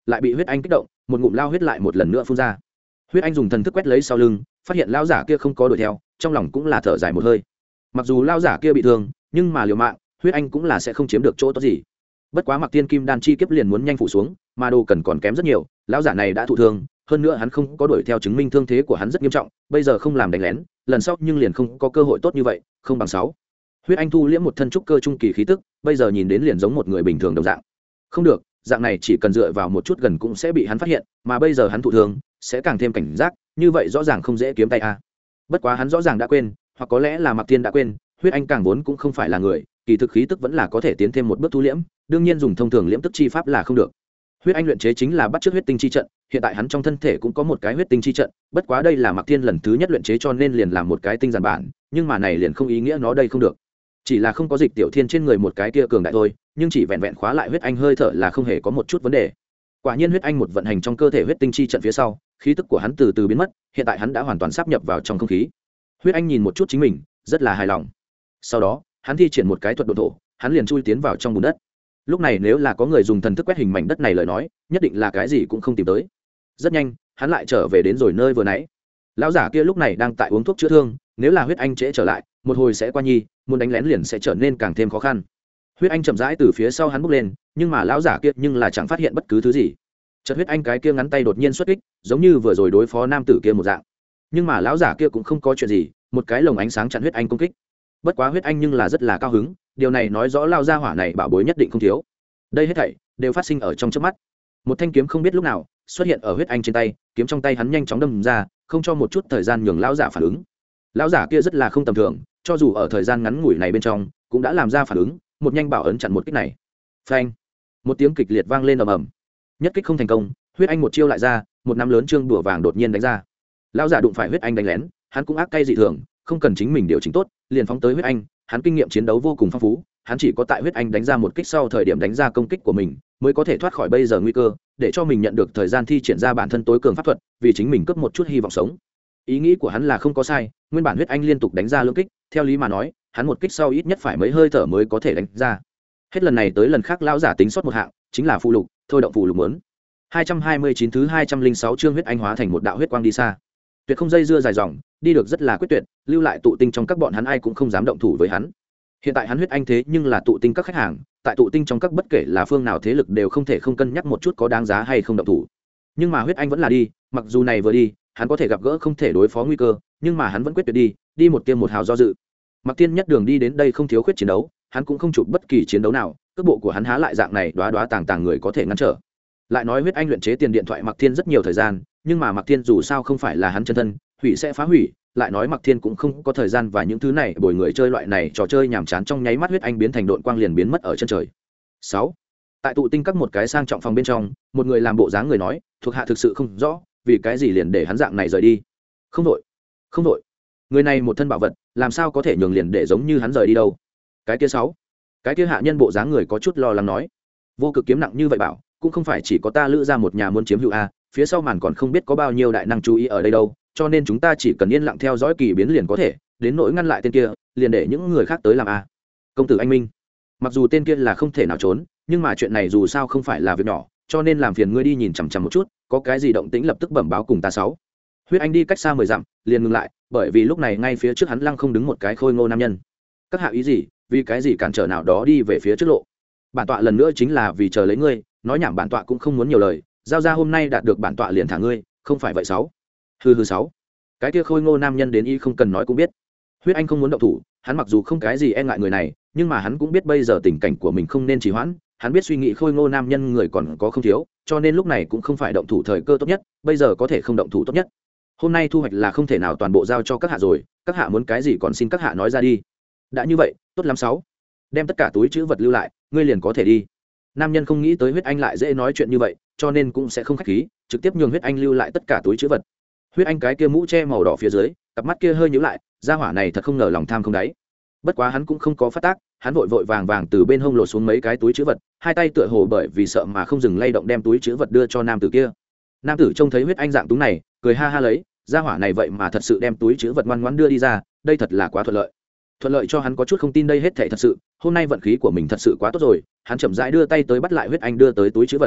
lại bị huyết anh kích động, một ngụm lao huyết lại một lần nữa phun ra. Huyết anh dùng thần thức quét lấy sau lưng, phát hiện lao giả kia không có đuổi theo, trong lòng cũng là thở dài một hơi. Mặc dù lao giả kia bị thương, nhưng mà liều mạng, huyết anh cũng là sẽ không chiếm được chỗ tốt gì. Bất quá Mặc Tiên kim đan chi kiếp liền muốn nhanh phủ xuống, mà đồ cần còn kém rất nhiều, lão giả này đã thụ thương, hơn nữa hắn không có đuổi theo, chứng minh thương thế của hắn rất nghiêm trọng, bây giờ không làm đánh lén, lần sau nhưng liền không có cơ hội tốt như vậy, không bằng sáu. Huyết anh thu liễm một thân trúc cơ trung kỳ khí tức, bây giờ nhìn đến liền giống một người bình thường đồng dạng. Không được, dạng này chỉ cần dựa vào một chút gần cũng sẽ bị hắn phát hiện, mà bây giờ hắn thụ thương, sẽ càng thêm cảnh giác, như vậy rõ ràng không dễ kiếm tay a. Bất quá hắn rõ ràng đã quên, hoặc có lẽ là Mặc Tiên đã quên, huyết anh càng vốn cũng không phải là người, kỳ thực khí tức vẫn là có thể tiến thêm một bước thu liễm, đương nhiên dùng thông thường liễm tức chi pháp là không được. Huyết anh luyện chế chính là bắt chước huyết tinh chi trận, hiện tại hắn trong thân thể cũng có một cái huyết tinh chi trận, bất quá đây là Mặc Tiên lần thứ nhất luyện chế cho nên liền làm một cái tinh giản bản, nhưng mà này liền không ý nghĩa nó đây không được. Chỉ là không có Dịch Tiểu Thiên trên người một cái kia cường đại thôi, nhưng chỉ vẹn vẹn khóa lại huyết anh hơi thở là không hề có một chút vấn đề. Quả nhiên huyết anh một vận hành trong cơ thể huyết tinh chi trận phía sau, khí tức của hắn từ từ biến mất, hiện tại hắn đã hoàn toàn sáp nhập vào trong không khí. Huyết anh nhìn một chút chính mình, rất là hài lòng. Sau đó, hắn thi triển một cái thuật độ thổ, hắn liền chui tiến vào trong bùn đất. Lúc này nếu là có người dùng thần thức quét hình mảnh đất này lời nói, nhất định là cái gì cũng không tìm tới. Rất nhanh, hắn lại trở về đến rồi nơi vừa nãy. Lão giả kia lúc này đang tại uống thuốc chữa thương, nếu là huyết anh trễ trở lại, một hồi sẽ qua nhi, muốn đánh lén liền sẽ trở nên càng thêm khó khăn. Huyết anh chậm rãi từ phía sau hắn bước lên, nhưng mà lão giả kia nhưng là chẳng phát hiện bất cứ thứ gì. Chợt huyết anh cái kia ngắn tay đột nhiên xuất kích, giống như vừa rồi đối phó nam tử kia một dạng. Nhưng mà lão giả kia cũng không có chuyện gì, một cái lồng ánh sáng chặn huyết anh công kích. Bất quá huyết anh nhưng là rất là cao hứng, điều này nói rõ lao gia hỏa này bảo bối nhất định không thiếu. Đây hết thảy đều phát sinh ở trong chớp mắt. Một thanh kiếm không biết lúc nào xuất hiện ở huyết anh trên tay, kiếm trong tay hắn nhanh chóng đâm ra, không cho một chút thời gian nhường lão giả phản ứng. Lão giả kia rất là không tầm thường, cho dù ở thời gian ngắn ngủi này bên trong, cũng đã làm ra phản ứng, một nhanh bảo ấn chặn một kích này. Phanh! Một tiếng kịch liệt vang lên ầm ầm. Nhất kích không thành công, huyết anh một chiêu lại ra, một nắm lớn trương đùa vàng đột nhiên đánh ra. Lão giả đụng phải huyết anh đánh lén, hắn cũng ác cay dị thường, không cần chính mình điều chỉnh tốt, liền phóng tới huyết anh, hắn kinh nghiệm chiến đấu vô cùng phong phú, hắn chỉ có tại huyết anh đánh ra một kích sau thời điểm đánh ra công kích của mình, mới có thể thoát khỏi bây giờ nguy cơ, để cho mình nhận được thời gian thi triển ra bản thân tối cường pháp thuật, vì chính mình cướp một chút hy vọng sống. Ý nghĩ của hắn là không có sai, nguyên bản huyết anh liên tục đánh ra lưỡng kích, theo lý mà nói, hắn một kích sau ít nhất phải mấy hơi thở mới có thể đánh ra. Hết lần này tới lần khác lão giả tính sót một hạng, chính là phù lục, thôi động phù lục muốn. hai trăm hai mươi chín thứ hai trăm linh sáu chương huyết anh hóa thành một đạo huyết quang đi xa. Tuyệt không dây dưa dài dòng, đi được rất là quyết tuyệt, lưu lại tụ tinh trong các bọn hắn ai cũng không dám động thủ với hắn. Hiện tại hắn huyết anh thế nhưng là tụ tinh các khách hàng, tại tụ tinh trong các bất kể là phương nào thế lực đều không thể không cân nhắc một chút có đáng giá hay không động thủ. Nhưng mà huyết anh vẫn là đi, mặc dù này vừa đi, hắn có thể gặp gỡ không thể đối phó nguy cơ, nhưng mà hắn vẫn quyết tuyệt đi, đi một tiêm một hào do dự. Mặc Tiên nhất đường đi đến đây không thiếu khuyết chiến đấu, hắn cũng không chụp bất kỳ chiến đấu nào, cước bộ của hắn há lại dạng này đóa đóa tàng tàng người có thể ngăn trở. Lại nói huyết anh luyện chế tiền điện thoại Mặc Thiên rất nhiều thời gian, nhưng mà Mặc Thiên dù sao không phải là hắn chân thân, hủy sẽ phá hủy, lại nói Mặc Thiên cũng không có thời gian và những thứ này bồi người chơi loại này trò chơi nhàm chán, trong nháy mắt huyết anh biến thành độn quang liền biến mất ở chân trời. sáu. Tại tụ tinh các một cái sang trọng phòng bên trong, một người làm bộ dáng người nói, thuộc hạ thực sự không rõ, vì cái gì liền để hắn dạng này rời đi. Không đội, không đội. Người này một thân bảo vật, làm sao có thể nhường liền để giống như hắn rời đi đâu? Cái kia sáu. Cái kia hạ nhân bộ dáng người có chút lo lắng nói, vô cực kiếm nặng như vậy bảo, cũng không phải chỉ có ta lữ ra một nhà muốn chiếm hữu a, phía sau màn còn không biết có bao nhiêu đại năng chú ý ở đây đâu, cho nên chúng ta chỉ cần yên lặng theo dõi kỳ biến liền có thể, đến nỗi ngăn lại tên kia, liền để những người khác tới làm a. Công tử anh minh, mặc dù tên kia là không thể nào trốn, nhưng mà chuyện này dù sao không phải là việc nhỏ, cho nên làm phiền ngươi đi nhìn chằm chằm một chút, có cái gì động tĩnh lập tức bẩm báo cùng ta sáu. Huyết anh đi cách xa mười dặm, liền ngừng lại, bởi vì lúc này ngay phía trước hắn lăng không đứng một cái khôi ngô nam nhân. Các hạ ý gì, vì cái gì cản trở nào đó đi về phía trước lộ? Bản tọa lần nữa chính là vì chờ lấy ngươi, nói nhảm bản tọa cũng không muốn nhiều lời, giao ra hôm nay đạt được bản tọa liền thả ngươi, không phải vậy sáu. Hừ hừ sáu. Cái kia khôi ngô nam nhân đến y không cần nói cũng biết. Huyết anh không muốn động thủ, hắn mặc dù không cái gì e ngại người này, nhưng mà hắn cũng biết bây giờ tình cảnh của mình không nên trì hoãn, hắn biết suy nghĩ khôi ngô nam nhân người còn có không thiếu, cho nên lúc này cũng không phải động thủ thời cơ tốt nhất, bây giờ có thể không động thủ tốt nhất. Hôm nay thu hoạch là không thể nào toàn bộ giao cho các hạ rồi, các hạ muốn cái gì còn xin các hạ nói ra đi. Đã như vậy, tốt lắm sáu. Đem tất cả túi trữ vật lưu lại, ngươi liền có thể đi. Nam nhân không nghĩ tới huyết anh lại dễ nói chuyện như vậy, cho nên cũng sẽ không khách khí, trực tiếp nhường huyết anh lưu lại tất cả túi trữ vật. Huyết anh cái kia mũ che màu đỏ phía dưới, cặp mắt kia hơi nhíu lại, gia hỏa này thật không ngờ lòng tham không đáy. Bất quá hắn cũng không có phát tác, hắn vội vội vàng vàng từ bên hông lột xuống mấy cái túi trữ vật, hai tay tựa hồ bởi vì sợ mà không dừng lay động đem túi trữ vật đưa cho nam tử kia. Nam tử trông thấy huyết anh dạng túng này, cười ha ha lấy, gia hỏa này vậy mà thật sự đem túi trữ vật ngoan ngoãn đưa đi ra, đây thật là quá thuận lợi. Thuận lợi cho hắn có chút không tin đây hết thảy thật sự, hôm nay vận khí của mình thật sự quá tốt rồi, hắn chậm rãi đưa tay tới bắt lại huyết anh đưa tới túi trữ vật.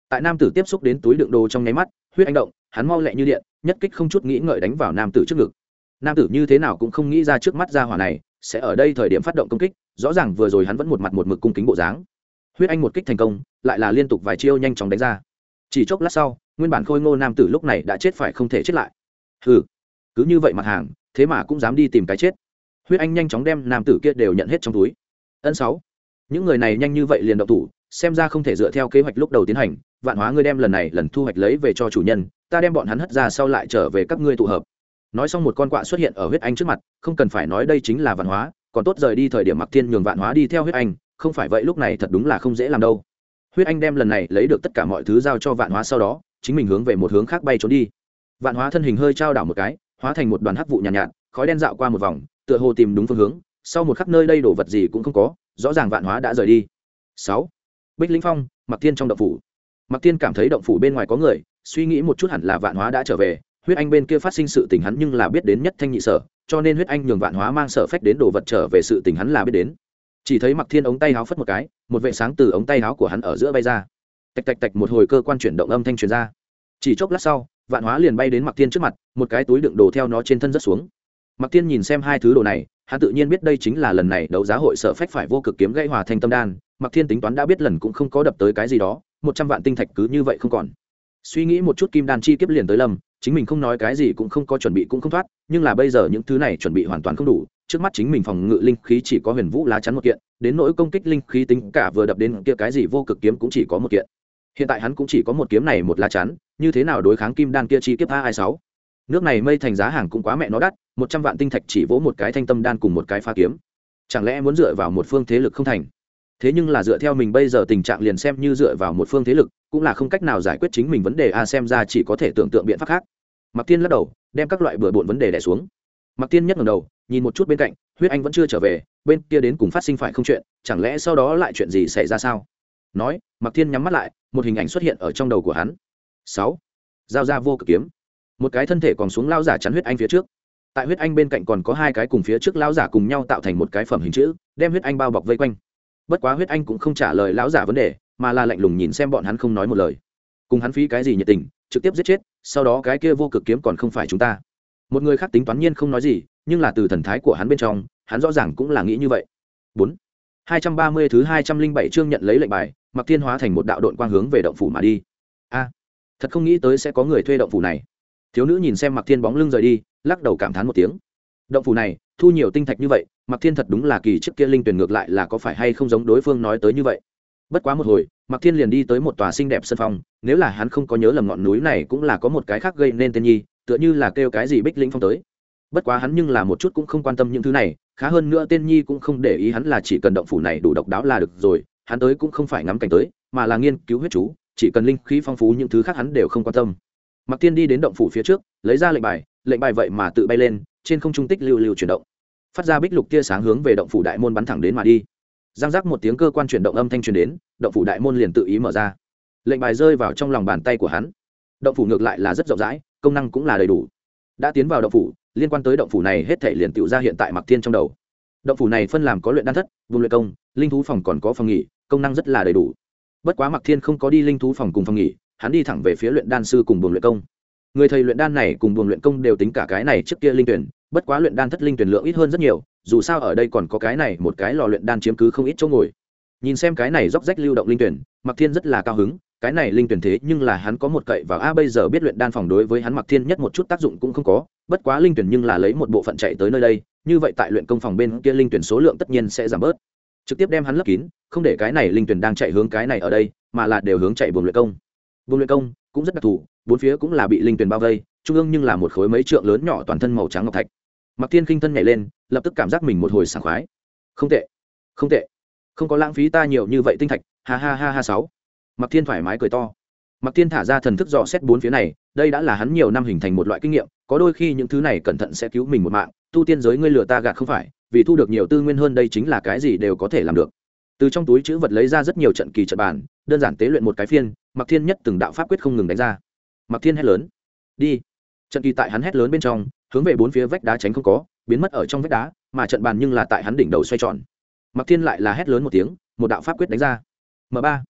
tại nam tử tiếp xúc đến túi đựng đồ trong nháy mắt, huyết anh động, hắn mau lẹ như điện, nhất kích không chút nghĩ ngợi đánh vào nam tử trước ngực. Nam tử như thế nào cũng không nghĩ ra trước mắt ra hỏa này sẽ ở đây thời điểm phát động công kích, rõ ràng vừa rồi hắn vẫn một mặt một mực cung kính bộ dáng. Huyết anh một kích thành công, lại là liên tục vài chiêu nhanh chóng đánh ra. Chỉ chốc lát sau, nguyên bản khôi ngô nam tử lúc này đã chết phải không thể chết lại. Hừ, cứ như vậy mặt hàng, thế mà cũng dám đi tìm cái chết. Huyết anh nhanh chóng đem nam tử kia đều nhận hết trong túi. Ân sáu, những người này nhanh như vậy liền động thủ, xem ra không thể dựa theo kế hoạch lúc đầu tiến hành. Vạn Hóa ngươi đem lần này lần thu hoạch lấy về cho chủ nhân, ta đem bọn hắn hất ra sau lại trở về các ngươi tụ hợp. Nói xong một con quạ xuất hiện ở Huyết anh trước mặt, không cần phải nói đây chính là Vạn Hóa, còn tốt rời đi thời điểm Mặc Thiên nhường Vạn Hóa đi theo Huyết anh, không phải vậy lúc này thật đúng là không dễ làm đâu. Huyết anh đem lần này lấy được tất cả mọi thứ giao cho Vạn Hóa sau đó, chính mình hướng về một hướng khác bay trốn đi. Vạn Hóa thân hình hơi trao đảo một cái, hóa thành một đoàn hắc vụ nhàn nhạt, nhạt, khói đen dạo qua một vòng, tựa hồ tìm đúng phương hướng, sau một khắc nơi đây đổ vật gì cũng không có, rõ ràng Vạn Hóa đã rời đi. sáu. Bích Linh Phong, Mặc Thiên trong động phủ. Mặc Thiên cảm thấy động phủ bên ngoài có người, suy nghĩ một chút hẳn là Vạn Hóa đã trở về. Huyết anh bên kia phát sinh sự tình hắn nhưng là biết đến nhất thanh nhị sở, cho nên Huyết anh nhường Vạn Hóa mang sở phách đến đồ vật trở về sự tình hắn là biết đến. Chỉ thấy Mặc Thiên ống tay áo phất một cái, một vệ sáng từ ống tay áo của hắn ở giữa bay ra. Tạch tạch tạch một hồi cơ quan chuyển động âm thanh truyền ra. Chỉ chốc lát sau, Vạn Hóa liền bay đến Mặc Thiên trước mặt, một cái túi đựng đồ theo nó trên thân rớt xuống. Mặc Thiên nhìn xem hai thứ đồ này, hắn tự nhiên biết đây chính là lần này đấu giá hội sở phách phải vô cực kiếm gãy hòa thành tâm đan. Mặc Thiên tính toán đã biết lần cũng không có đập tới cái gì đó, một trăm vạn tinh thạch cứ như vậy không còn. Suy nghĩ một chút kim đan chi kiếp liền tới lâm, chính mình không nói cái gì cũng không có chuẩn bị cũng không thoát, nhưng là bây giờ những thứ này chuẩn bị hoàn toàn không đủ, trước mắt chính mình phòng ngự linh khí chỉ có huyền vũ lá chắn một kiện, đến nỗi công kích linh khí tính cả vừa đập đến kia cái gì vô cực kiếm cũng chỉ có một kiện. Hiện tại hắn cũng chỉ có một kiếm này một lá chắn, như thế nào đối kháng kim đan kia chi kiếp a hai sáu. Nước này mây thành giá hàng cũng quá mẹ nó đắt, một trăm vạn tinh thạch chỉ vỗ một cái thanh tâm đan cùng một cái pha kiếm. Chẳng lẽ muốn dựa vào một phương thế lực không thành? Thế nhưng là dựa theo mình bây giờ tình trạng liền xem như dựa vào một phương thế lực, cũng là không cách nào giải quyết chính mình vấn đề a, xem ra chỉ có thể tưởng tượng biện pháp khác. Mặc Tiên lắc đầu, đem các loại bừa bộn vấn đề đè xuống. Mặc Tiên nhất ngẩng đầu, nhìn một chút bên cạnh, Huyết Anh vẫn chưa trở về, bên kia đến cùng phát sinh phải không chuyện, chẳng lẽ sau đó lại chuyện gì xảy ra sao? Nói, Mặc Tiên nhắm mắt lại, một hình ảnh xuất hiện ở trong đầu của hắn. sáu. Giao ra vô cực kiếm. Một cái thân thể còn xuống lão giả chắn Huyết Anh phía trước. Tại Huyết Anh bên cạnh còn có hai cái cùng phía trước lão giả cùng nhau tạo thành một cái phẩm hình chữ, đem Huyết Anh bao bọc vây quanh. Bất quá Huyết Anh cũng không trả lời lão giả vấn đề, mà là lạnh lùng nhìn xem bọn hắn không nói một lời. Cùng hắn phí cái gì nhiệt tình, trực tiếp giết chết, sau đó cái kia vô cực kiếm còn không phải chúng ta. Một người khác tính toán nhiên không nói gì, nhưng là từ thần thái của hắn bên trong, hắn rõ ràng cũng là nghĩ như vậy. bốn. hai trăm ba mươi thứ hai trăm linh bảy chương nhận lấy lệnh bài, Mặc Thiên hóa thành một đạo độn quang hướng về động phủ mà đi. A, thật không nghĩ tới sẽ có người thuê động phủ này. Thiếu nữ nhìn xem Mặc Thiên bóng lưng rời đi, lắc đầu cảm thán một tiếng. Động phủ này, thu nhiều tinh thạch như vậy, Mặc Thiên thật đúng là kỳ trước kia linh tuyển ngược lại là có phải hay không giống đối phương nói tới như vậy. Bất quá một hồi, Mặc Thiên liền đi tới một tòa xinh đẹp sân phong, nếu là hắn không có nhớ lầm ngọn núi này cũng là có một cái khác gây nên tên nhi, tựa như là kêu cái gì Bích Linh Phong tới. Bất quá hắn nhưng là một chút cũng không quan tâm những thứ này, khá hơn nữa tên nhi cũng không để ý hắn, là chỉ cần động phủ này đủ độc đáo là được rồi, hắn tới cũng không phải ngắm cảnh tới, mà là nghiên cứu huyết chú, chỉ cần linh khí phong phú những thứ khác hắn đều không quan tâm. Mặc Thiên đi đến động phủ phía trước, lấy ra lệnh bài, lệnh bài vậy mà tự bay lên, trên không trung tích lưu lưu chuyển động, phát ra bích lục tia sáng hướng về động phủ đại môn bắn thẳng đến mà đi. Giang giác một tiếng cơ quan chuyển động âm thanh truyền đến, động phủ đại môn liền tự ý mở ra. Lệnh bài rơi vào trong lòng bàn tay của hắn. Động phủ ngược lại là rất rộng rãi, công năng cũng là đầy đủ. Đã tiến vào động phủ, liên quan tới động phủ này hết thảy liền tựu ra hiện tại Mặc Thiên trong đầu. Động phủ này phân làm có luyện đan thất, vùng luyện công, linh thú phòng còn có phòng nghỉ, công năng rất là đầy đủ. Bất quá Mặc Thiên không có đi linh thú phòng cùng phòng nghỉ, hắn đi thẳng về phía luyện đan sư cùng buồng luyện công. Người thầy luyện đan này cùng buồng luyện công đều tính cả cái này trước kia linh tuyển, bất quá luyện đan thất linh tuyển lượng ít hơn rất nhiều, dù sao ở đây còn có cái này một cái lò luyện đan chiếm cứ không ít chỗ ngồi. Nhìn xem cái này róc rách lưu động linh tuyển, Mặc Thiên rất là cao hứng, cái này linh tuyển thế nhưng là hắn có một cậy vào a, bây giờ biết luyện đan phòng đối với hắn Mặc Thiên nhất một chút tác dụng cũng không có, bất quá linh tuyển nhưng là lấy một bộ phận chạy tới nơi đây, như vậy tại luyện công phòng bên kia linh tuyển số lượng tất nhiên sẽ giảm bớt. Trực tiếp đem hắn lấp kín, không để cái này linh tuyển đang chạy hướng cái này ở đây, mà là đều hướng chạy buồng luyện công. Buồng luyện công cũng rất đặc thù, bốn phía cũng là bị linh tuyển bao vây, trung ương nhưng là một khối mấy trượng lớn nhỏ toàn thân màu trắng ngọc thạch. Mặc Thiên khinh thân nhảy lên, lập tức cảm giác mình một hồi sảng khoái. Không tệ, không tệ, không có lãng phí ta nhiều như vậy tinh thạch, ha ha ha ha sáu. Mặc Thiên thoải mái cười to. Mặc Thiên thả ra thần thức dò xét bốn phía này, đây đã là hắn nhiều năm hình thành một loại kinh nghiệm, có đôi khi những thứ này cẩn thận sẽ cứu mình một mạng, tu tiên giới ngươi lừa ta gạt không phải, vì thu được nhiều tư nguyên hơn đây chính là cái gì đều có thể làm được. Từ trong túi trữ vật lấy ra rất nhiều trận kỳ trận bàn, đơn giản tế luyện một cái phiên, Mặc Thiên nhất từng đạo pháp quyết không ngừng đánh ra. Mặc Thiên hét lớn, đi. Trận kỳ tại hắn hét lớn bên trong, hướng về bốn phía vách đá tránh không có, biến mất ở trong vách đá, mà trận bàn nhưng là tại hắn đỉnh đầu xoay tròn. Mặc Thiên lại là hét lớn một tiếng, một đạo pháp quyết đánh ra. M ba.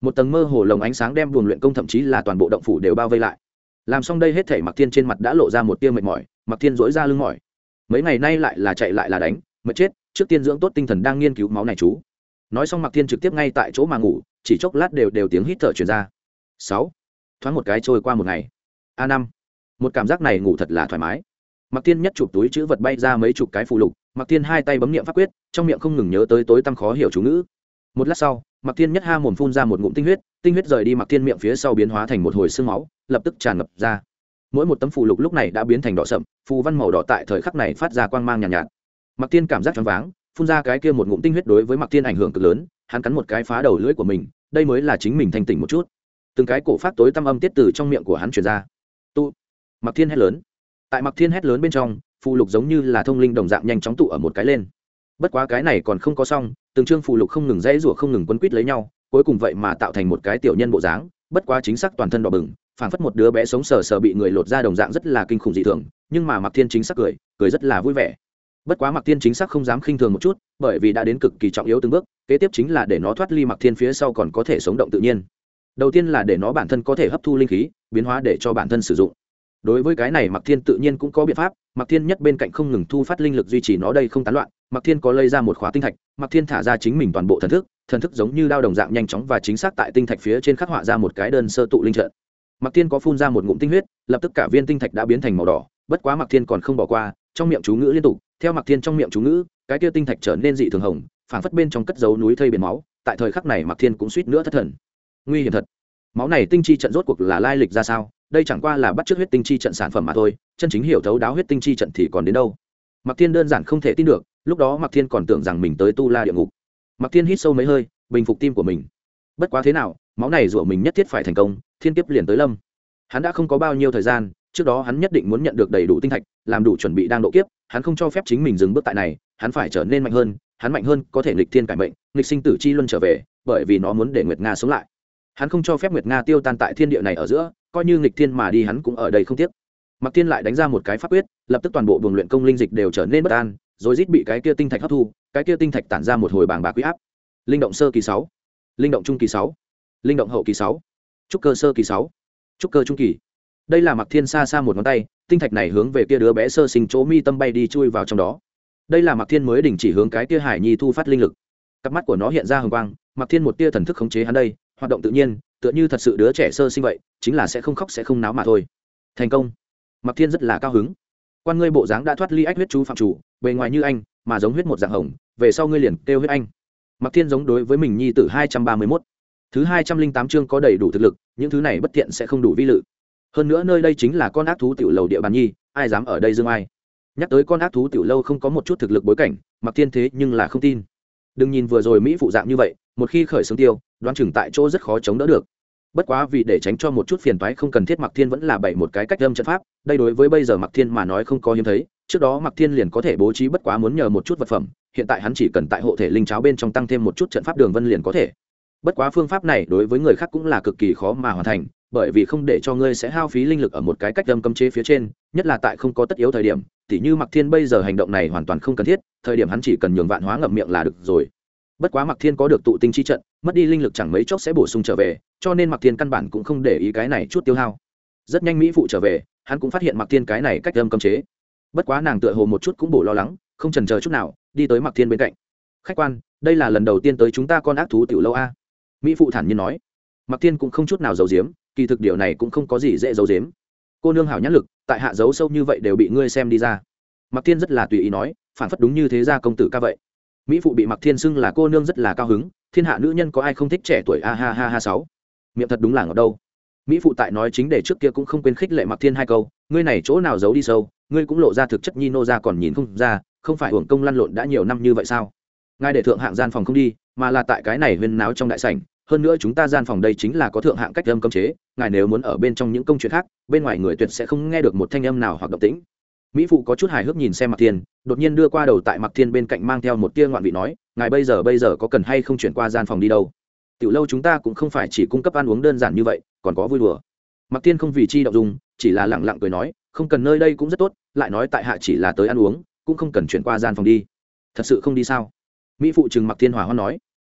một tầng mơ hồ lồng ánh sáng đem buồng luyện công thậm chí là toàn bộ động phủ đều bao vây lại. Làm xong đây hết thảy, Mạc Thiên trên mặt đã lộ ra một tia mệt mỏi. Mạc Thiên dỗi ra lưng mỏi, mấy ngày nay lại là chạy lại là đánh, mệt chết, trước tiên dưỡng tốt tinh thần đang nghiên cứu máu này chú. Nói xong Mạc Thiên trực tiếp ngay tại chỗ mà ngủ, chỉ chốc lát đều đều tiếng hít thở truyền ra. Sáu, thoáng một cái trôi qua một ngày. A năm, một cảm giác này ngủ thật là thoải mái. Mạc Thiên nhất chụp túi chữ vật bay ra mấy chục cái phù lục, Mạc Thiên hai tay bấm niệm pháp quyết, trong miệng không ngừng nhớ tới tối tăm khó hiểu chú ngữ. Một lát sau, Mạc Thiên nhất ha mồm phun ra một ngụm tinh huyết, tinh huyết rời đi Mạc Thiên miệng phía sau biến hóa thành một hồi xương máu, lập tức tràn ngập ra. Mỗi một tấm phù lục lúc này đã biến thành đỏ sậm, phù văn màu đỏ tại thời khắc này phát ra quang mang nhàn nhạt, nhạt. Mạc Thiên cảm giác choáng váng, phun ra cái kia một ngụm tinh huyết đối với Mạc Thiên ảnh hưởng cực lớn, hắn cắn một cái phá đầu lưỡi của mình, đây mới là chính mình thanh tỉnh một chút. Từng cái cổ phát tối tăm âm tiết từ trong miệng của hắn truyền ra. Tu, Mạc Thiên hét lớn. Tại Mạc Thiên hét lớn bên trong, phù lục giống như là thông linh đồng dạng nhanh chóng tụ ở một cái lên. Bất quá cái này còn không có xong, từng chương phù lục không ngừng dãy rủa không ngừng quấn quýt lấy nhau, cuối cùng vậy mà tạo thành một cái tiểu nhân bộ dáng, bất quá chính xác toàn thân đỏ bừng, phảng phất một đứa bé sống sờ sờ bị người lột ra đồng dạng, rất là kinh khủng dị thường, nhưng mà Mạc Thiên chính xác cười, cười rất là vui vẻ. Bất quá Mạc Thiên chính xác không dám khinh thường một chút, bởi vì đã đến cực kỳ trọng yếu từng bước, kế tiếp chính là để nó thoát ly Mạc Thiên phía sau còn có thể sống động tự nhiên. Đầu tiên là để nó bản thân có thể hấp thu linh khí, biến hóa để cho bản thân sử dụng. Đối với cái này Mạc Thiên tự nhiên cũng có biện pháp, Mạc Thiên nhất bên cạnh không ngừng thu phát linh lực duy trì nó đây không tán loạn, Mạc Thiên có lây ra một khóa tinh thạch, Mạc Thiên thả ra chính mình toàn bộ thần thức, thần thức giống như đao đồng dạng nhanh chóng và chính xác tại tinh thạch phía trên khắc họa ra một cái đơn sơ tụ linh trận. Mạc Thiên có phun ra một ngụm tinh huyết, lập tức cả viên tinh thạch đã biến thành màu đỏ, bất quá Mạc Thiên còn không bỏ qua, trong miệng chú ngữ liên tục, theo Mạc Thiên trong miệng chú ngữ, cái kia tinh thạch trở nên dị thường hồng, phảng phất bên trong cất giấu núi thây biển máu, tại thời khắc này Mạc Thiên cũng suýt nữa thất thần. Nguy hiểm thật. Máu này tinh chi trận rốt cuộc là lai lịch ra sao? Đây chẳng qua là bắt chước huyết tinh chi trận sản phẩm mà thôi, chân chính hiểu thấu đáo huyết tinh chi trận thì còn đến đâu. Mạc Thiên đơn giản không thể tin được, lúc đó Mạc Thiên còn tưởng rằng mình tới tu la địa ngục. Mạc Thiên hít sâu mấy hơi, bình phục tim của mình. Bất quá thế nào, máu này rủa mình nhất thiết phải thành công, thiên kiếp liền tới lâm. Hắn đã không có bao nhiêu thời gian, trước đó hắn nhất định muốn nhận được đầy đủ tinh thạch, làm đủ chuẩn bị đang độ kiếp, hắn không cho phép chính mình dừng bước tại này, hắn phải trở nên mạnh hơn, hắn mạnh hơn có thể nghịch thiên cải mệnh, nghịch sinh tử chi luân trở về, bởi vì nó muốn để Nguyệt Nga sống lại. Hắn không cho phép Nguyệt Nga tiêu tan tại thiên địa này ở giữa, coi như nghịch thiên mà đi hắn cũng ở đây không tiếc. Mạc Thiên lại đánh ra một cái pháp quyết, lập tức toàn bộ buồng luyện công linh dịch đều trở nên bất an, rồi rít bị cái kia tinh thạch hấp thu, cái kia tinh thạch tản ra một hồi bàng bạc quý áp. Linh động sơ kỳ sáu, linh động trung kỳ sáu, linh động hậu kỳ sáu, trúc cơ sơ kỳ sáu, trúc cơ trung kỳ. Đây là Mạc Thiên xa xa một ngón tay, tinh thạch này hướng về kia đứa bé sơ sinh chỗ mi tâm bay đi chui vào trong đó. Đây là Mạc Thiên mới đình chỉ hướng cái kia hải nhi thu phát linh lực. Cặp mắt của nó hiện ra hồng quang, Mạc Thiên một tia thần thức khống chế hắn đây, hoạt động tự nhiên, tựa như thật sự đứa trẻ sơ sinh vậy, chính là sẽ không khóc sẽ không náo mà thôi. Thành công. Mạc Thiên rất là cao hứng. Quan ngươi bộ dáng đã thoát ly ách huyết chú phạm chủ, bề ngoài như anh, mà giống huyết một dạng hồng, về sau ngươi liền kêu huyết anh. Mạc Thiên giống đối với mình nhi tử hai trăm ba mươi mốt. Thứ hai trăm linh tám chương có đầy đủ thực lực, những thứ này bất tiện sẽ không đủ vi lự. Hơn nữa nơi đây chính là con ác thú tiểu lầu địa bàn nhi, ai dám ở đây dương ai. Nhắc tới con ác thú tiểu lâu không có một chút thực lực bối cảnh, Mạc Thiên thế nhưng là không tin. Đừng nhìn vừa rồi mỹ phụ dạng như vậy, một khi khởi xướng tiêu, đoán chừng tại chỗ rất khó chống đỡ được. Bất quá vì để tránh cho một chút phiền toái không cần thiết, Mạc Thiên vẫn là bày một cái cách âm trận pháp, đây đối với bây giờ Mạc Thiên mà nói không có hiếm thấy, trước đó Mạc Thiên liền có thể bố trí, bất quá muốn nhờ một chút vật phẩm, hiện tại hắn chỉ cần tại hộ thể linh cháo bên trong tăng thêm một chút trận pháp đường vân liền có thể. Bất quá phương pháp này đối với người khác cũng là cực kỳ khó mà hoàn thành, bởi vì không để cho ngươi sẽ hao phí linh lực ở một cái cách âm cấm chế phía trên, nhất là tại không có tất yếu thời điểm, tỉ như Mạc Thiên bây giờ hành động này hoàn toàn không cần thiết, thời điểm hắn chỉ cần nhường Vạn Hóa ngậm miệng là được rồi. Bất quá Mạc Thiên có được tụ tinh chi trận, mất đi linh lực chẳng mấy chốc sẽ bổ sung trở về, cho nên Mạc Thiên căn bản cũng không để ý cái này chút tiêu hao. Rất nhanh mỹ phụ trở về, hắn cũng phát hiện Mạc Thiên cái này cách âm cấm chế. Bất quá nàng tựa hồ một chút cũng bổ lo lắng, không chần chờ chút nào, đi tới Mạc Thiên bên cạnh. Khách quan, đây là lần đầu tiên tới chúng ta con ác thú tiểu lâu a. Mỹ phụ thản nhiên nói. Mạc Thiên cũng không chút nào giấu giếm, kỳ thực điều này cũng không có gì dễ giấu giếm. Cô nương hảo nhãn lực, tại hạ giấu sâu như vậy đều bị ngươi xem đi ra. Mạc Thiên rất là tùy ý nói, phản phất đúng như thế gia công tử ca vậy. Mỹ phụ bị Mạc Thiên xưng là cô nương rất là cao hứng, thiên hạ nữ nhân có ai không thích trẻ tuổi a ha ha ha sáu. Miệng thật đúng là ngọt đâu. Mỹ phụ tại nói chính để trước kia cũng không quên khích lệ Mạc Thiên hai câu, ngươi này chỗ nào giấu đi sâu, ngươi cũng lộ ra thực chất nhi nô ra còn nhìn không ra, không phải hưởng công lăn lộn đã nhiều năm như vậy sao? Ngài để thượng hạng gian phòng không đi, mà là tại cái này huyên náo trong đại sảnh, hơn nữa chúng ta gian phòng đây chính là có thượng hạng cách âm cấm chế, ngài nếu muốn ở bên trong những công chuyện khác, bên ngoài người tuyệt sẽ không nghe được một thanh âm nào hoặc động tĩnh. Mỹ phụ có chút hài hước nhìn xem Mạc Thiên, đột nhiên đưa qua đầu tại Mạc Thiên bên cạnh mang theo một tia ngoạn vị nói, ngài bây giờ bây giờ có cần hay không chuyển qua gian phòng đi đâu? Tiểu lâu chúng ta cũng không phải chỉ cung cấp ăn uống đơn giản như vậy, còn có vui đùa. Mạc Thiên không vì chi động dung, chỉ là lẳng lặng cười nói, không cần, nơi đây cũng rất tốt, lại nói tại hạ chỉ là tới ăn uống, cũng không cần chuyển qua gian phòng đi. Thật sự không đi sao? Mỹ phụ trừng Mạc Thiên hòa hoan nói.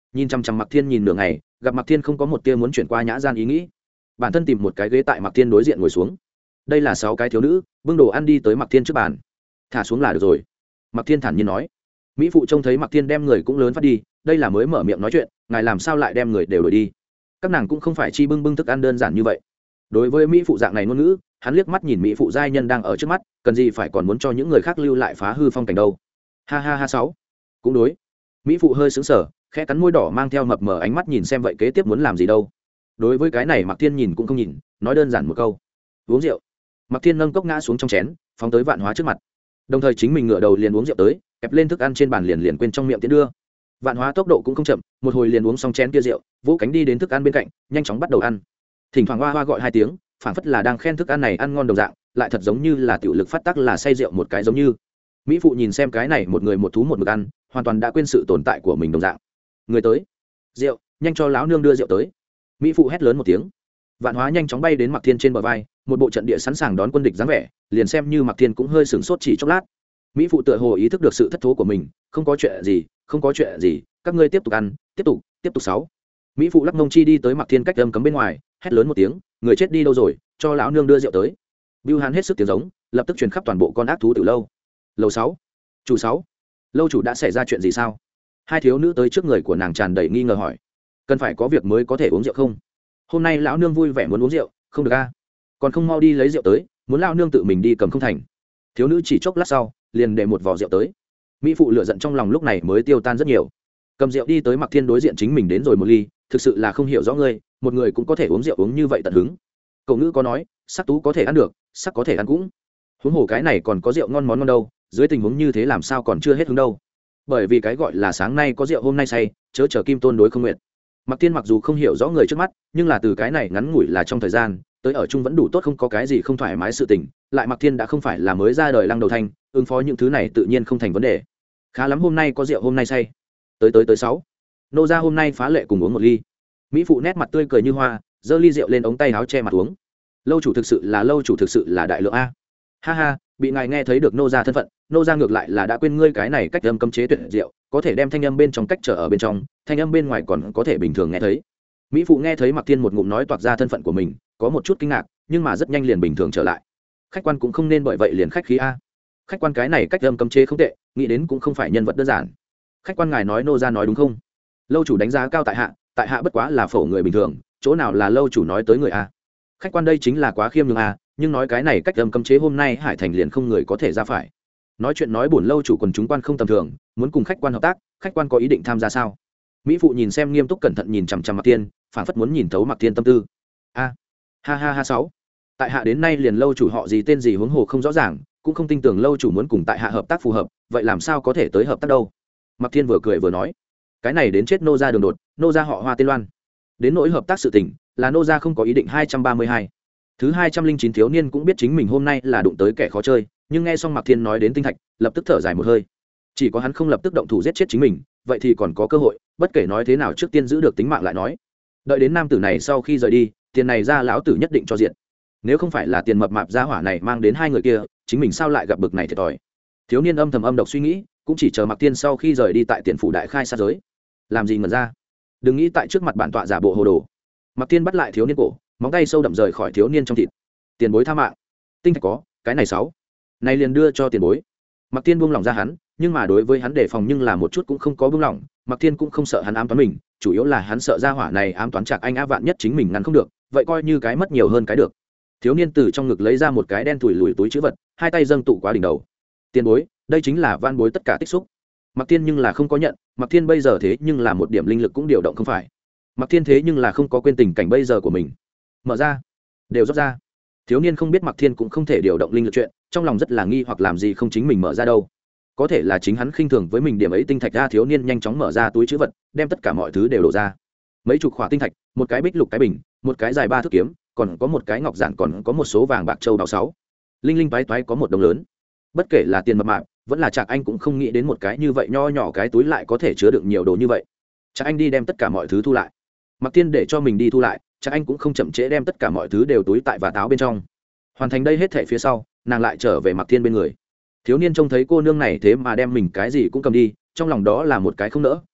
nhìn chăm chăm Mặc Thiên nhìn nửa ngày, gặp Mặc Thiên không có một tia muốn chuyển qua nhã gian ý nghĩ, bản thân tìm một cái ghế tại Mặc Thiên đối diện ngồi xuống. Đây là sáu cái thiếu nữ bưng đồ ăn đi tới Mặc Thiên trước bàn. Thả xuống là được rồi, Mặc Thiên thản nhiên nói. Mỹ phụ trông thấy Mặc Thiên đem người cũng lớn phát đi, đây là mới mở miệng nói chuyện, ngài làm sao lại đem người đều đổi đi? Các nàng cũng không phải chi bưng bưng thức ăn đơn giản như vậy. Đối với Mỹ phụ dạng này ngôn ngữ, hắn liếc mắt nhìn Mỹ phụ giai nhân đang ở trước mắt, cần gì phải còn muốn cho những người khác lưu lại phá hư phong cảnh đâu? Ha ha ha sáu. Cũng đối. Mỹ phụ hơi sững sờ, khẽ cắn môi đỏ mang theo mập mờ ánh mắt nhìn xem vậy kế tiếp muốn làm gì đâu. Đối với cái này Mặc Thiên nhìn cũng không nhìn, nói đơn giản một câu: uống rượu. Mặc Thiên nâng cốc ngã xuống trong chén, phóng tới Vạn Hóa trước mặt, đồng thời chính mình ngửa đầu liền uống rượu tới, kẹp lên thức ăn trên bàn liền liền quên trong miệng tiến đưa. Vạn Hóa tốc độ cũng không chậm, một hồi liền uống xong chén kia rượu, vỗ cánh đi đến thức ăn bên cạnh, nhanh chóng bắt đầu ăn. Thỉnh thoảng hoa hoa gọi hai tiếng, phảng phất là đang khen thức ăn này ăn ngon đồng dạng, lại thật giống như là tiểu lực phát tác là say rượu một cái giống như. Mỹ phụ nhìn xem cái này một người một thú một mực ăn, hoàn toàn đã quên sự tồn tại của mình đồng dạng. Người tới, rượu, nhanh cho lão nương đưa rượu tới. Mỹ phụ hét lớn một tiếng. Vạn Hóa nhanh chóng bay đến Mặc Thiên trên bờ vai, một bộ trận địa sẵn sàng đón quân địch dáng vẻ, liền xem như Mặc Thiên cũng hơi sửng sốt chỉ chốc lát. Mỹ phụ tựa hồ ý thức được sự thất thố của mình, không có chuyện gì, không có chuyện gì, các ngươi tiếp tục ăn, tiếp tục, tiếp tục sáu. Mỹ phụ lắc mông chi đi tới Mặc Thiên cách âm cấm bên ngoài, hét lớn một tiếng, người chết đi đâu rồi, cho lão nương đưa rượu tới. Bưu Hàn hết sức tiếng giống, lập tức truyền khắp toàn bộ con ác thú tiểu lâu. Lầu sáu, chủ sáu, lâu chủ đã xảy ra chuyện gì sao? Hai thiếu nữ tới trước người của nàng tràn đầy nghi ngờ hỏi. Cần phải có việc mới có thể uống rượu không? Hôm nay lão nương vui vẻ muốn uống rượu, không được a? Còn không mau đi lấy rượu tới, muốn lão nương tự mình đi cầm không thành. Thiếu nữ chỉ chốc lát sau, liền để một vò rượu tới. Mỹ phụ lửa giận trong lòng lúc này mới tiêu tan rất nhiều. Cầm rượu đi tới Mặc Thiên đối diện chính mình đến rồi một ly, thực sự là không hiểu rõ ngươi, một người cũng có thể uống rượu uống như vậy tận hứng. Cậu ngữ có nói, sắc tú có thể ăn được, sắc có thể ăn cũng. Huống hồ cái này còn có rượu ngon món ngon đâu, dưới tình huống như thế làm sao còn chưa hết hứng đâu. Bởi vì cái gọi là sáng nay có rượu hôm nay say, chớ chờ kim tôn đối không nguyện. Mặc Thiên mặc dù không hiểu rõ người trước mắt, nhưng là từ cái này ngắn ngủi là trong thời gian tới ở chung vẫn đủ tốt, không có cái gì không thoải mái sự tình. Lại Mặc Thiên đã không phải là mới ra đời lăng đầu thanh, ứng phó những thứ này tự nhiên không thành vấn đề. Khá lắm, hôm nay có rượu hôm nay say. Tới tới tới sáu. Nô gia hôm nay phá lệ cùng uống một ly. Mỹ phụ nét mặt tươi cười như hoa, giơ ly rượu lên ống tay áo che mặt uống. Lâu chủ thực sự là lâu chủ thực sự là đại lượng a. Ha ha, bị ngài nghe thấy được nô gia thân phận, nô gia ngược lại là đã quên ngươi cái này cách âm cấm chế tuyệt diệu, có thể đem thanh âm bên trong cách trở ở bên trong, thanh âm bên ngoài còn có thể bình thường nghe thấy. Mỹ phụ nghe thấy Mặc Thiên một ngụm nói toạc ra thân phận của mình, có một chút kinh ngạc, nhưng mà rất nhanh liền bình thường trở lại. Khách quan cũng không nên bởi vậy liền khách khí a. Khách quan cái này cách âm cấm chế không tệ, nghĩ đến cũng không phải nhân vật đơn giản. Khách quan ngài nói nô gia nói đúng không? Lâu chủ đánh giá cao tại hạ, tại hạ bất quá là phổ người bình thường, chỗ nào là lâu chủ nói tới người a. Khách quan đây chính là quá khiêm nhường a, nhưng nói cái này cách âm cấm chế hôm nay Hải Thành liền không người có thể ra phải. Nói chuyện nói buồn lâu chủ quần chúng quan không tầm thường, muốn cùng khách quan hợp tác, khách quan có ý định tham gia sao? Mỹ phụ nhìn xem nghiêm túc cẩn thận nhìn chằm chằm Mặc Thiên, phảng phất muốn nhìn thấu Mặc Thiên tâm tư. A, ha ha ha sáu. Tại hạ đến nay liền lâu chủ họ gì tên gì huống hồ không rõ ràng, cũng không tin tưởng lâu chủ muốn cùng tại hạ hợp tác phù hợp, vậy làm sao có thể tới hợp tác đâu? Mặc Thiên vừa cười vừa nói, cái này đến chết nô gia đường đột, nô gia họ Hoa tên Loan. Đến nỗi hợp tác sự tình, là nô gia không có ý định. Hai trăm ba mươi hai. Thứ hai trăm linh chín thiếu niên cũng biết chính mình hôm nay là đụng tới kẻ khó chơi, nhưng nghe xong Mặc Thiên nói đến tinh thạch, lập tức thở dài một hơi. Chỉ có hắn không lập tức động thủ giết chết chính mình, vậy thì còn có cơ hội, bất kể nói thế nào trước tiên giữ được tính mạng lại nói. Đợi đến nam tử này sau khi rời đi, tiền này ra lão tử nhất định cho diện. Nếu không phải là tiền mập mạp gia hỏa này mang đến hai người kia, chính mình sao lại gặp bực này thiệt thòi. Thiếu niên âm thầm âm độc suy nghĩ, cũng chỉ chờ Mặc Thiên sau khi rời đi tại tiền phủ đại khai sát giới. Làm gì ngẩn ra? Đừng nghĩ tại trước mặt bản tọa giả bộ hồ đồ. Mặc Thiên bắt lại thiếu niên cổ, móng tay sâu đậm rời khỏi thiếu niên trong thịt. Tiền bối tha mạng. Tinh thạch có, cái này sáu. Này liền đưa cho tiền bối. Mặc Thiên buông lỏng ra hắn, nhưng mà đối với hắn đề phòng nhưng là một chút cũng không có buông lỏng. Mặc Thiên cũng không sợ hắn ám toán mình, chủ yếu là hắn sợ gia hỏa này ám toán Trạc Anh á, vạn nhất chính mình ngăn không được, vậy coi như cái mất nhiều hơn cái được. Thiếu niên từ trong ngực lấy ra một cái đen thủi lùi túi trữ vật, hai tay dâng tụ qua đỉnh đầu. Tiền bối, đây chính là van bối tất cả tích xúc. Mặc Thiên nhưng là không có nhận, Mặc Thiên bây giờ thế nhưng là một điểm linh lực cũng điều động không phải. Mặc Thiên thế nhưng là không có quên tình cảnh bây giờ của mình. Mở ra, đều rót ra. Thiếu niên không biết Mặc Thiên cũng không thể điều động linh lực chuyện, trong lòng rất là nghi hoặc làm gì không chính mình mở ra đâu. Có thể là chính hắn khinh thường với mình điểm ấy tinh thạch ra. Thiếu niên nhanh chóng mở ra túi trữ vật, đem tất cả mọi thứ đều đổ ra. Mấy chục khỏa tinh thạch, một cái bích lục cái bình, một cái dài ba thước kiếm, còn có một cái ngọc giản, còn có một số vàng bạc châu báu sáu. Linh linh toái toái có một đồng lớn. Bất kể là tiền mập mạp, vẫn là Trạc Anh cũng không nghĩ đến một cái như vậy nho nhỏ cái túi lại có thể chứa đựng nhiều đồ như vậy. Trạc Anh đi đem tất cả mọi thứ thu lại. Mặc Thiên để cho mình đi thu lại, Trạc Anh cũng không chậm trễ đem tất cả mọi thứ đều túi tại và táo bên trong. Hoàn thành đây hết thảy phía sau, nàng lại trở về Mặc Thiên bên người. Thiếu niên trông thấy cô nương này thế mà đem mình cái gì cũng cầm đi, trong lòng đó là một cái không nỡ,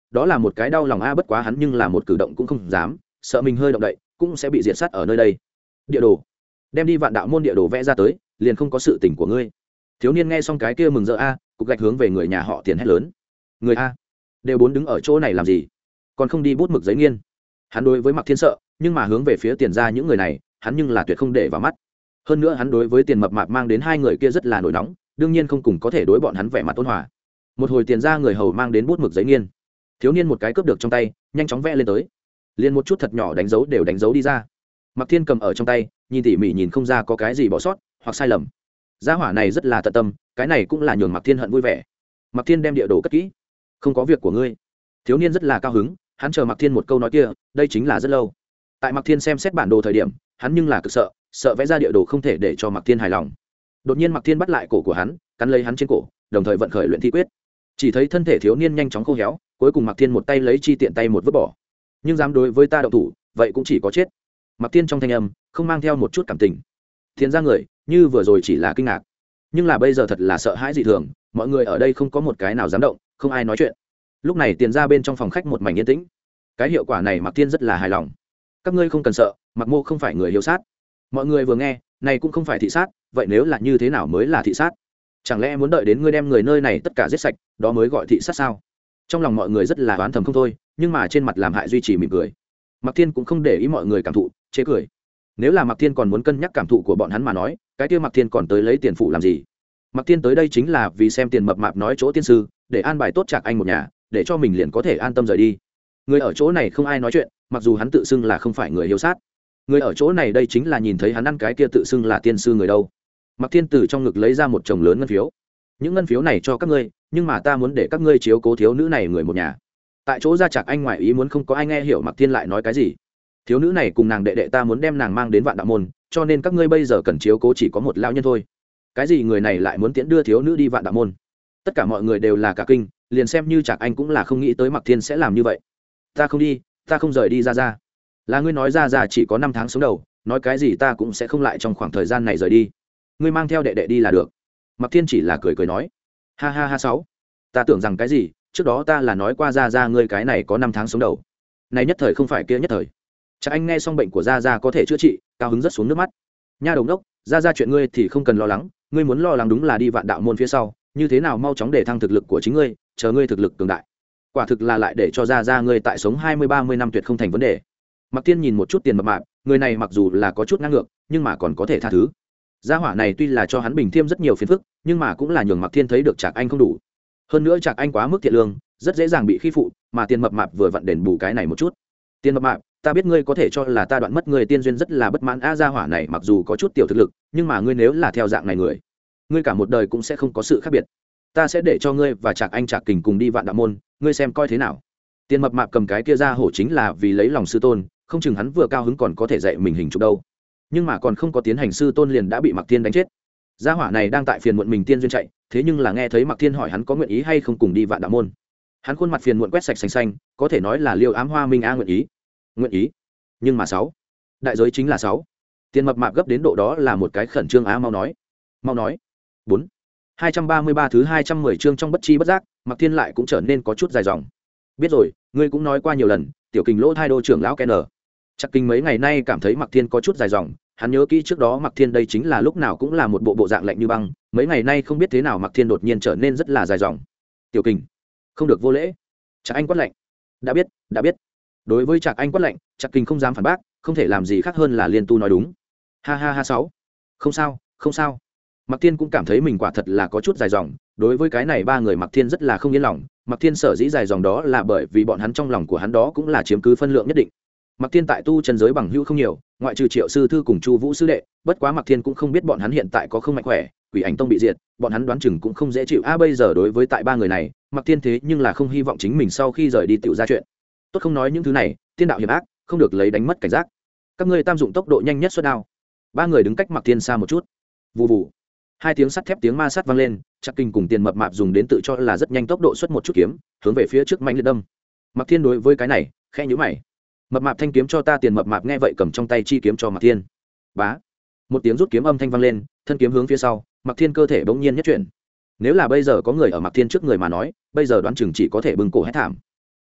đó là một cái đau lòng a, bất quá hắn nhưng là một cử động cũng không dám, sợ mình hơi động đậy cũng sẽ bị diệt sát ở nơi đây. Địa đồ, đem đi vạn đạo môn địa đồ vẽ ra tới, liền không có sự tình của ngươi. Thiếu niên nghe xong cái kia mừng rỡ a, cục gạch hướng về người nhà họ Tiền hét lớn. Người a, đều bốn đứng ở chỗ này làm gì, còn không đi bút mực giấy nghiên. Hắn đối với Mạc Thiên sợ, nhưng mà hướng về phía Tiền ra những người này, hắn nhưng là tuyệt không để vào mắt. Hơn nữa hắn đối với Tiền mập mạp mang đến hai người kia rất là nổi nóng, đương nhiên không cùng có thể đối bọn hắn vẻ mặt ôn hòa. Một hồi Tiền ra người hầu mang đến bút mực giấy nghiên, thiếu niên một cái cướp được trong tay, nhanh chóng vẽ lên tới, liền một chút thật nhỏ đánh dấu đều đánh dấu đi ra. Mạc Thiên cầm ở trong tay, nhìn tỉ mỉ nhìn không ra có cái gì bỏ sót hoặc sai lầm. Gia hỏa này rất là tận tâm, cái này cũng là nhường Mạc Thiên hận vui vẻ. Mạc Thiên đem địa đồ cất kỹ, không có việc của ngươi. Thiếu niên rất là cao hứng, hắn chờ Mạc Thiên một câu nói kia, đây chính là rất lâu. Tại Mạc Thiên xem xét bản đồ thời điểm, hắn nhưng là cực sợ, sợ vẽ ra địa đồ không thể để cho Mạc Thiên hài lòng. Đột nhiên Mạc Thiên bắt lại cổ của hắn, cắn lấy hắn trên cổ, đồng thời vận khởi luyện thi quyết. Chỉ thấy thân thể thiếu niên nhanh chóng khô héo, cuối cùng Mạc Thiên một tay lấy chi tiện tay một vứt bỏ. Nhưng dám đối với ta động thủ, vậy cũng chỉ có chết. Mạc Thiên trong thanh âm không mang theo một chút cảm tình. Thiên ra người, như vừa rồi chỉ là kinh ngạc, nhưng là bây giờ thật là sợ hãi dị thường, mọi người ở đây không có một cái nào dám động, không ai nói chuyện. Lúc này Tiền ra bên trong phòng khách một mảnh yên tĩnh. Cái hiệu quả này Mạc Thiên rất là hài lòng. Các ngươi không cần sợ, Mạc Mô không phải người hiếu sát. Mọi người vừa nghe, này cũng không phải thị sát, vậy nếu là như thế nào mới là thị sát? Chẳng lẽ muốn đợi đến ngươi đem người nơi này tất cả giết sạch, đó mới gọi thị sát sao? Trong lòng mọi người rất là oán thầm không thôi, nhưng mà trên mặt làm hại duy trì mỉm cười. Mạc Thiên cũng không để ý mọi người cảm thụ, chế cười. Nếu là Mạc Thiên còn muốn cân nhắc cảm thụ của bọn hắn mà nói, cái kia Mạc Thiên còn tới lấy tiền phụ làm gì? Mạc Thiên tới đây chính là vì xem Tiền mập mạp nói chỗ tiên sư, để an bài tốt Trạc Anh một nhà, để cho mình liền có thể an tâm rời đi. Người ở chỗ này không ai nói chuyện, mặc dù hắn tự xưng là không phải người hiếu sát. Người ở chỗ này đây chính là nhìn thấy hắn ăn cái kia tự xưng là tiên sư người đâu. Mạc Thiên từ trong ngực lấy ra một chồng lớn ngân phiếu. Những ngân phiếu này cho các ngươi, nhưng mà ta muốn để các ngươi chiếu cố thiếu nữ này người một nhà. Tại chỗ ra Trạc Anh ngoại ý muốn không có ai nghe hiểu Mạc Thiên lại nói cái gì. Thiếu nữ này cùng nàng đệ đệ ta muốn đem nàng mang đến Vạn Đạo môn, cho nên các ngươi bây giờ cần chiếu cố chỉ có một lão nhân thôi. Cái gì người này lại muốn tiễn đưa thiếu nữ đi Vạn Đạo môn? Tất cả mọi người đều là cả kinh, liền xem như Trạc Anh cũng là không nghĩ tới Mạc Thiên sẽ làm như vậy. Ta không đi, ta không rời đi ra ra. Là ngươi nói ra ra chỉ có năm tháng sống đầu, nói cái gì ta cũng sẽ không lại trong khoảng thời gian này rời đi. Ngươi mang theo đệ đệ đi là được. Mạc Thiên chỉ là cười cười nói, ha ha ha sáu. Ta tưởng rằng cái gì, trước đó ta là nói qua ra ra ngươi cái này có năm tháng sống đầu. Này nhất thời không phải kia nhất thời. Trạc Anh nghe xong bệnh của ra ra có thể chữa trị, cao hứng rất xuống nước mắt. Nha đồng đốc, ra ra chuyện ngươi thì không cần lo lắng, ngươi muốn lo lắng đúng là đi Vạn Đạo môn phía sau, như thế nào mau chóng để thăng thực lực của chính ngươi, chờ ngươi thực lực cường đại. Quả thực là lại để cho ra ra ngươi tại sống hai mươi ba mươi năm tuyệt không thành vấn đề. Mạc Thiên nhìn một chút Tiền mập mạp, người này mặc dù là có chút ngang ngược, nhưng mà còn có thể tha thứ. Gia hỏa này tuy là cho hắn bình thêm rất nhiều phiền phức, nhưng mà cũng là nhường Mạc Thiên thấy được Trạc Anh không đủ. Hơn nữa Trạc Anh quá mức thiện lương, rất dễ dàng bị khi phụ, mà Tiền mập mạp vừa vặn đền bù cái này một chút. Tiền mập mạp, ta biết ngươi có thể cho là ta đoạn mất người tiên duyên rất là bất mãn a, gia hỏa này mặc dù có chút tiểu thực lực, nhưng mà ngươi nếu là theo dạng này người, ngươi cả một đời cũng sẽ không có sự khác biệt. Ta sẽ để cho ngươi và Trạc Anh Trạc Kình cùng đi Vạn Đạo môn, ngươi xem coi thế nào. Tiền mập mạp cầm cái kia ra hổ chính là vì lấy lòng sư tôn, không chừng hắn vừa cao hứng còn có thể dạy mình hình chụp đâu. Nhưng mà còn không có tiến hành sư tôn liền đã bị Mạc Thiên đánh chết. Gia hỏa này đang tại phiền muộn mình tiên duyên chạy, thế nhưng là nghe thấy Mạc Thiên hỏi hắn có nguyện ý hay không cùng đi Vạn Đạo môn. Hắn khuôn mặt phiền muộn quét sạch xanh xanh, có thể nói là liêu ám hoa minh a nguyện ý. Nguyện ý. Nhưng mà sáu, đại giới chính là sáu. Tiền mập mạp gấp đến độ đó là một cái khẩn trương á, mau nói. Mau nói. bốn. hai trăm ba mươi ba thứ hai trăm mười chương trong bất chi bất giác, Mạc Thiên lại cũng trở nên có chút dài dòng. Biết rồi, ngươi cũng nói qua nhiều lần, tiểu Kình lỗ thai đô trưởng lão Ken. Chắc Kinh mấy ngày nay cảm thấy Mạc Thiên có chút dài dòng, hắn nhớ kỹ trước đó Mạc Thiên đây chính là lúc nào cũng là một bộ bộ dạng lạnh như băng, mấy ngày nay không biết thế nào Mạc Thiên đột nhiên trở nên rất là dài dòng. Tiểu Kình, không được vô lễ. Trạc Anh quát lạnh. Đã biết, đã biết. Đối với Trạc Anh quát lạnh, Trạc Kinh không dám phản bác, không thể làm gì khác hơn là liên tu nói đúng. Ha ha ha sáu. Không sao, không sao. Mạc Thiên cũng cảm thấy mình quả thật là có chút dài dòng, đối với cái này ba người Mạc Thiên rất là không yên lòng. Mạc Thiên sở dĩ dài dòng đó là bởi vì bọn hắn trong lòng của hắn đó cũng là chiếm cứ phân lượng nhất định. Mạc Thiên tại tu chân giới bằng hữu không nhiều, ngoại trừ Triệu sư thư cùng Chu Vũ sư đệ, bất quá Mạc Thiên cũng không biết bọn hắn hiện tại có không mạnh khỏe, Quỷ Ảnh Tông bị diệt, bọn hắn đoán chừng cũng không dễ chịu. A à, bây giờ đối với tại ba người này, Mạc Thiên thế nhưng là không hy vọng chính mình sau khi rời đi tiểu ra chuyện. Tốt không nói những thứ này, tiên đạo hiểm ác, không được lấy đánh mất cảnh giác. Các ngươi tam dụng tốc độ nhanh nhất xuất đao. Ba người đứng cách Mạc Thiên xa một chút. Vù vù. Hai tiếng sắt thép tiếng ma sát vang lên, Trạc Kinh cùng Tiền mập mạp dùng đến tự cho là rất nhanh tốc độ xuất một chút kiếm, hướng về phía trước mạnh liệt đâm. Mạc Thiên đối với cái này, khẽ nhíu mày. Mập mạp thanh kiếm cho ta. Tiền mập mạp nghe vậy cầm trong tay chi kiếm cho Mạc Thiên. Bá. Một tiếng rút kiếm âm thanh vang lên, thân kiếm hướng phía sau, Mạc Thiên cơ thể bỗng nhiên nhất chuyển. Nếu là bây giờ có người ở Mạc Thiên trước người mà nói, bây giờ đoán chừng chỉ có thể bưng cổ hét thảm.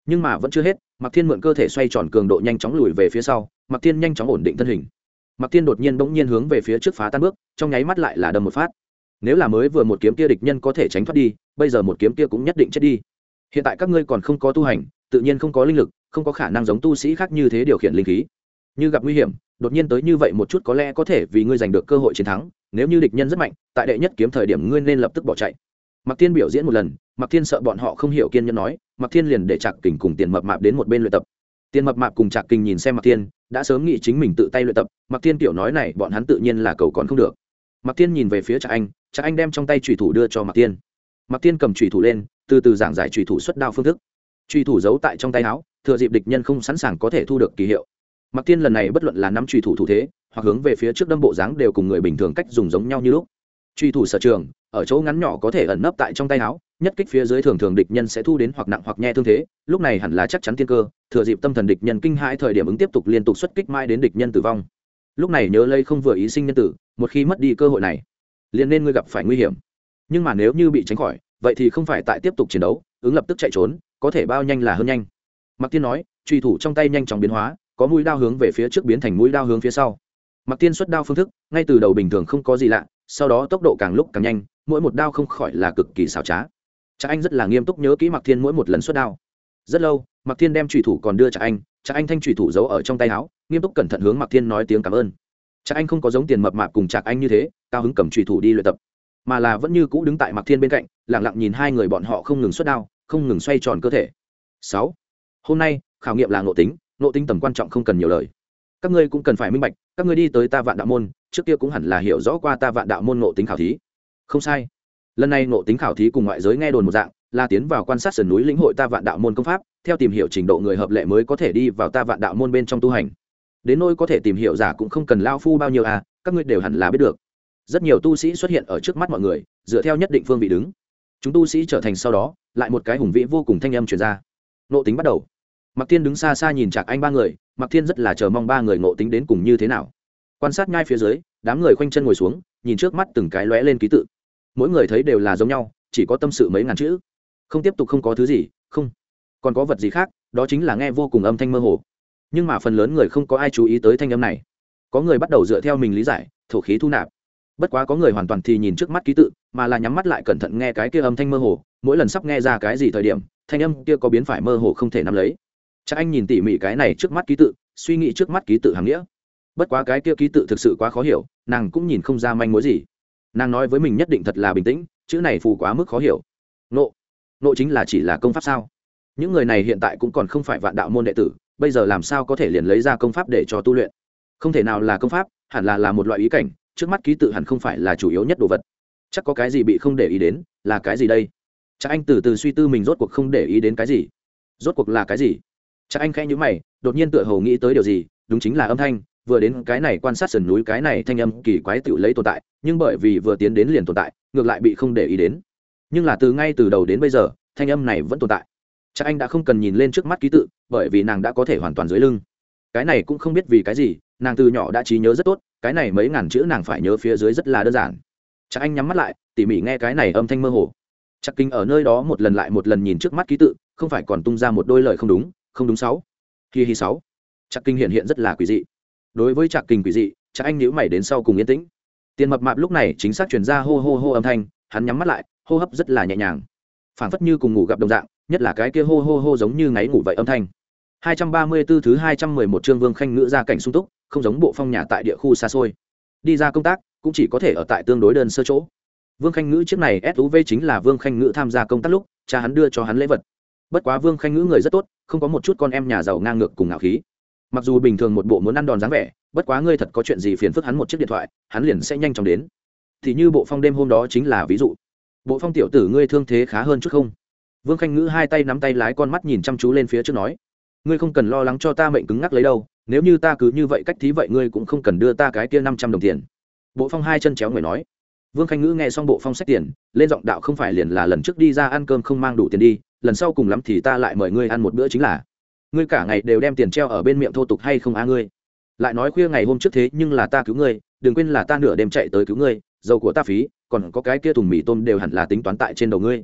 nhưng mà vẫn chưa hết. Mạc Thiên mượn cơ thể xoay tròn cường độ nhanh chóng lùi về phía sau. Mạc Thiên nhanh chóng ổn định thân hình. Mạc Thiên đột nhiên bỗng nhiên hướng về phía trước phá tan bước, trong nháy mắt lại là đâm một phát. Nếu là mới vừa một kiếm kia địch nhân có thể tránh thoát đi, bây giờ một kiếm kia cũng nhất định chết đi. Hiện tại các ngươi còn không có tu hành, tự nhiên không có linh lực, không có khả năng giống tu sĩ khác như thế điều khiển linh khí. Như gặp nguy hiểm, đột nhiên tới như vậy một chút có lẽ có thể vì ngươi giành được cơ hội chiến thắng. Nếu như địch nhân rất mạnh, tại đệ nhất kiếm thời điểm ngươi nên lập tức bỏ chạy. Mạc Thiên biểu diễn một lần, Mạc Thiên sợ bọn họ không hiểu kiên nhẫn nói, Mạc Thiên liền để Trạc Kình cùng Tiền Mập Mạp đến một bên luyện tập. Tiền Mập Mạp cùng Trạc Kình nhìn xem Mạc Thiên, đã sớm nghĩ chính mình tự tay luyện tập, Mạc Thiên tiểu nói này bọn hắn tự nhiên là cầu còn không được. Mạc Thiên nhìn về phía Trạc Anh, Trạc Anh đem trong tay chủy thủ đưa cho Mạc Thiên. Mạc Thiên cầm chủy thủ lên, từ từ giảng giải chủy thủ xuất đao phương thức. Chủy thủ giấu tại trong tay áo, thừa dịp địch nhân không sẵn sàng có thể thu được kỳ hiệu. Mạc Thiên lần này bất luận là nắm chủy thủ thủ thế, hoặc hướng về phía trước đâm bộ dáng đều cùng người bình thường cách dùng giống nhau như lúc. Chủy thủ sở trường, ở chỗ ngắn nhỏ có thể ẩn nấp tại trong tay áo, nhất kích phía dưới thường thường địch nhân sẽ thu đến hoặc nặng hoặc nhẹ thương thế, lúc này hẳn là chắc chắn tiên cơ, thừa dịp tâm thần địch nhân kinh hãi thời điểm ứng tiếp tục liên tục xuất kích mãi đến địch nhân tử vong. Lúc này nhớ lấy không vừa ý sinh nhân tử, một khi mất đi cơ hội này, liền nên ngươi gặp phải nguy hiểm. Nhưng mà nếu như bị tránh khỏi, vậy thì không phải tại tiếp tục chiến đấu, ứng lập tức chạy trốn, có thể bao nhanh là hơn nhanh. Mạc Tiên nói, truy thủ trong tay nhanh chóng biến hóa, có mũi đao hướng về phía trước biến thành mũi đao hướng phía sau. Mạc Tiên xuất đao phương thức, ngay từ đầu bình thường không có gì lạ, sau đó tốc độ càng lúc càng nhanh, mỗi một đao không khỏi là cực kỳ xảo trá. Trác Anh rất là nghiêm túc nhớ kỹ Mạc Thiên mỗi một lần xuất đao. Rất lâu, Mạc Thiên đem chủy thủ còn đưa Trác Anh, Trác Anh thanh chủy thủ giấu ở trong tay áo, nghiêm túc cẩn thận hướng Mạc Thiên nói tiếng cảm ơn. Trác Anh không có giống Tiền Mập Mạp cùng Trác Anh như thế, cao hứng cầm chủy thủ đi luyện tập, mà là vẫn như cũ đứng tại Mạc Thiên bên cạnh, lặng lặng nhìn hai người bọn họ không ngừng xuất đao, không ngừng xoay tròn cơ thể. sáu. Hôm nay, khảo nghiệm là ngộ tính, ngộ tính tầm quan trọng không cần nhiều lời. Các ngươi cũng cần phải minh bạch, các ngươi đi tới ta Vạn Đạo môn, trước kia cũng hẳn là hiểu rõ qua ta Vạn Đạo môn ngộ tính khảo thí. Không sai. Lần này ngộ tính khảo thí cùng ngoại giới nghe đồn một dạng, là tiến vào quan sát sườn núi lĩnh hội ta Vạn Đạo môn công pháp, theo tìm hiểu trình độ người hợp lệ mới có thể đi vào ta Vạn Đạo môn bên trong tu hành. Đến nỗi có thể tìm hiểu giả cũng không cần lao phu bao nhiêu à, các ngươi đều hẳn là biết được. Rất nhiều tu sĩ xuất hiện ở trước mắt mọi người, dựa theo nhất định phương vị đứng. Chúng tu sĩ trở thành sau đó, lại một cái hùng vĩ vô cùng thanh âm truyền ra. Ngộ tính bắt đầu. Mạc Thiên đứng xa xa nhìn Trạc Anh ba người, Mạc Thiên rất là chờ mong ba người ngộ tính đến cùng như thế nào. Quan sát ngay phía dưới, đám người khoanh chân ngồi xuống, nhìn trước mắt từng cái lóe lên ký tự. Mỗi người thấy đều là giống nhau, chỉ có tâm sự mấy ngàn chữ. Không tiếp tục không có thứ gì, không. Còn có vật gì khác, đó chính là nghe vô cùng âm thanh mơ hồ. Nhưng mà phần lớn người không có ai chú ý tới thanh âm này. Có người bắt đầu dựa theo mình lý giải, thổ khí thu nạp. Bất quá có người hoàn toàn thì nhìn trước mắt ký tự, mà là nhắm mắt lại cẩn thận nghe cái kia âm thanh mơ hồ, mỗi lần sắp nghe ra cái gì thời điểm, thanh âm kia có biến phải mơ hồ không thể nắm lấy. Chắc anh nhìn tỉ mỉ cái này trước mắt ký tự, suy nghĩ trước mắt ký tự hàng nghĩa. Bất quá cái kia ký tự thực sự quá khó hiểu, nàng cũng nhìn không ra manh mối gì. Nàng nói với mình nhất định thật là bình tĩnh, chữ này phù quá mức khó hiểu. Nộ, nộ chính là chỉ là công pháp sao? Những người này hiện tại cũng còn không phải Vạn Đạo môn đệ tử, bây giờ làm sao có thể liền lấy ra công pháp để cho tu luyện? Không thể nào là công pháp, hẳn là là một loại ý cảnh, trước mắt ký tự hẳn không phải là chủ yếu nhất đồ vật. Chắc có cái gì bị không để ý đến, là cái gì đây? Chắc anh từ từ suy tư mình rốt cuộc không để ý đến cái gì. Rốt cuộc là cái gì? Chắc anh khẽ nhíu mày, đột nhiên tựa hồ nghĩ tới điều gì, đúng chính là âm thanh, vừa đến cái này quan sát sườn núi cái này thanh âm kỳ quái tự lấy tồn tại, nhưng bởi vì vừa tiến đến liền tồn tại, ngược lại bị không để ý đến. Nhưng là từ ngay từ đầu đến bây giờ, thanh âm này vẫn tồn tại. Chắc anh đã không cần nhìn lên trước mắt ký tự, bởi vì nàng đã có thể hoàn toàn dưới lưng. Cái này cũng không biết vì cái gì, nàng từ nhỏ đã trí nhớ rất tốt, cái này mấy ngàn chữ nàng phải nhớ phía dưới rất là đơn giản. Chắc anh nhắm mắt lại, tỉ mỉ nghe cái này âm thanh mơ hồ. Chắc Kinh ở nơi đó một lần lại một lần nhìn trước mắt ký tự, không phải còn tung ra một đôi lời không đúng, không đúng sáu. Hi hi sáu. Chắc Kinh hiện hiện rất là quỷ dị. Đối với Trạc Kinh quỷ dị, Trác Anh nhíu mày đến sau cùng yên tĩnh. Tiền Mập Mạp lúc này chính xác truyền ra hô hô hô âm thanh, hắn nhắm mắt lại, hô hấp rất là nhẹ nhàng, phảng phất như cùng ngủ gặp đồng dạng, nhất là cái kia hô hô hô giống như ngáy ngủ vậy âm thanh. hai trăm ba mươi tư thứ hai trăm mười một chương Vương Khanh Ngữ ra cảnh sung túc, không giống bộ phong nhà tại địa khu xa xôi. Đi ra công tác, cũng chỉ có thể ở tại tương đối đơn sơ chỗ. Vương Khanh Ngữ chiếc này ét u vê chính là Vương Khanh Ngữ tham gia công tác lúc, cha hắn đưa cho hắn lễ vật. Bất quá Vương Khanh Ngữ người rất tốt, không có một chút con em nhà giàu ngang ngược cùng ngạo khí. Mặc dù bình thường một bộ muốn ăn đòn dáng vẻ, bất quá ngươi thật có chuyện gì phiền phức hắn một chiếc điện thoại, hắn liền sẽ nhanh chóng đến. Thì như bộ phong đêm hôm đó chính là ví dụ. Bộ phong tiểu tử ngươi thương thế khá hơn chút không? Vương Khanh Ngữ hai tay nắm tay lái, con mắt nhìn chăm chú lên phía trước nói, ngươi không cần lo lắng cho ta mệnh cứng ngắc lấy đâu, nếu như ta cứ như vậy cách thí vậy ngươi cũng không cần đưa ta cái kia năm trăm đồng tiền. Bộ phong hai chân chéo người nói. Vương Khanh Ngữ nghe xong bộ phong xách tiền, lên giọng đạo, không phải liền là lần trước đi ra ăn cơm không mang đủ tiền đi, lần sau cùng lắm thì ta lại mời ngươi ăn một bữa chính là. Ngươi cả ngày đều đem tiền treo ở bên miệng thô tục hay không a ngươi? Lại nói khuya ngày hôm trước thế nhưng là ta cứu ngươi, đừng quên là ta nửa đêm chạy tới cứu ngươi, dầu của ta phí, còn có cái kia thùng mì tôm đều hẳn là tính toán tại trên đầu ngươi.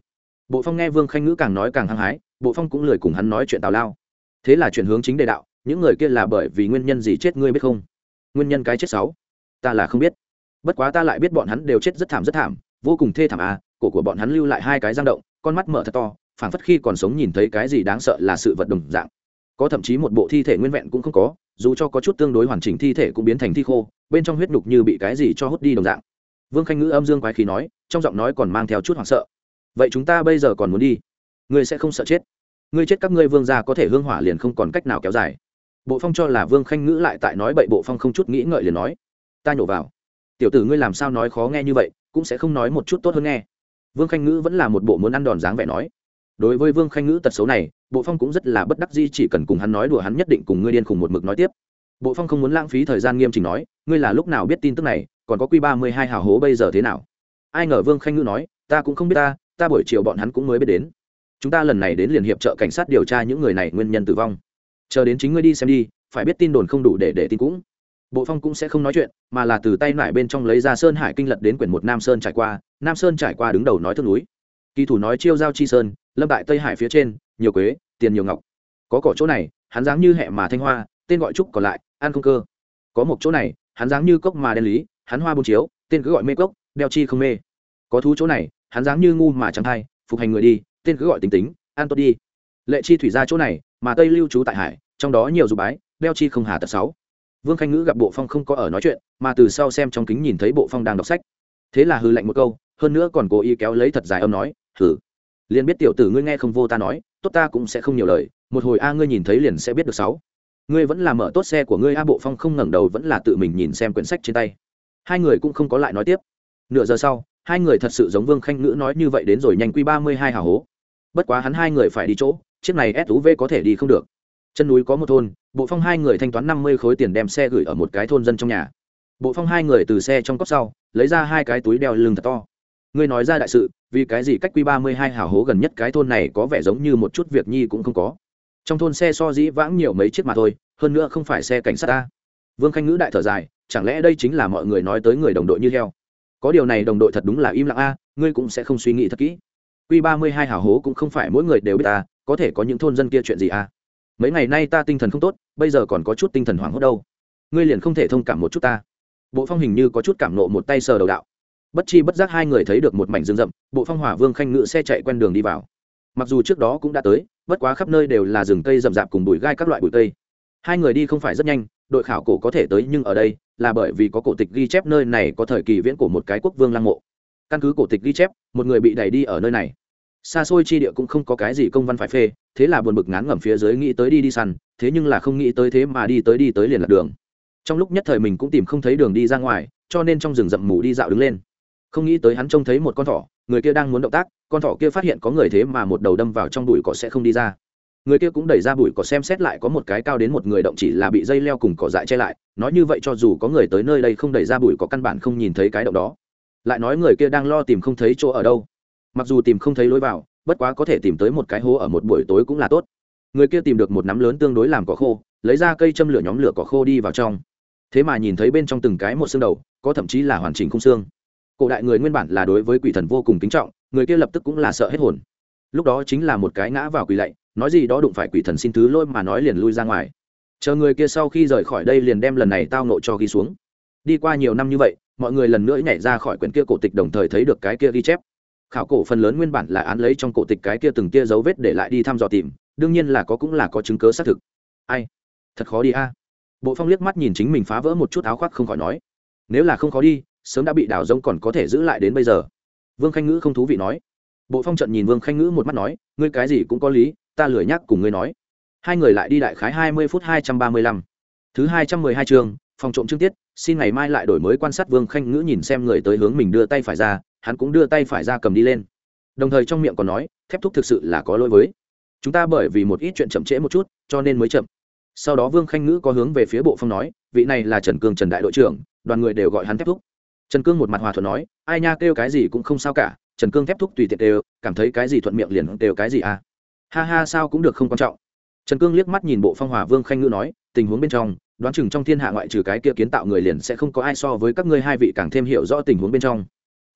Bộ Phong nghe Vương Khanh Ngữ càng nói càng hăng hái, Bộ Phong cũng lười cùng hắn nói chuyện tào lao, thế là chuyển hướng chính đề đạo, những người kia là bởi vì nguyên nhân gì chết ngươi biết không? Nguyên nhân cái chết sáu, ta là không biết, bất quá ta lại biết bọn hắn đều chết rất thảm rất thảm, vô cùng thê thảm à, cổ của bọn hắn lưu lại hai cái răng động, con mắt mở thật to, phảng phất khi còn sống nhìn thấy cái gì đáng sợ là sự vật đồng dạng, có thậm chí một bộ thi thể nguyên vẹn cũng không có, dù cho có chút tương đối hoàn chỉnh thi thể cũng biến thành thi khô, bên trong huyết nhục như bị cái gì cho hút đi đồng dạng. Vương Khanh Ngữ âm dương quái khí nói, trong giọng nói còn mang theo chút hoảng sợ. Vậy chúng ta bây giờ còn muốn đi? Ngươi sẽ không sợ chết? Ngươi chết các ngươi Vương gia có thể hương hỏa liền không còn cách nào kéo dài. Bộ Phong cho là Vương Khanh Ngữ lại tại nói bậy, Bộ Phong không chút nghĩ ngợi liền nói, ta nhổ vào. Tiểu tử ngươi làm sao nói khó nghe như vậy, cũng sẽ không nói một chút tốt hơn nghe. Vương Khanh Ngữ vẫn là một bộ muốn ăn đòn dáng vẻ nói. Đối với Vương Khanh Ngữ tật xấu này, Bộ Phong cũng rất là bất đắc dĩ, chỉ cần cùng hắn nói đùa hắn nhất định cùng ngươi điên khùng một mực nói tiếp. Bộ Phong không muốn lãng phí thời gian, nghiêm chỉnh nói, ngươi là lúc nào biết tin tức này, còn có Quy ba mươi hai hào hố bây giờ thế nào? Ai ngờ Vương Khanh Ngữ nói, ta cũng không biết, ta ta buổi chiều bọn hắn cũng mới biết đến, chúng ta lần này đến liền hiệp trợ cảnh sát điều tra những người này nguyên nhân tử vong, chờ đến chính ngươi đi xem đi, phải biết tin đồn không đủ để để tin cũng. Bộ Phong cũng sẽ không nói chuyện, mà là từ tay nải bên trong lấy ra Sơn Hải Kinh lật đến quyển một Nam Sơn trải qua, Nam Sơn trải qua đứng đầu nói thương núi, kỳ thủ nói chiêu giao chi sơn, lâm tại Tây Hải phía trên, nhiều quế, tiền nhiều ngọc, có cỏ chỗ này, hắn dáng như hẹ mà thanh hoa, tên gọi trúc còn lại, ăn không cơ, có một chỗ này, hắn dáng như cốc mà đen lý, hắn hoa buôn chiếu, tên cứ gọi mê cốc, đeo chi không mê, có thú chỗ này, hắn dáng như ngu mà chẳng thai, phục hành người đi, tên cứ gọi tính tính, an tốt đi, lệ chi thủy ra chỗ này, mà Tây lưu trú tại hải, trong đó nhiều dù bái, đeo chi không hà tật sáu. Vương Khanh Ngữ gặp Bộ Phong không có ở nói chuyện, mà từ sau xem trong kính nhìn thấy Bộ Phong đang đọc sách, thế là hừ lạnh một câu, hơn nữa còn cố ý kéo lấy thật dài âm nói, hừ, liền biết tiểu tử ngươi nghe không vô ta nói, tốt ta cũng sẽ không nhiều lời, một hồi a ngươi nhìn thấy liền sẽ biết được sáu. Ngươi vẫn là mở tốt xe của ngươi a. Bộ Phong không ngẩng đầu vẫn là tự mình nhìn xem quyển sách trên tay. Hai người cũng không có lại nói tiếp. Nửa giờ sau, hai người thật sự giống Vương Khanh Ngữ nói như vậy đến rồi nhanh Quy ba mươi hai hào hố. Bất quá hắn hai người phải đi chỗ, chiếc này ét u vê có thể đi không được. Chân núi có một thôn, Bộ Phong hai người thanh toán năm mươi khối tiền đem xe gửi ở một cái thôn dân trong nhà. Bộ Phong hai người từ xe trong cốp sau, lấy ra hai cái túi đeo lưng thật to. Ngươi nói ra đại sự, vì cái gì cách Quy ba mươi hai hào hố gần nhất cái thôn này có vẻ giống như một chút việc nhi cũng không có. Trong thôn xe so dĩ vãng nhiều mấy chiếc mà thôi, hơn nữa không phải xe cảnh sát ta. Vương Khanh Ngữ đại thở dài, chẳng lẽ đây chính là mọi người nói tới người đồng đội như heo? Có điều này đồng đội thật đúng là im lặng a, ngươi cũng sẽ không suy nghĩ thật kỹ. Quy ba mươi hai hào hố cũng không phải mỗi người đều biết ta, có thể có những thôn dân kia chuyện gì a? Mấy ngày nay ta tinh thần không tốt, bây giờ còn có chút tinh thần hoảng hốt đâu. Ngươi liền không thể thông cảm một chút ta? Bộ Phong hình như có chút cảm nộ, một tay sờ đầu đạo. Bất chi bất giác hai người thấy được một mảnh rừng rậm, Bộ Phong hỏa Vương Khanh Ngữ xe chạy quen đường đi vào. Mặc dù trước đó cũng đã tới, bất quá khắp nơi đều là rừng cây rậm rạp cùng bụi gai các loại bụi cây. Hai người đi không phải rất nhanh, đội khảo cổ có thể tới, nhưng ở đây là bởi vì có cổ tịch ghi chép nơi này có thời kỳ viễn cổ một cái quốc vương lăng mộ. Căn cứ cổ tịch ghi chép, một người bị đẩy đi ở nơi này. Xa xôi chi địa cũng không có cái gì công văn phải phê, thế là buồn bực ngán ngẩm phía dưới nghĩ tới đi đi săn, thế nhưng là không nghĩ tới thế mà đi tới đi tới liền lạc đường. Trong lúc nhất thời mình cũng tìm không thấy đường đi ra ngoài, cho nên trong rừng rậm mù đi dạo đứng lên. Không nghĩ tới hắn trông thấy một con thỏ, người kia đang muốn động tác, con thỏ kia phát hiện có người thế mà một đầu đâm vào trong bụi cỏ sẽ không đi ra. Người kia cũng đẩy ra bụi cỏ xem xét lại có một cái cao đến một người động, chỉ là bị dây leo cùng cỏ dại che lại, nói như vậy cho dù có người tới nơi đây không đẩy ra bụi cỏ căn bản không nhìn thấy cái động đó. Lại nói người kia đang lo tìm không thấy chỗ ở đâu. Mặc dù tìm không thấy lối vào, bất quá có thể tìm tới một cái hố ở một buổi tối cũng là tốt. Người kia tìm được một nắm lớn tương đối làm cỏ khô, lấy ra cây châm lửa nhóm lửa cỏ khô đi vào trong. Thế mà nhìn thấy bên trong từng cái một xương đầu, có thậm chí là hoàn chỉnh khung xương. Cổ đại người nguyên bản là đối với quỷ thần vô cùng kính trọng, người kia lập tức cũng là sợ hết hồn. Lúc đó chính là một cái ngã vào quỳ lạy, nói gì đó đụng phải quỷ thần xin thứ lỗi mà nói liền lui ra ngoài. Chờ người kia sau khi rời khỏi đây liền đem lần này tao nộ cho ghi xuống. Đi qua nhiều năm như vậy, mọi người lần nữa nhảy ra khỏi quyển kia cổ tịch, đồng thời thấy được cái kia ghi chép. Khảo cổ phần lớn nguyên bản là án lấy trong cổ tịch cái kia từng kia dấu vết để lại đi thăm dò tìm, đương nhiên là có cũng là có chứng cứ xác thực. Ai, thật khó đi a. Bộ Phong liếc mắt nhìn chính mình phá vỡ một chút áo khoác không khỏi nói, nếu là không khó đi, sớm đã bị đào rông còn có thể giữ lại đến bây giờ. Vương Khanh Ngữ không thú vị nói. Bộ Phong trận nhìn Vương Khanh Ngữ một mắt nói, ngươi cái gì cũng có lý, ta lười nhắc cùng ngươi nói. Hai người lại đi đại khái hai mươi phút. Hai trăm ba mươi lăm thứ hai trăm mười hai chương phòng trộm chương tiết, xin ngày mai lại đổi mới quan sát. Vương Khanh Ngữ nhìn xem người tới hướng mình đưa tay phải ra, hắn cũng đưa tay phải ra cầm đi lên, đồng thời trong miệng còn nói, thép thúc thực sự là có lỗi với chúng ta, bởi vì một ít chuyện chậm trễ một chút cho nên mới chậm. Sau đó Vương Khanh Ngữ có hướng về phía Bộ Phong nói, vị này là Trần Cương, Trần đại đội trưởng, đoàn người đều gọi hắn thép thúc. Trần Cương một mặt hòa thuận nói, ai nha, kêu cái gì cũng không sao cả, Trần Cương thép thúc tùy tiện đều, cảm thấy cái gì thuận miệng liền đều cái gì à. Ha ha, sao cũng được, không quan trọng. Trần Cương liếc mắt nhìn Bộ Phong hòa Vương Khanh Ngữ nói, tình huống bên trong, đoán chừng trong thiên hạ ngoại trừ cái kia kiến tạo người liền sẽ không có ai so với các ngươi hai vị càng thêm hiểu rõ tình huống bên trong.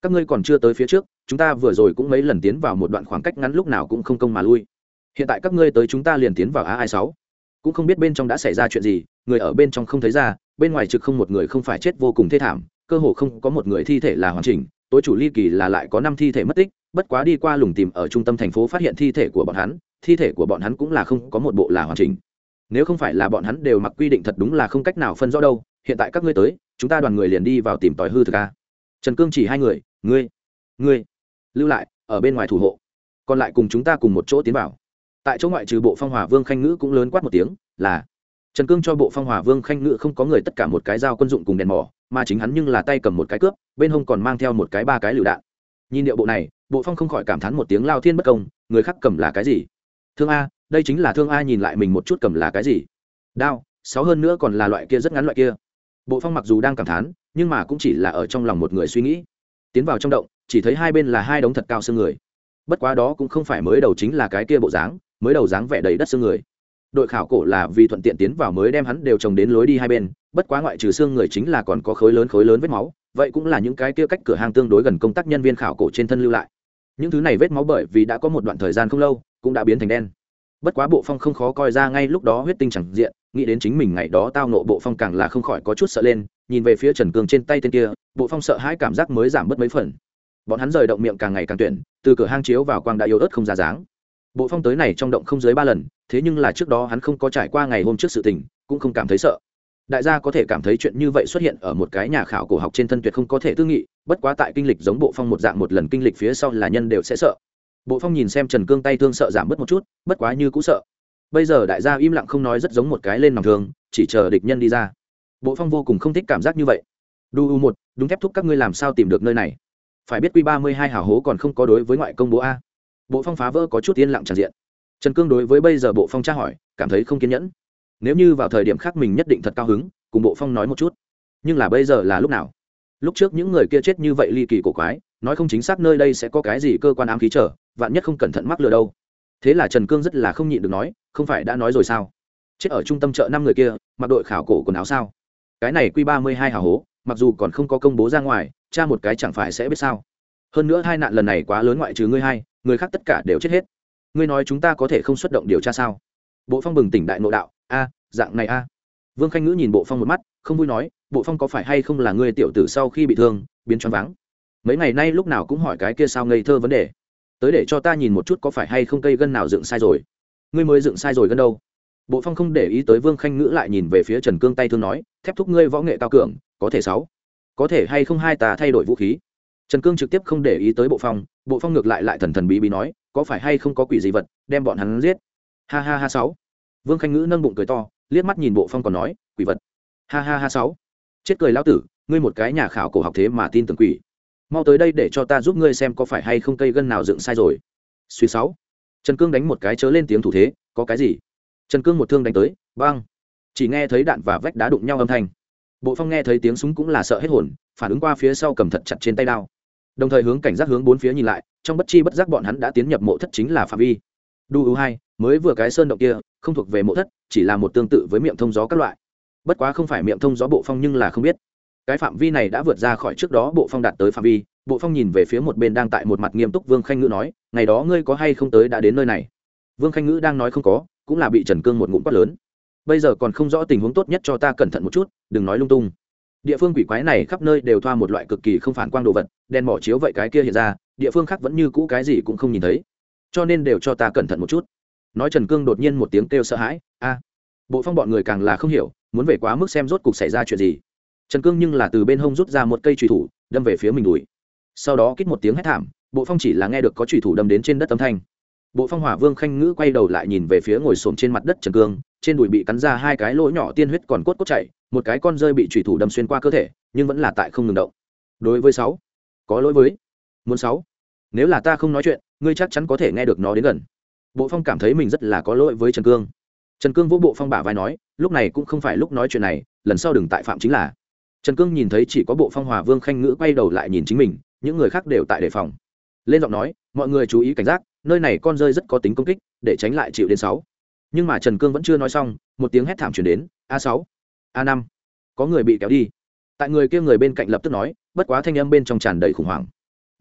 các ngươi còn chưa tới phía trước chúng ta vừa rồi cũng mấy lần tiến vào một đoạn khoảng cách ngắn lúc nào cũng không công mà lui, hiện tại các ngươi tới chúng ta liền tiến vào a hai sáu, cũng không biết bên trong đã xảy ra chuyện gì, người ở bên trong không thấy ra, bên ngoài trực không một người không phải chết vô cùng thê thảm, cơ hồ không có một người thi thể là hoàn chỉnh, tối chủ ly kỳ là lại có năm thi thể mất tích, bất quá đi qua lùng tìm ở trung tâm thành phố phát hiện thi thể của bọn hắn, thi thể của bọn hắn cũng là không có một bộ là hoàn chỉnh, nếu không phải là bọn hắn đều mặc quy định thật đúng là không cách nào phân rõ đâu. Hiện tại các ngươi tới chúng ta đoàn người liền đi vào tìm tòi hư thực a. Trần Cương chỉ hai người, ngươi ngươi lưu lại ở bên ngoài thủ hộ, còn lại cùng chúng ta cùng một chỗ tiến vào. Tại chỗ ngoại trừ Bộ Phong Hòa Vương Khanh Ngữ cũng lớn quát một tiếng là. Trần Cương cho Bộ Phong Hòa Vương Khanh Ngữ không có người tất cả một cái dao quân dụng cùng đèn mỏ, mà chính hắn nhưng là tay cầm một cái cướp, bên hông còn mang theo một cái ba cái lựu đạn. Nhìn điệu bộ này, Bộ Phong không khỏi cảm thán một tiếng lao thiên bất công, người khác cầm là cái gì? Thương a, đây chính là thương a, nhìn lại mình một chút cầm là cái gì? Đao, sáu hơn nữa còn là loại kia rất ngắn loại kia. Bộ Phong mặc dù đang cảm thán, nhưng mà cũng chỉ là ở trong lòng một người suy nghĩ. Tiến vào trong động, chỉ thấy hai bên là hai đống thật cao xương người. Bất quá đó cũng không phải mới đầu chính là cái kia bộ dáng, mới đầu dáng vẻ đầy đất xương người. Đội khảo cổ là vì thuận tiện tiến vào mới đem hắn đều trồng đến lối đi hai bên, bất quá ngoại trừ xương người chính là còn có khối lớn khối lớn vết máu, vậy cũng là những cái kia cách cửa hàng tương đối gần công tác nhân viên khảo cổ trên thân lưu lại. Những thứ này vết máu bởi vì đã có một đoạn thời gian không lâu, cũng đã biến thành đen. Bất quá Bộ Phong không khó coi ra ngay lúc đó huyết tinh chẳng diện, nghĩ đến chính mình ngày đó tao nộ, Bộ Phong càng là không khỏi có chút sợ lên, nhìn về phía Trần Cương trên tay tên kia, Bộ Phong sợ hãi cảm giác mới giảm bớt mấy phần. Bọn hắn rời động miệng càng ngày càng tuyển, từ cửa hang chiếu vào quang đã yếu ớt không ra dáng. Bộ Phong tới này trong động không dưới ba lần, thế nhưng là trước đó hắn không có trải qua ngày hôm trước sự tình, cũng không cảm thấy sợ. Đại gia có thể cảm thấy chuyện như vậy xuất hiện ở một cái nhà khảo cổ học trên thân tuyệt không có thể tư nghị, bất quá tại kinh lịch giống Bộ Phong một dạng một lần kinh lịch phía sau là nhân đều sẽ sợ. Bộ Phong nhìn xem Trần Cương tay thương sợ giảm bớt một chút, bất quá như cũ sợ. Bây giờ đại gia im lặng không nói rất giống một cái lên nòng thường, chỉ chờ địch nhân đi ra. Bộ Phong vô cùng không thích cảm giác như vậy. Đu u một, đúng thép thúc các ngươi làm sao tìm được nơi này? Phải biết Q ba mươi hai hào hố còn không có đối với ngoại công bố a. Bộ Phong phá vỡ có chút yên lặng tràn diện. Trần Cương đối với bây giờ Bộ Phong tra hỏi, cảm thấy không kiên nhẫn. Nếu như vào thời điểm khác mình nhất định thật cao hứng, cùng Bộ Phong nói một chút. Nhưng là bây giờ là lúc nào? Lúc trước những người kia chết như vậy ly kỳ cổ quái, nói không chính xác nơi đây sẽ có cái gì cơ quan ám khí trở, vạn nhất không cẩn thận mắc lừa đâu. Thế là Trần Cương rất là không nhịn được nói, không phải đã nói rồi sao? Chết ở trung tâm chợ năm người kia, mặc đội khảo cổ quần áo sao? Cái này Q ba mươi hai hào hố, mặc dù còn không có công bố ra ngoài, tra một cái chẳng phải sẽ biết sao? Hơn nữa hai nạn lần này quá lớn, ngoại trừ ngươi hai, người khác tất cả đều chết hết. Ngươi nói chúng ta có thể không xuất động điều tra sao? Bộ Phong bừng tỉnh đại ngộ đạo, a, dạng này a. Vương Khanh Ngữ nhìn Bộ Phong một mắt, không vui nói, Bộ Phong có phải hay không là ngươi tiểu tử sau khi bị thương biến choáng váng? Mấy ngày nay lúc nào cũng hỏi cái kia sao ngây thơ vấn đề, tới để cho ta nhìn một chút có phải hay không cây gân nào dựng sai rồi. Ngươi mới dựng sai rồi gân đâu? Bộ Phong không để ý tới Vương Khanh Ngữ, lại nhìn về phía Trần Cương tay thương nói, thép thúc ngươi võ nghệ cao cường, có thể sáu, có thể hay không hai ta thay đổi vũ khí? Trần Cương trực tiếp không để ý tới Bộ Phong, Bộ Phong ngược lại lại thần thần bí bí nói, có phải hay không có quỷ gì vật đem bọn hắn giết? Ha ha ha sáu. Vương Khanh Ngữ nâng bụng cười to, liếc mắt nhìn Bộ Phong còn nói, quỷ vật. Ha ha ha sáu. Chết cười lão tử, ngươi một cái nhà khảo cổ học thế mà tin tưởng quỷ. Mau tới đây để cho ta giúp ngươi xem có phải hay không cây gân nào dựng sai rồi. Suy sáu. Trần Cương đánh một cái chớ lên tiếng thủ thế, có cái gì? Trần Cương một thương đánh tới, băng. Chỉ nghe thấy đạn và vách đá đụng nhau âm thanh. Bộ Phong nghe thấy tiếng súng cũng là sợ hết hồn, phản ứng qua phía sau cầm thật chặt trên tay đao, đồng thời hướng cảnh giác hướng bốn phía nhìn lại, trong bất chi bất giác bọn hắn đã tiến nhập mộ thất chính là phạm vi. Đu u hai, mới vừa cái sơn động kia không thuộc về mộ thất, chỉ là một tương tự với miệng thông gió các loại. Bất quá không phải miệng thông gió Bộ Phong nhưng là không biết, cái phạm vi này đã vượt ra khỏi trước đó Bộ Phong đạt tới phạm vi. Bộ Phong nhìn về phía một bên đang tại một mặt nghiêm túc Vương Khanh Ngữ nói, ngày đó ngươi có hay không tới đã đến nơi này? Vương Khanh Ngữ đang nói không có, cũng là bị Trần Cương một ngụm quát lớn. Bây giờ còn không rõ tình huống, tốt nhất cho ta cẩn thận một chút, đừng nói lung tung. Địa phương quỷ quái này khắp nơi đều thoa một loại cực kỳ không phản quang đồ vật, đèn mỏ chiếu vậy cái kia hiện ra, địa phương khác vẫn như cũ cái gì cũng không nhìn thấy, cho nên đều cho ta cẩn thận một chút. Nói Trần Cương đột nhiên một tiếng kêu sợ hãi, a. Bộ Phong bọn người càng là không hiểu, muốn về quá mức xem rốt cục xảy ra chuyện gì. Trần Cương nhưng là từ bên hông rút ra một cây chùy thủ, đâm về phía mình đùi. Sau đó kít một tiếng hét thảm, Bộ Phong chỉ là nghe được có chùy thủ đâm đến trên đất âm thanh. Bộ Phong Hòa Vương Khanh Ngữ quay đầu lại nhìn về phía ngồi xổm trên mặt đất Trần Cương, trên đùi bị cắn ra hai cái lỗ nhỏ, tiên huyết còn cốt cốt chảy, một cái con rơi bị chùy thủ đâm xuyên qua cơ thể, nhưng vẫn là tại không ngừng động. Đối với sáu, có lỗi với, muốn sáu, nếu là ta không nói chuyện, ngươi chắc chắn có thể nghe được nó đến gần. Bộ Phong cảm thấy mình rất là có lỗi với Trần Cương. Trần Cương vỗ Bộ Phong bả vai nói, lúc này cũng không phải lúc nói chuyện này, lần sau đừng tại phạm chính là. Trần Cương nhìn thấy chỉ có Bộ Phong Hòa Vương Khanh Ngữ quay đầu lại nhìn chính mình, những người khác đều tại đề phòng. Lên giọng nói, mọi người chú ý cảnh giác, nơi này con rơi rất có tính công kích, để tránh lại chịu đến sáu. Nhưng mà Trần Cương vẫn chưa nói xong, một tiếng hét thảm truyền đến, a sáu, a năm, có người bị kéo đi. Tại người kia người bên cạnh lập tức nói, bất quá thanh âm bên trong tràn đầy khủng hoảng.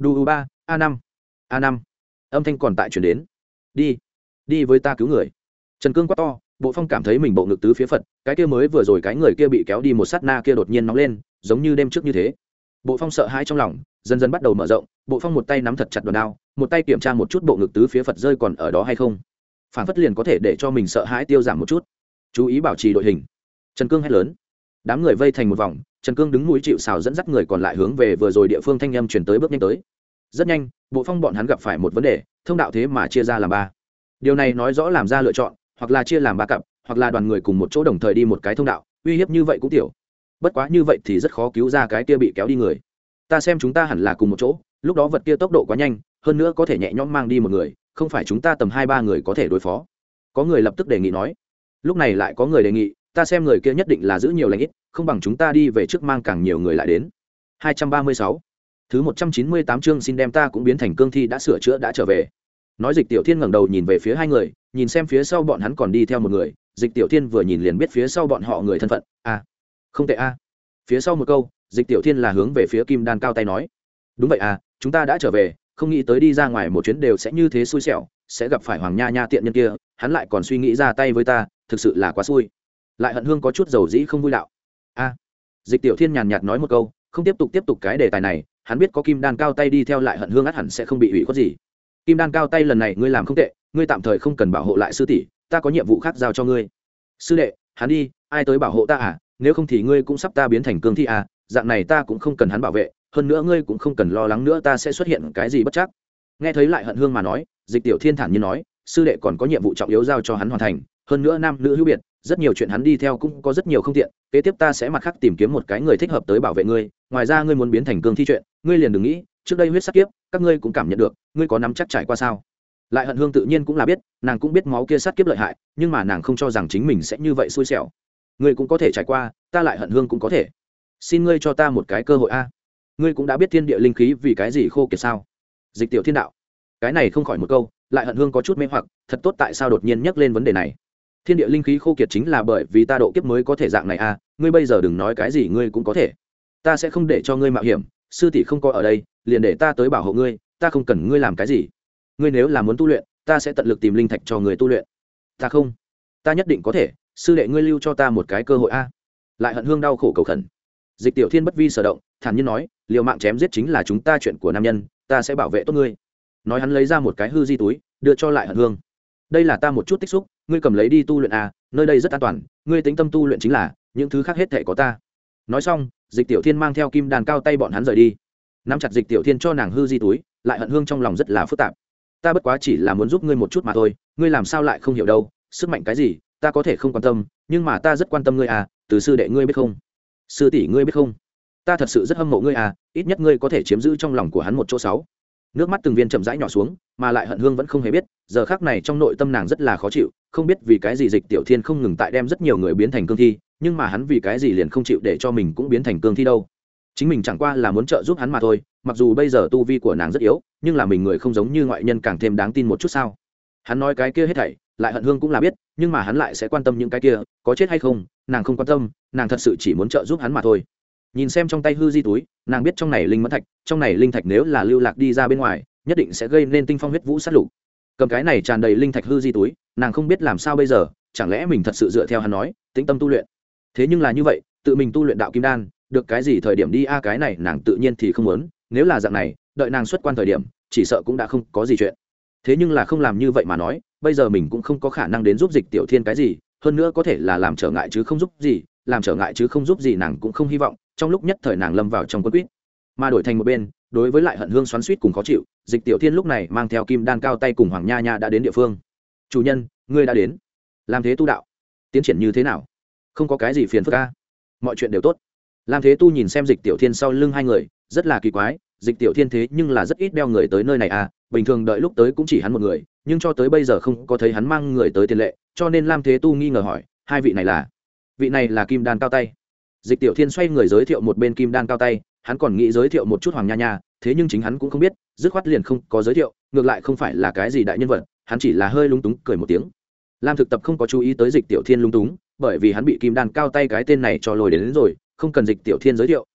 đu u ba a năm a năm âm thanh còn tại chuyển đến. Đi đi với ta cứu người. Trần Cương quát to. Bộ Phong cảm thấy mình bộ ngực tứ phía phật, cái kia mới vừa rồi cái người kia bị kéo đi một sát na kia đột nhiên nóng lên, giống như đêm trước như thế. Bộ Phong sợ hãi trong lòng, dần dần bắt đầu mở rộng. Bộ Phong một tay nắm thật chặt đòn đao, một tay kiểm tra một chút bộ ngực tứ phía phật rơi còn ở đó hay không. Phản phất liền có thể để cho mình sợ hãi tiêu giảm một chút. Chú ý bảo trì đội hình. Trần Cương hét lớn. Đám người vây thành một vòng, Trần Cương đứng mũi chịu sào dẫn dắt người còn lại hướng về vừa rồi địa phương thanh âm truyền tới bước nhanh tới. Rất nhanh, Bộ Phong bọn hắn gặp phải một vấn đề, thông đạo thế mà chia ra làm ba. Điều này nói rõ làm ra lựa chọn, hoặc là chia làm ba cặp, hoặc là đoàn người cùng một chỗ đồng thời đi một cái thông đạo, uy hiếp như vậy cũng tiểu. Bất quá như vậy thì rất khó cứu ra cái kia bị kéo đi người. Ta xem chúng ta hẳn là cùng một chỗ, lúc đó vật kia tốc độ quá nhanh, hơn nữa có thể nhẹ nhõm mang đi một người, không phải chúng ta tầm hai ba người có thể đối phó. Có người lập tức đề nghị nói. Lúc này lại có người đề nghị, ta xem người kia nhất định là giữ nhiều lành ít, không bằng chúng ta đi về trước mang càng nhiều người lại đến. hai trăm ba mươi sáu Thứ một trăm chín mươi tám chương xin đem ta cũng biến thành cương thi đã sửa chữa đã trở về. Nói Dịch Tiểu Thiên ngẩng đầu nhìn về phía hai người, nhìn xem phía sau bọn hắn còn đi theo một người, Dịch Tiểu Thiên vừa nhìn liền biết phía sau bọn họ người thân phận, a, à, không tệ a. À. Phía sau một câu, Dịch Tiểu Thiên là hướng về phía Kim Đan cao tay nói, đúng vậy à, chúng ta đã trở về, không nghĩ tới đi ra ngoài một chuyến đều sẽ như thế xui xẻo, sẽ gặp phải Hoàng Nha Nha tiện nhân kia, hắn lại còn suy nghĩ ra tay với ta, thực sự là quá xui. Lại Hận Hương có chút dầu dĩ không vui đạo. A. À. Dịch Tiểu Thiên nhàn nhạt nói một câu, không tiếp tục tiếp tục cái đề tài này, hắn biết có Kim Đan cao tay đi theo Lại Hận Hương ắt hẳn sẽ không bị ủy khuất gì. Kim Đan cao tay lần này ngươi làm không tệ, ngươi tạm thời không cần bảo hộ lại sư tỷ, ta có nhiệm vụ khác giao cho ngươi. Sư đệ, hắn đi, ai tới bảo hộ ta à, nếu không thì ngươi cũng sắp ta biến thành cương thi à, dạng này ta cũng không cần hắn bảo vệ, hơn nữa ngươi cũng không cần lo lắng nữa ta sẽ xuất hiện cái gì bất chắc. Nghe thấy Lại Hận Hương mà nói, Dịch Tiểu Thiên thản nhiên nói, sư đệ còn có nhiệm vụ trọng yếu giao cho hắn hoàn thành, hơn nữa nam nữ hữu biệt, rất nhiều chuyện hắn đi theo cũng có rất nhiều không tiện, kế tiếp ta sẽ mặt khác tìm kiếm một cái người thích hợp tới bảo vệ ngươi, ngoài ra ngươi muốn biến thành cương thi chuyện, ngươi liền đừng nghĩ, trước đây huyết sắc kiếp, các ngươi cũng cảm nhận được, ngươi có nắm chắc trải qua sao? Lại Hận Hương tự nhiên cũng là biết, nàng cũng biết máu kia sát kiếp lợi hại, nhưng mà nàng không cho rằng chính mình sẽ như vậy xui xẻo. Ngươi cũng có thể trải qua, ta Lại Hận Hương cũng có thể. Xin ngươi cho ta một cái cơ hội a. Ngươi cũng đã biết thiên địa linh khí vì cái gì khô kiệt sao? Dịch Tiểu Thiên đạo. Cái này không khỏi một câu, Lại Hận Hương có chút mê hoặc, thật tốt tại sao đột nhiên nhắc lên vấn đề này? Thiên địa linh khí khô kiệt chính là bởi vì ta độ kiếp mới có thể dạng này a, ngươi bây giờ đừng nói cái gì ngươi cũng có thể. Ta sẽ không để cho ngươi mạo hiểm, sư tỷ không có ở đây, liền để ta tới bảo hộ ngươi, ta không cần ngươi làm cái gì. Ngươi nếu là muốn tu luyện, ta sẽ tận lực tìm linh thạch cho người tu luyện. Ta không, ta nhất định có thể, sư đệ ngươi lưu cho ta một cái cơ hội a. Lại Hận Hương đau khổ cầu khẩn. Dịch Tiểu Thiên bất vi sở động, thản nhiên nói, liều mạng chém giết chính là chúng ta chuyện của nam nhân, ta sẽ bảo vệ tốt ngươi. Nói hắn lấy ra một cái hư di túi, đưa cho Lại Hận Hương. Đây là ta một chút tích xúc, ngươi cầm lấy đi tu luyện a, nơi đây rất an toàn, ngươi tính tâm tu luyện chính là, những thứ khác hết thảy có ta. Nói xong, Dịch Tiểu Thiên mang theo Kim Đàn cao tay bọn hắn rời đi. Nắm chặt Dịch Tiểu Thiên cho nàng hư di túi, Lại Hận Hương trong lòng rất là phức tạp. Ta bất quá chỉ là muốn giúp ngươi một chút mà thôi, ngươi làm sao lại không hiểu đâu, sức mạnh cái gì ta có thể không quan tâm, nhưng mà ta rất quan tâm ngươi à, từ sư đệ ngươi biết không, sư tỷ ngươi biết không, ta thật sự rất hâm mộ ngươi à, ít nhất ngươi có thể chiếm giữ trong lòng của hắn một chỗ sáu. Nước mắt từng viên chậm rãi nhỏ xuống, mà Lại Hận Hương vẫn không hề biết, giờ khắc này trong nội tâm nàng rất là khó chịu, không biết vì cái gì Dịch Tiểu Thiên không ngừng tại đem rất nhiều người biến thành cương thi, nhưng mà hắn vì cái gì liền không chịu để cho mình cũng biến thành cương thi đâu. Chính mình chẳng qua là muốn trợ giúp hắn mà thôi, mặc dù bây giờ tu vi của nàng rất yếu, nhưng là mình người không giống như ngoại nhân càng thêm đáng tin một chút sao. Hắn nói cái kia hết thảy, Lại Hận Hương cũng là biết, nhưng mà hắn lại sẽ quan tâm những cái kia, có chết hay không, nàng không quan tâm, nàng thật sự chỉ muốn trợ giúp hắn mà thôi. Nhìn xem trong tay hư di túi, nàng biết trong này linh mẫn thạch, trong này linh thạch nếu là lưu lạc đi ra bên ngoài, nhất định sẽ gây nên tinh phong huyết vũ sát lục. Cầm cái này tràn đầy linh thạch hư di túi, nàng không biết làm sao bây giờ, chẳng lẽ mình thật sự dựa theo hắn nói, tĩnh tâm tu luyện. Thế nhưng là như vậy, tự mình tu luyện đạo kim đan, được cái gì thời điểm đi a, cái này nàng tự nhiên thì không muốn, nếu là dạng này, đợi nàng xuất quan thời điểm, chỉ sợ cũng đã không có gì chuyện. Thế nhưng là không làm như vậy mà nói, bây giờ mình cũng không có khả năng đến giúp Dịch Tiểu Thiên cái gì, hơn nữa có thể là làm trở ngại chứ không giúp gì, làm trở ngại chứ không giúp gì nàng cũng không hy vọng, trong lúc nhất thời nàng lâm vào trong quân quýt. Mà đổi thành một bên, đối với Lại Hận Hương xoắn xuýt cùng khó chịu, Dịch Tiểu Thiên lúc này mang theo Kim Đan cao tay cùng Hoàng Nha Nha đã đến địa phương. Chủ nhân, ngươi đã đến. Làm thế tu đạo, tiến triển như thế nào? Không có cái gì phiền phức a, mọi chuyện đều tốt. Lam Thế Tu nhìn xem Dịch Tiểu Thiên sau lưng hai người, rất là kỳ quái, Dịch Tiểu Thiên thế nhưng là rất ít đeo người tới nơi này à, bình thường đợi lúc tới cũng chỉ hắn một người, nhưng cho tới bây giờ không có thấy hắn mang người tới tiền lệ, cho nên Lam Thế Tu nghi ngờ hỏi, hai vị này là? Vị này là Kim Đan cao tay. Dịch Tiểu Thiên xoay người giới thiệu một bên Kim Đan cao tay, hắn còn nghĩ giới thiệu một chút Hoàng Nha Nha, thế nhưng chính hắn cũng không biết, dứt khoát liền không có giới thiệu, ngược lại không phải là cái gì đại nhân vật, hắn chỉ là hơi lúng túng cười một tiếng. Lam Thực Tập không có chú ý tới Dịch Tiểu Thiên lúng túng, bởi vì hắn bị Kim Đan cao tay cái tên này cho lôi đến, đến rồi, không cần Dịch Tiểu Thiên giới thiệu,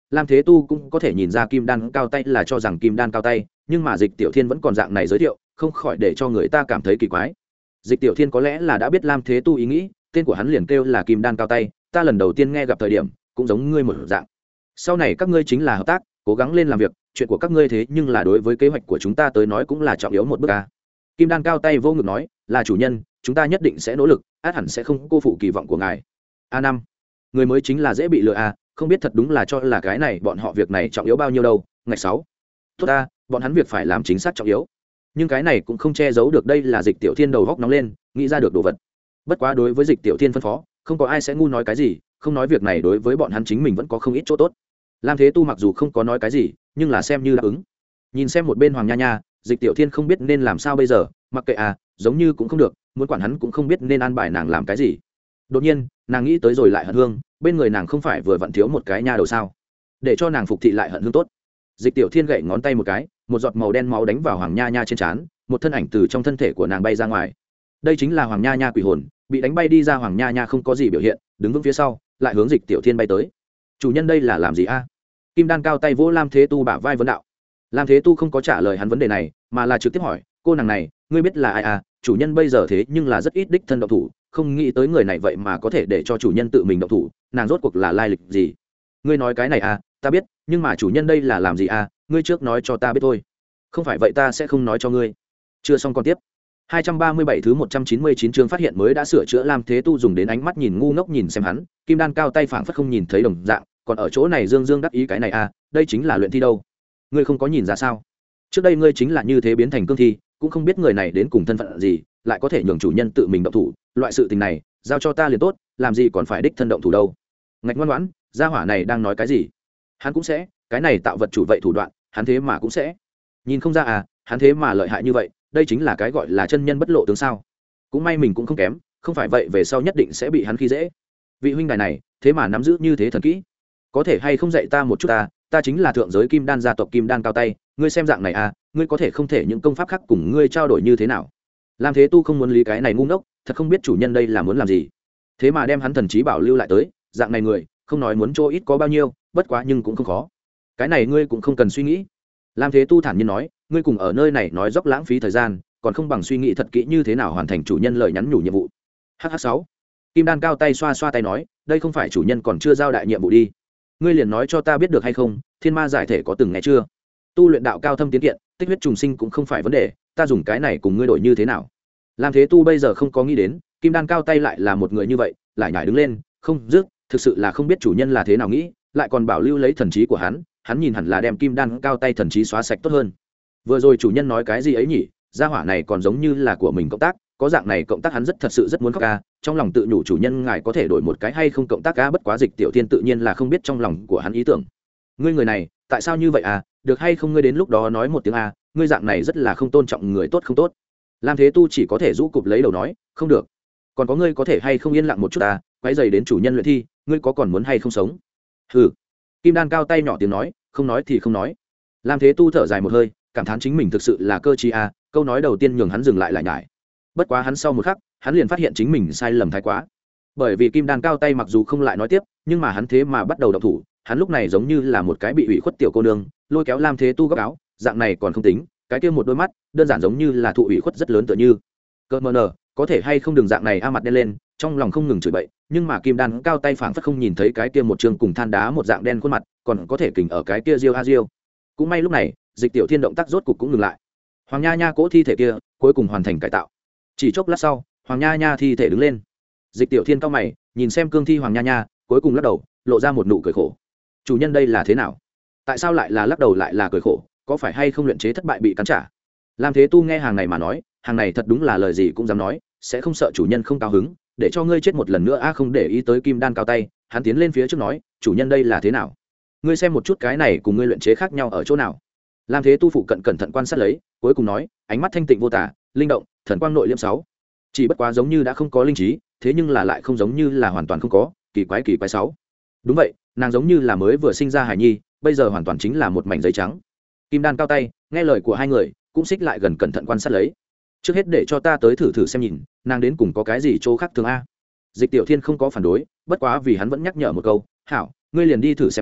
Lam Thế Tu cũng có thể nhìn ra kim đan cao tay là cho rằng kim đan cao tay, nhưng mà Dịch Tiểu Thiên vẫn còn dạng này giới thiệu, không khỏi để cho người ta cảm thấy kỳ quái. Dịch Tiểu Thiên có lẽ là đã biết Lam Thế Tu ý nghĩ, tên của hắn liền kêu là kim đan cao tay, ta lần đầu tiên nghe gặp thời điểm cũng giống ngươi một dạng. Sau này các ngươi chính là hợp tác, cố gắng lên làm việc, chuyện của các ngươi thế nhưng là đối với kế hoạch của chúng ta tới nói cũng là trọng yếu một bước a. Kim đan cao tay vô ngực nói, là chủ nhân, chúng ta nhất định sẽ nỗ lực, át hẳn sẽ không cô phụ kỳ vọng của ngài. A năm, người mới chính là dễ bị lừa a, không biết thật đúng là cho là cái này bọn họ việc này trọng yếu bao nhiêu đâu. Ngày sáu, tốt ta, bọn hắn việc phải làm chính xác trọng yếu, nhưng cái này cũng không che giấu được đây là Dịch Tiểu Thiên đầu góc nóng lên, nghĩ ra được đồ vật. Bất quá đối với Dịch Tiểu Thiên phân phó, không có ai sẽ ngu nói cái gì, không nói việc này đối với bọn hắn chính mình vẫn có không ít chỗ tốt. Lam Thế Tu mặc dù không có nói cái gì, nhưng là xem như đáp ứng. Nhìn xem một bên Hoàng Nha Nha, Dịch Tiểu Thiên không biết nên làm sao bây giờ, mặc kệ à, giống như cũng không được, muốn quản hắn cũng không biết nên an bài nàng làm cái gì. Đột nhiên, nàng nghĩ tới rồi lại Hận Hương, bên người nàng không phải vừa vặn thiếu một cái nha đầu sao? Để cho nàng phục thị lại Hận Hương tốt. Dịch Tiểu Thiên gậy ngón tay một cái, một giọt màu đen máu đánh vào Hoàng Nha Nha trên trán, một thân ảnh từ trong thân thể của nàng bay ra ngoài. Đây chính là Hoàng Nha Nha quỷ hồn, bị đánh bay đi ra. Hoàng Nha Nha không có gì biểu hiện, đứng vững phía sau, lại hướng Dịch Tiểu Thiên bay tới. Chủ nhân đây là làm gì a? Kim đan cao tay vỗ Lam Thế Tu bả vai vấn đạo. Lam Thế Tu không có trả lời hắn vấn đề này, mà là trực tiếp hỏi, cô nàng này, ngươi biết là ai à? Chủ nhân bây giờ thế nhưng là rất ít đích thân động thủ, không nghĩ tới người này vậy mà có thể để cho chủ nhân tự mình động thủ, nàng rốt cuộc là lai lịch gì? Ngươi nói cái này à, ta biết, nhưng mà chủ nhân đây là làm gì à? Ngươi trước nói cho ta biết thôi. Không phải vậy ta sẽ không nói cho ngươi. Chưa xong con tiếp. hai trăm ba mươi bảy thứ một trăm chín mươi chín chương phát hiện mới đã sửa chữa. Lam Thế Tu dùng đến ánh mắt nhìn ngu ngốc nhìn xem hắn, kim đan cao tay phảng phất không nhìn thấy đồng dạng, còn ở chỗ này dương dương đắc ý cái này à, đây chính là luyện thi đâu. Ngươi không có nhìn ra sao? Trước đây ngươi chính là như thế biến thành cương thi, cũng không biết người này đến cùng thân phận gì, lại có thể nhường chủ nhân tự mình động thủ, loại sự tình này, giao cho ta liền tốt, làm gì còn phải đích thân động thủ đâu. Ngạch ngoan ngoãn, gia hỏa này đang nói cái gì? Hắn cũng sẽ, cái này tạo vật chủ vậy thủ đoạn, hắn thế mà cũng sẽ. Nhìn không ra à, hắn thế mà lợi hại như vậy, đây chính là cái gọi là chân nhân bất lộ tướng sao? Cũng may mình cũng không kém, không phải vậy về sau nhất định sẽ bị hắn khi dễ. Vị huynh đài này, thế mà nắm giữ như thế thần kỹ, có thể hay không dạy ta một chút ta, ta chính là thượng giới kim đan gia tộc kim đan cao tay, ngươi xem dạng này à, ngươi có thể không thể những công pháp khác cùng ngươi trao đổi như thế nào? Lam Thế Tu không muốn lý cái này ngu ngốc, thật không biết chủ nhân đây là muốn làm gì, thế mà đem hắn thần trí bảo lưu lại tới, dạng này người, không nói muốn chỗ ít có bao nhiêu, bất quá nhưng cũng không khó. Cái này ngươi cũng không cần suy nghĩ. Lam Thế Tu thản nhiên nói, ngươi cùng ở nơi này nói dốc lãng phí thời gian, còn không bằng suy nghĩ thật kỹ như thế nào hoàn thành chủ nhân lời nhắn nhủ nhiệm vụ. H H sáu, kim đan cao tay xoa xoa tay nói, đây không phải chủ nhân còn chưa giao đại nhiệm vụ đi, ngươi liền nói cho ta biết được hay không? Thiên ma giải thể có từng nghe chưa? Tu luyện đạo cao thâm tiến kiện, tích huyết trùng sinh cũng không phải vấn đề, ta dùng cái này cùng ngươi đổi như thế nào? Lam Thế Tu bây giờ không có nghĩ đến, kim đan cao tay lại là một người như vậy, lại nhảy đứng lên, không dứt, thực sự là không biết chủ nhân là thế nào nghĩ, lại còn bảo lưu lấy thần trí của hắn, hắn nhìn hẳn là đem kim đan cao tay thần trí xóa sạch tốt hơn. Vừa rồi chủ nhân nói cái gì ấy nhỉ? Gia hỏa này còn giống như là của mình cộng tác, có dạng này cộng tác hắn rất thật sự rất muốn khóc ca, trong lòng tự nhủ chủ nhân ngài có thể đổi một cái hay không cộng tác ca, bất quá Dịch Tiểu Thiên tự nhiên là không biết trong lòng của hắn ý tưởng. Ngươi người này, tại sao như vậy à, được hay không ngươi đến lúc đó nói một tiếng a, ngươi dạng này rất là không tôn trọng người tốt không tốt. Lam Thế Tu chỉ có thể rũ cụp lấy đầu nói, không được. Còn có ngươi có thể hay không yên lặng một chút à, quấy rầy đến chủ nhân luyện thi, ngươi có còn muốn hay không sống? Hừ. Kim đan cao tay nhỏ tiếng nói, không nói thì không nói. Lam Thế Tu thở dài một hơi, cảm thán chính mình thực sự là cơ trí a, câu nói đầu tiên nhường hắn dừng lại lại nhải. Bất quá hắn sau một khắc, hắn liền phát hiện chính mình sai lầm thái quá. Bởi vì kim đan cao tay mặc dù không lại nói tiếp, nhưng mà hắn thế mà bắt đầu động thủ, hắn lúc này giống như là một cái bị ủy khuất tiểu cô nương, lôi kéo Lam Thế Tu góc áo, dạng này còn không tính, cái kia một đôi mắt, đơn giản giống như là thụ ủy khuất rất lớn tựa như. Cơ mờ nờ, có thể hay không đừng dạng này a, mặt đen lên, trong lòng không ngừng chửi bậy, nhưng mà kim đan cao tay phảng phất không nhìn thấy cái kia một trường cùng than đá một dạng đen khuôn mặt, còn có thể kình ở cái kia riêu a riêu. Cũng may lúc này, Dịch Tiểu Thiên động tác rốt cục cũng ngừng lại. Hoàng Nha Nha cỗ thi thể kia, cuối cùng hoàn thành cải tạo. Chỉ chốc lát sau, Hoàng Nha Nha thi thể đứng lên. Dịch Tiểu Thiên cau mày, nhìn xem cương thi Hoàng Nha Nha, cuối cùng lắc đầu, lộ ra một nụ cười khổ. Chủ nhân đây là thế nào? Tại sao lại là lắc đầu lại là cười khổ, có phải hay không luyện chế thất bại bị cắn trả? Lam Thế Tu nghe hàng này mà nói, hàng này thật đúng là lời gì cũng dám nói, sẽ không sợ chủ nhân không cao hứng, để cho ngươi chết một lần nữa a. Không để ý tới kim đan cao tay, hắn tiến lên phía trước nói, chủ nhân đây là thế nào? Ngươi xem một chút cái này cùng ngươi luyện chế khác nhau ở chỗ nào? Lam Thế Tu phụ cận cẩn thận quan sát lấy, cuối cùng nói, ánh mắt thanh tịnh vô tả, linh động, thần quang nội liêm sáu. Chỉ bất quá giống như đã không có linh trí, thế nhưng là lại không giống như là hoàn toàn không có, kỳ quái kỳ quái sáu. Đúng vậy, nàng giống như là mới vừa sinh ra hài nhi, bây giờ hoàn toàn chính là một mảnh giấy trắng. Kim đan cao tay, nghe lời của hai người, cũng xích lại gần cẩn thận quan sát lấy. Trước hết để cho ta tới thử thử xem nhìn, nàng đến cùng có cái gì chỗ khác thường a. Dịch Tiểu Thiên không có phản đối, bất quá vì hắn vẫn nhắc nhở một câu, hảo, ngươi liền đi thử xem a,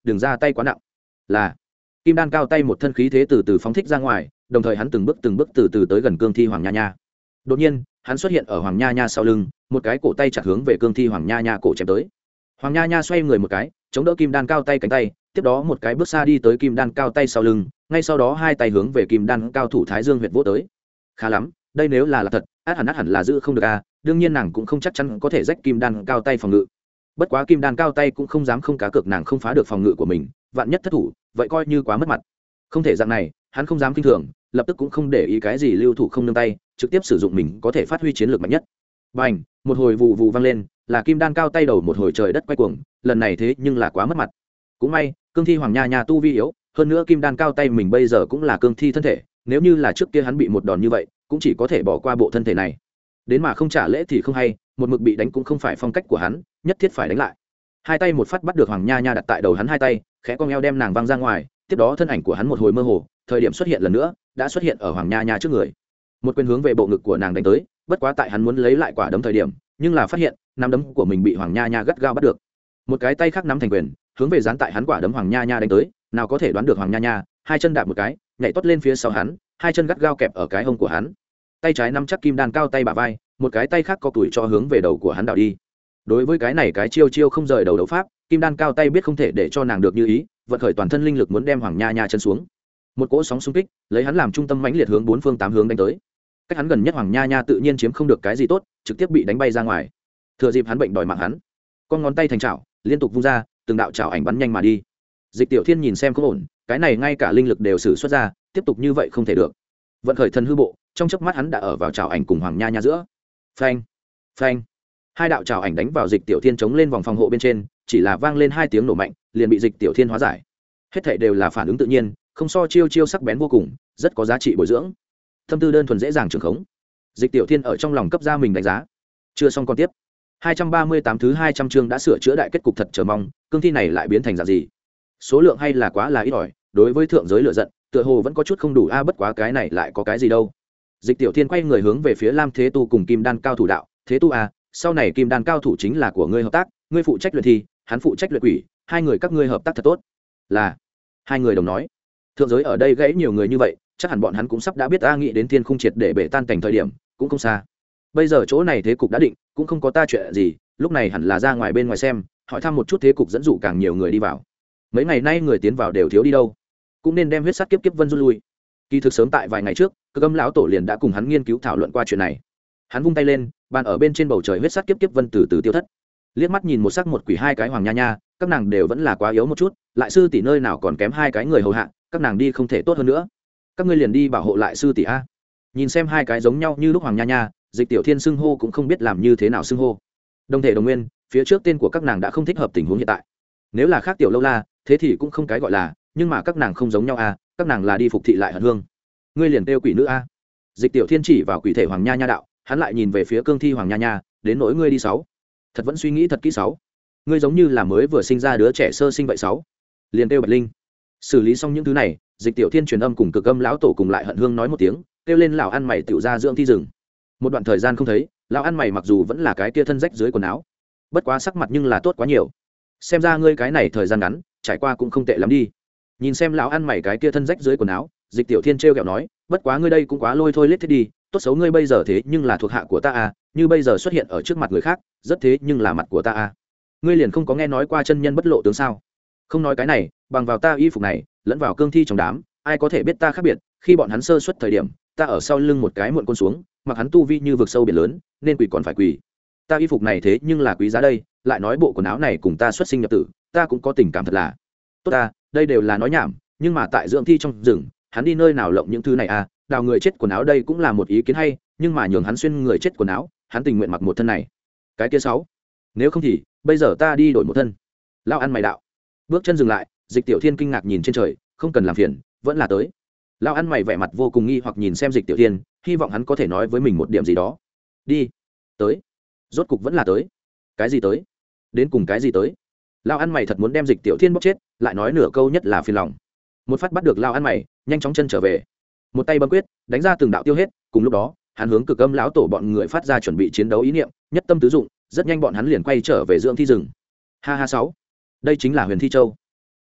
đừng ra tay quá nặng. Là. Kim đan cao tay một thân khí thế từ từ phóng thích ra ngoài, đồng thời hắn từng bước từng bước từ từ tới gần cương thi hoàng nha nha. Đột nhiên hắn xuất hiện ở hoàng nha nha sau lưng, một cái cổ tay chặt hướng về cương thi hoàng nha nha cổ chém tới. Hoàng nha nha xoay người một cái, chống đỡ kim đan cao tay cánh tay, tiếp đó một cái bước xa đi tới kim đan cao tay sau lưng, ngay sau đó hai tay hướng về kim đan cao thủ thái dương huyệt vỗ tới. Khá lắm, đây nếu là là thật, át hẳn át hẳn là giữ không được a, đương nhiên nàng cũng không chắc chắn có thể rách kim đan cao tay phòng ngự. Bất quá kim đan cao tay cũng không dám không cá cược nàng không phá được phòng ngự của mình, vạn nhất thất thủ, vậy coi như quá mất mặt. Không thể dạng này, hắn không dám kinh thường, lập tức cũng không để ý cái gì lưu thủ không nương tay, trực tiếp sử dụng mình có thể phát huy chiến lược mạnh nhất. Bành, một hồi vụ vụ vang lên, là kim đan cao tay đầu một hồi trời đất quay cuồng, lần này thế nhưng là quá mất mặt. Cũng may, cương thi hoàng nha nha tu vi yếu, hơn nữa kim đan cao tay mình bây giờ cũng là cương thi thân thể, nếu như là trước kia hắn bị một đòn như vậy, cũng chỉ có thể bỏ qua bộ thân thể này. Đến mà không trả lễ thì không hay, một mực bị đánh cũng không phải phong cách của hắn, nhất thiết phải đánh lại. Hai tay một phát bắt được hoàng nha nha đặt tại đầu hắn hai tay, khẽ cong eo đem nàng văng ra ngoài, tiếp đó thân ảnh của hắn một hồi mơ hồ, thời điểm xuất hiện lần nữa, đã xuất hiện ở hoàng nha nha trước người. Một quyền hướng về bộ ngực của nàng đánh tới, bất quá tại hắn muốn lấy lại quả đấm thời điểm, nhưng là phát hiện, nắm đấm của mình bị hoàng nha nha gắt gao bắt được. Một cái tay khác nắm thành quyền, hướng về dán tại hắn quả đấm hoàng nha nha đánh tới, nào có thể đoán được hoàng nha nha, hai chân đạp một cái, nhảy tót lên phía sau hắn, hai chân gắt gao kẹp ở cái hông của hắn. Tay trái nắm chắc kim đan cao tay bả vai, một cái tay khác co tuổi cho hướng về đầu của hắn đảo đi. Đối với cái này cái chiêu chiêu không rời đầu đấu pháp, kim đan cao tay biết không thể để cho nàng được như ý, vận khởi toàn thân linh lực muốn đem hoàng nha nha chân xuống. Một cỗ sóng xung kích lấy hắn làm trung tâm mãnh liệt hướng bốn phương tám hướng đánh tới. Cách hắn gần nhất hoàng nha nha tự nhiên chiếm không được cái gì tốt, trực tiếp bị đánh bay ra ngoài. Thừa dịp hắn bệnh đòi mạng hắn, con ngón tay thành chảo liên tục vung ra, từng đạo chảo ảnh bắn nhanh mà đi. Dịch Tiểu Thiên nhìn xem không ổn, cái này ngay cả linh lực đều sử xuất ra, tiếp tục như vậy không thể được. Vận khởi thần hư bộ, trong chớp mắt hắn đã ở vào chảo ảnh cùng hoàng nha nha giữa. Phanh, phanh, hai đạo chảo ảnh đánh vào Dịch Tiểu Thiên chống lên vòng phòng hộ bên trên, chỉ là vang lên hai tiếng nổ mạnh, liền bị Dịch Tiểu Thiên hóa giải. Hết thảy đều là phản ứng tự nhiên, không so chiêu chiêu sắc bén vô cùng, rất có giá trị bồi dưỡng. Tâm tư đơn thuần dễ dàng trường khống. Dịch Tiểu Thiên ở trong lòng cấp ra mình đánh giá. Chưa xong còn tiếp. hai trăm ba mươi tám thứ hai trăm chương đã sửa chữa đại kết cục thật chờ mong, cương thi này lại biến thành dạng gì? Số lượng hay là quá là ít ỏi, đối với thượng giới lựa giận, tựa hồ vẫn có chút không đủ a, bất quá cái này lại có cái gì đâu. Dịch Tiểu Thiên quay người hướng về phía Lam Thế Tu cùng Kim Đan cao thủ đạo, Thế Tu a, sau này Kim Đan cao thủ chính là của ngươi hợp tác, ngươi phụ trách luyện thi, hắn phụ trách luyện quỷ, hai người các ngươi hợp tác thật tốt. Là. Hai người đồng nói. Thượng giới ở đây gãy nhiều người như vậy, chắc hẳn bọn hắn cũng sắp đã biết a, nghĩ đến thiên khung triệt để bể tan cảnh thời điểm, cũng không xa. Bây giờ chỗ này thế cục đã định, cũng không có ta chuyện gì, lúc này hẳn là ra ngoài bên ngoài xem, hỏi thăm một chút thế cục dẫn dụ càng nhiều người đi vào. Mấy ngày nay người tiến vào đều thiếu đi đâu, cũng nên đem huyết sát kiếp kiếp vân rút lui. Kỳ thực sớm tại vài ngày trước, Cực Âm lão tổ liền đã cùng hắn nghiên cứu thảo luận qua chuyện này. Hắn vung tay lên, bàn ở bên trên bầu trời huyết sát kiếp kiếp vân từ từ tiêu thất. Liếc mắt nhìn một sắc một quỷ hai cái hoàng nha nha, các nàng đều vẫn là quá yếu một chút, lại sư tỷ nơi nào còn kém hai cái người hầu hạ, các nàng đi không thể tốt hơn nữa. Các ngươi liền đi bảo hộ lại sư tỷ a. Nhìn xem hai cái giống nhau như lúc hoàng nha nha, Dịch Tiểu Thiên xưng hô cũng không biết làm như thế nào xưng hô. Đồng thể đồng nguyên, phía trước tên của các nàng đã không thích hợp tình huống hiện tại. Nếu là khác tiểu lâu la, thế thì cũng không cái gọi là, nhưng mà các nàng không giống nhau a, các nàng là đi phục thị lại hận hương. Ngươi liền kêu quỷ nữ a. Dịch Tiểu Thiên chỉ vào quỷ thể hoàng nha nha đạo, hắn lại nhìn về phía cương thi hoàng nha nha, đến nỗi ngươi đi sáu. Thật vẫn suy nghĩ thật kỹ sáu. Ngươi giống như là mới vừa sinh ra đứa trẻ sơ sinh vậy sáu. Liền kêu Bạch Linh. Xử lý xong những thứ này, Dịch Tiểu Thiên truyền âm cùng Cực Âm lão tổ cùng lại hận hương nói một tiếng, kêu lên lão ăn mày tiểu ra dưỡng thi rừng. Một đoạn thời gian không thấy, lão ăn mày mặc dù vẫn là cái kia thân rách dưới quần áo, bất quá sắc mặt nhưng là tốt quá nhiều. Xem ra ngươi cái này thời gian ngắn, trải qua cũng không tệ lắm đi. Nhìn xem lão ăn mày cái kia thân rách dưới quần áo, Dịch Tiểu Thiên trêu ghẹo nói, bất quá ngươi đây cũng quá lôi thôi lết thế đi, tốt xấu ngươi bây giờ thế nhưng là thuộc hạ của ta à, như bây giờ xuất hiện ở trước mặt người khác, rất thế nhưng là mặt của ta à. Ngươi liền không có nghe nói qua chân nhân bất lộ tướng sao? Không nói cái này, bằng vào ta y phục này, lẫn vào cương thi trong đám, ai có thể biết ta khác biệt, khi bọn hắn sơ xuất thời điểm, ta ở sau lưng một cái muộn côn xuống, mặc hắn tu vi như vực sâu biển lớn, nên quỳ còn phải quỳ. Ta y phục này thế nhưng là quý giá đây, lại nói bộ quần áo này cùng ta xuất sinh nhập tử, ta cũng có tình cảm thật là tốt ta, đây đều là nói nhảm, nhưng mà tại dưỡng thi trong rừng, hắn đi nơi nào lộng những thứ này à, đào người chết quần áo đây cũng là một ý kiến hay, nhưng mà nhường hắn xuyên người chết quần áo, hắn tình nguyện mặc một thân này. Cái kia sáu, nếu không thì bây giờ ta đi đổi một thân. Lão ăn mày đạo. Bước chân dừng lại, Dịch Tiểu Thiên kinh ngạc nhìn trên trời, không cần làm phiền, vẫn là tới. Lão ăn mày vẻ mặt vô cùng nghi hoặc nhìn xem Dịch Tiểu Thiên, hy vọng hắn có thể nói với mình một điểm gì đó. Đi. Tới. Rốt cục vẫn là tới. Cái gì tới? Đến cùng cái gì tới? Lão ăn mày thật muốn đem Dịch Tiểu Thiên bóc chết, lại nói nửa câu nhất là phiền lòng. Một phát bắt được lão ăn mày, nhanh chóng chân trở về. Một tay bấm quyết, đánh ra từng đạo tiêu hết, cùng lúc đó, hắn hướng Cực Âm lão tổ bọn người phát ra chuẩn bị chiến đấu ý niệm, nhất tâm tứ dụng, rất nhanh bọn hắn liền quay trở về dưỡng thi rừng. Ha ha sáu. Đây chính là Huyền Thi Châu.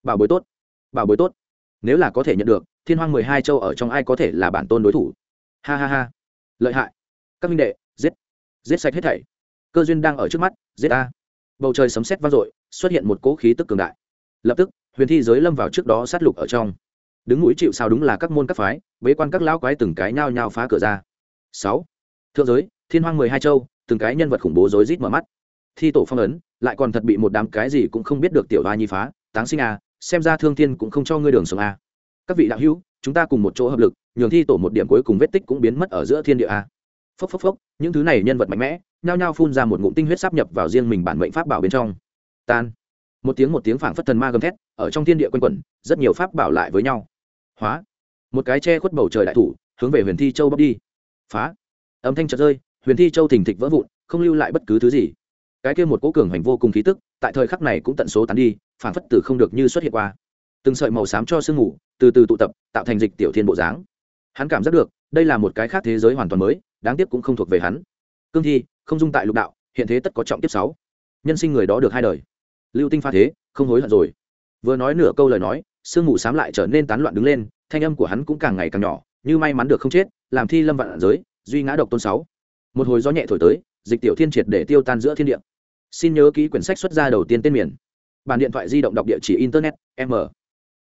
bảo bối tốt, bảo bối tốt. Nếu là có thể nhận được thiên hoang mười hai châu ở trong ai có thể là bản tôn đối thủ. Ha ha ha, lợi hại. Các minh đệ, giết giết sạch hết thảy. Cơ duyên đang ở trước mắt, giết a. Bầu trời sấm sét vang dội, xuất hiện một cỗ khí tức cường đại. Lập tức huyền thi giới lâm vào trước đó sát lục ở trong. Đứng mũi chịu sao đúng là các môn các phái, bế quan các lão quái từng cái nhao nhao phá cửa ra. Sáu, thượng giới thiên hoang mười hai châu, từng cái nhân vật khủng bố rối rít mở mắt. Thi tổ phong ấn lại còn thật bị một đám cái gì cũng không biết được tiểu hoa nhi phá. Táng sinh a, xem ra thương thiên cũng không cho ngươi đường sống a. Các vị đạo hữu, chúng ta cùng một chỗ hợp lực, nhường thi tổ một điểm cuối cùng vết tích cũng biến mất ở giữa thiên địa a. Phốc phốc phốc, những thứ này nhân vật mạnh mẽ nhao nhao phun ra một ngụm tinh huyết sáp nhập vào riêng mình bản mệnh pháp bảo bên trong. Tan. Một tiếng một tiếng phảng phất thần ma gầm thét ở trong thiên địa quanh quẩn, rất nhiều pháp bảo lại với nhau. Hóa. Một cái che khuất bầu trời đại thủ hướng về huyền thi châu bóc đi. Phá. Âm thanh chợt rơi, huyền thi châu thình thịch vỡ vụn, không lưu lại bất cứ thứ gì. Cái kia một cỗ cường hành vô cùng khí tức tại thời khắc này cũng tận số tán đi, phảng phất từ không được như xuất hiện qua. Từng sợi màu xám cho sương mù từ từ tụ tập tạo thành dịch tiểu thiên bộ dáng. Hắn cảm giác được đây là một cái khác thế giới hoàn toàn mới, đáng tiếc cũng không thuộc về hắn. Cương thi không dung tại lục đạo, hiện thế tất có trọng tiếp sáu. Nhân sinh người đó được hai đời, lưu tinh pha thế không hối hận rồi. Vừa nói nửa câu lời nói, sương mù xám lại trở nên tán loạn đứng lên, thanh âm của hắn cũng càng ngày càng nhỏ, như may mắn được không chết, làm thi lâm vạn giới, duy ngã độc tôn sáu. Một hồi gió nhẹ thổi tới, dịch tiểu thiên triệt để tiêu tan giữa thiên địa. Xin nhớ ký quyển sách xuất ra đầu tiên tên miền. Bản điện thoại di động đọc địa chỉ internet m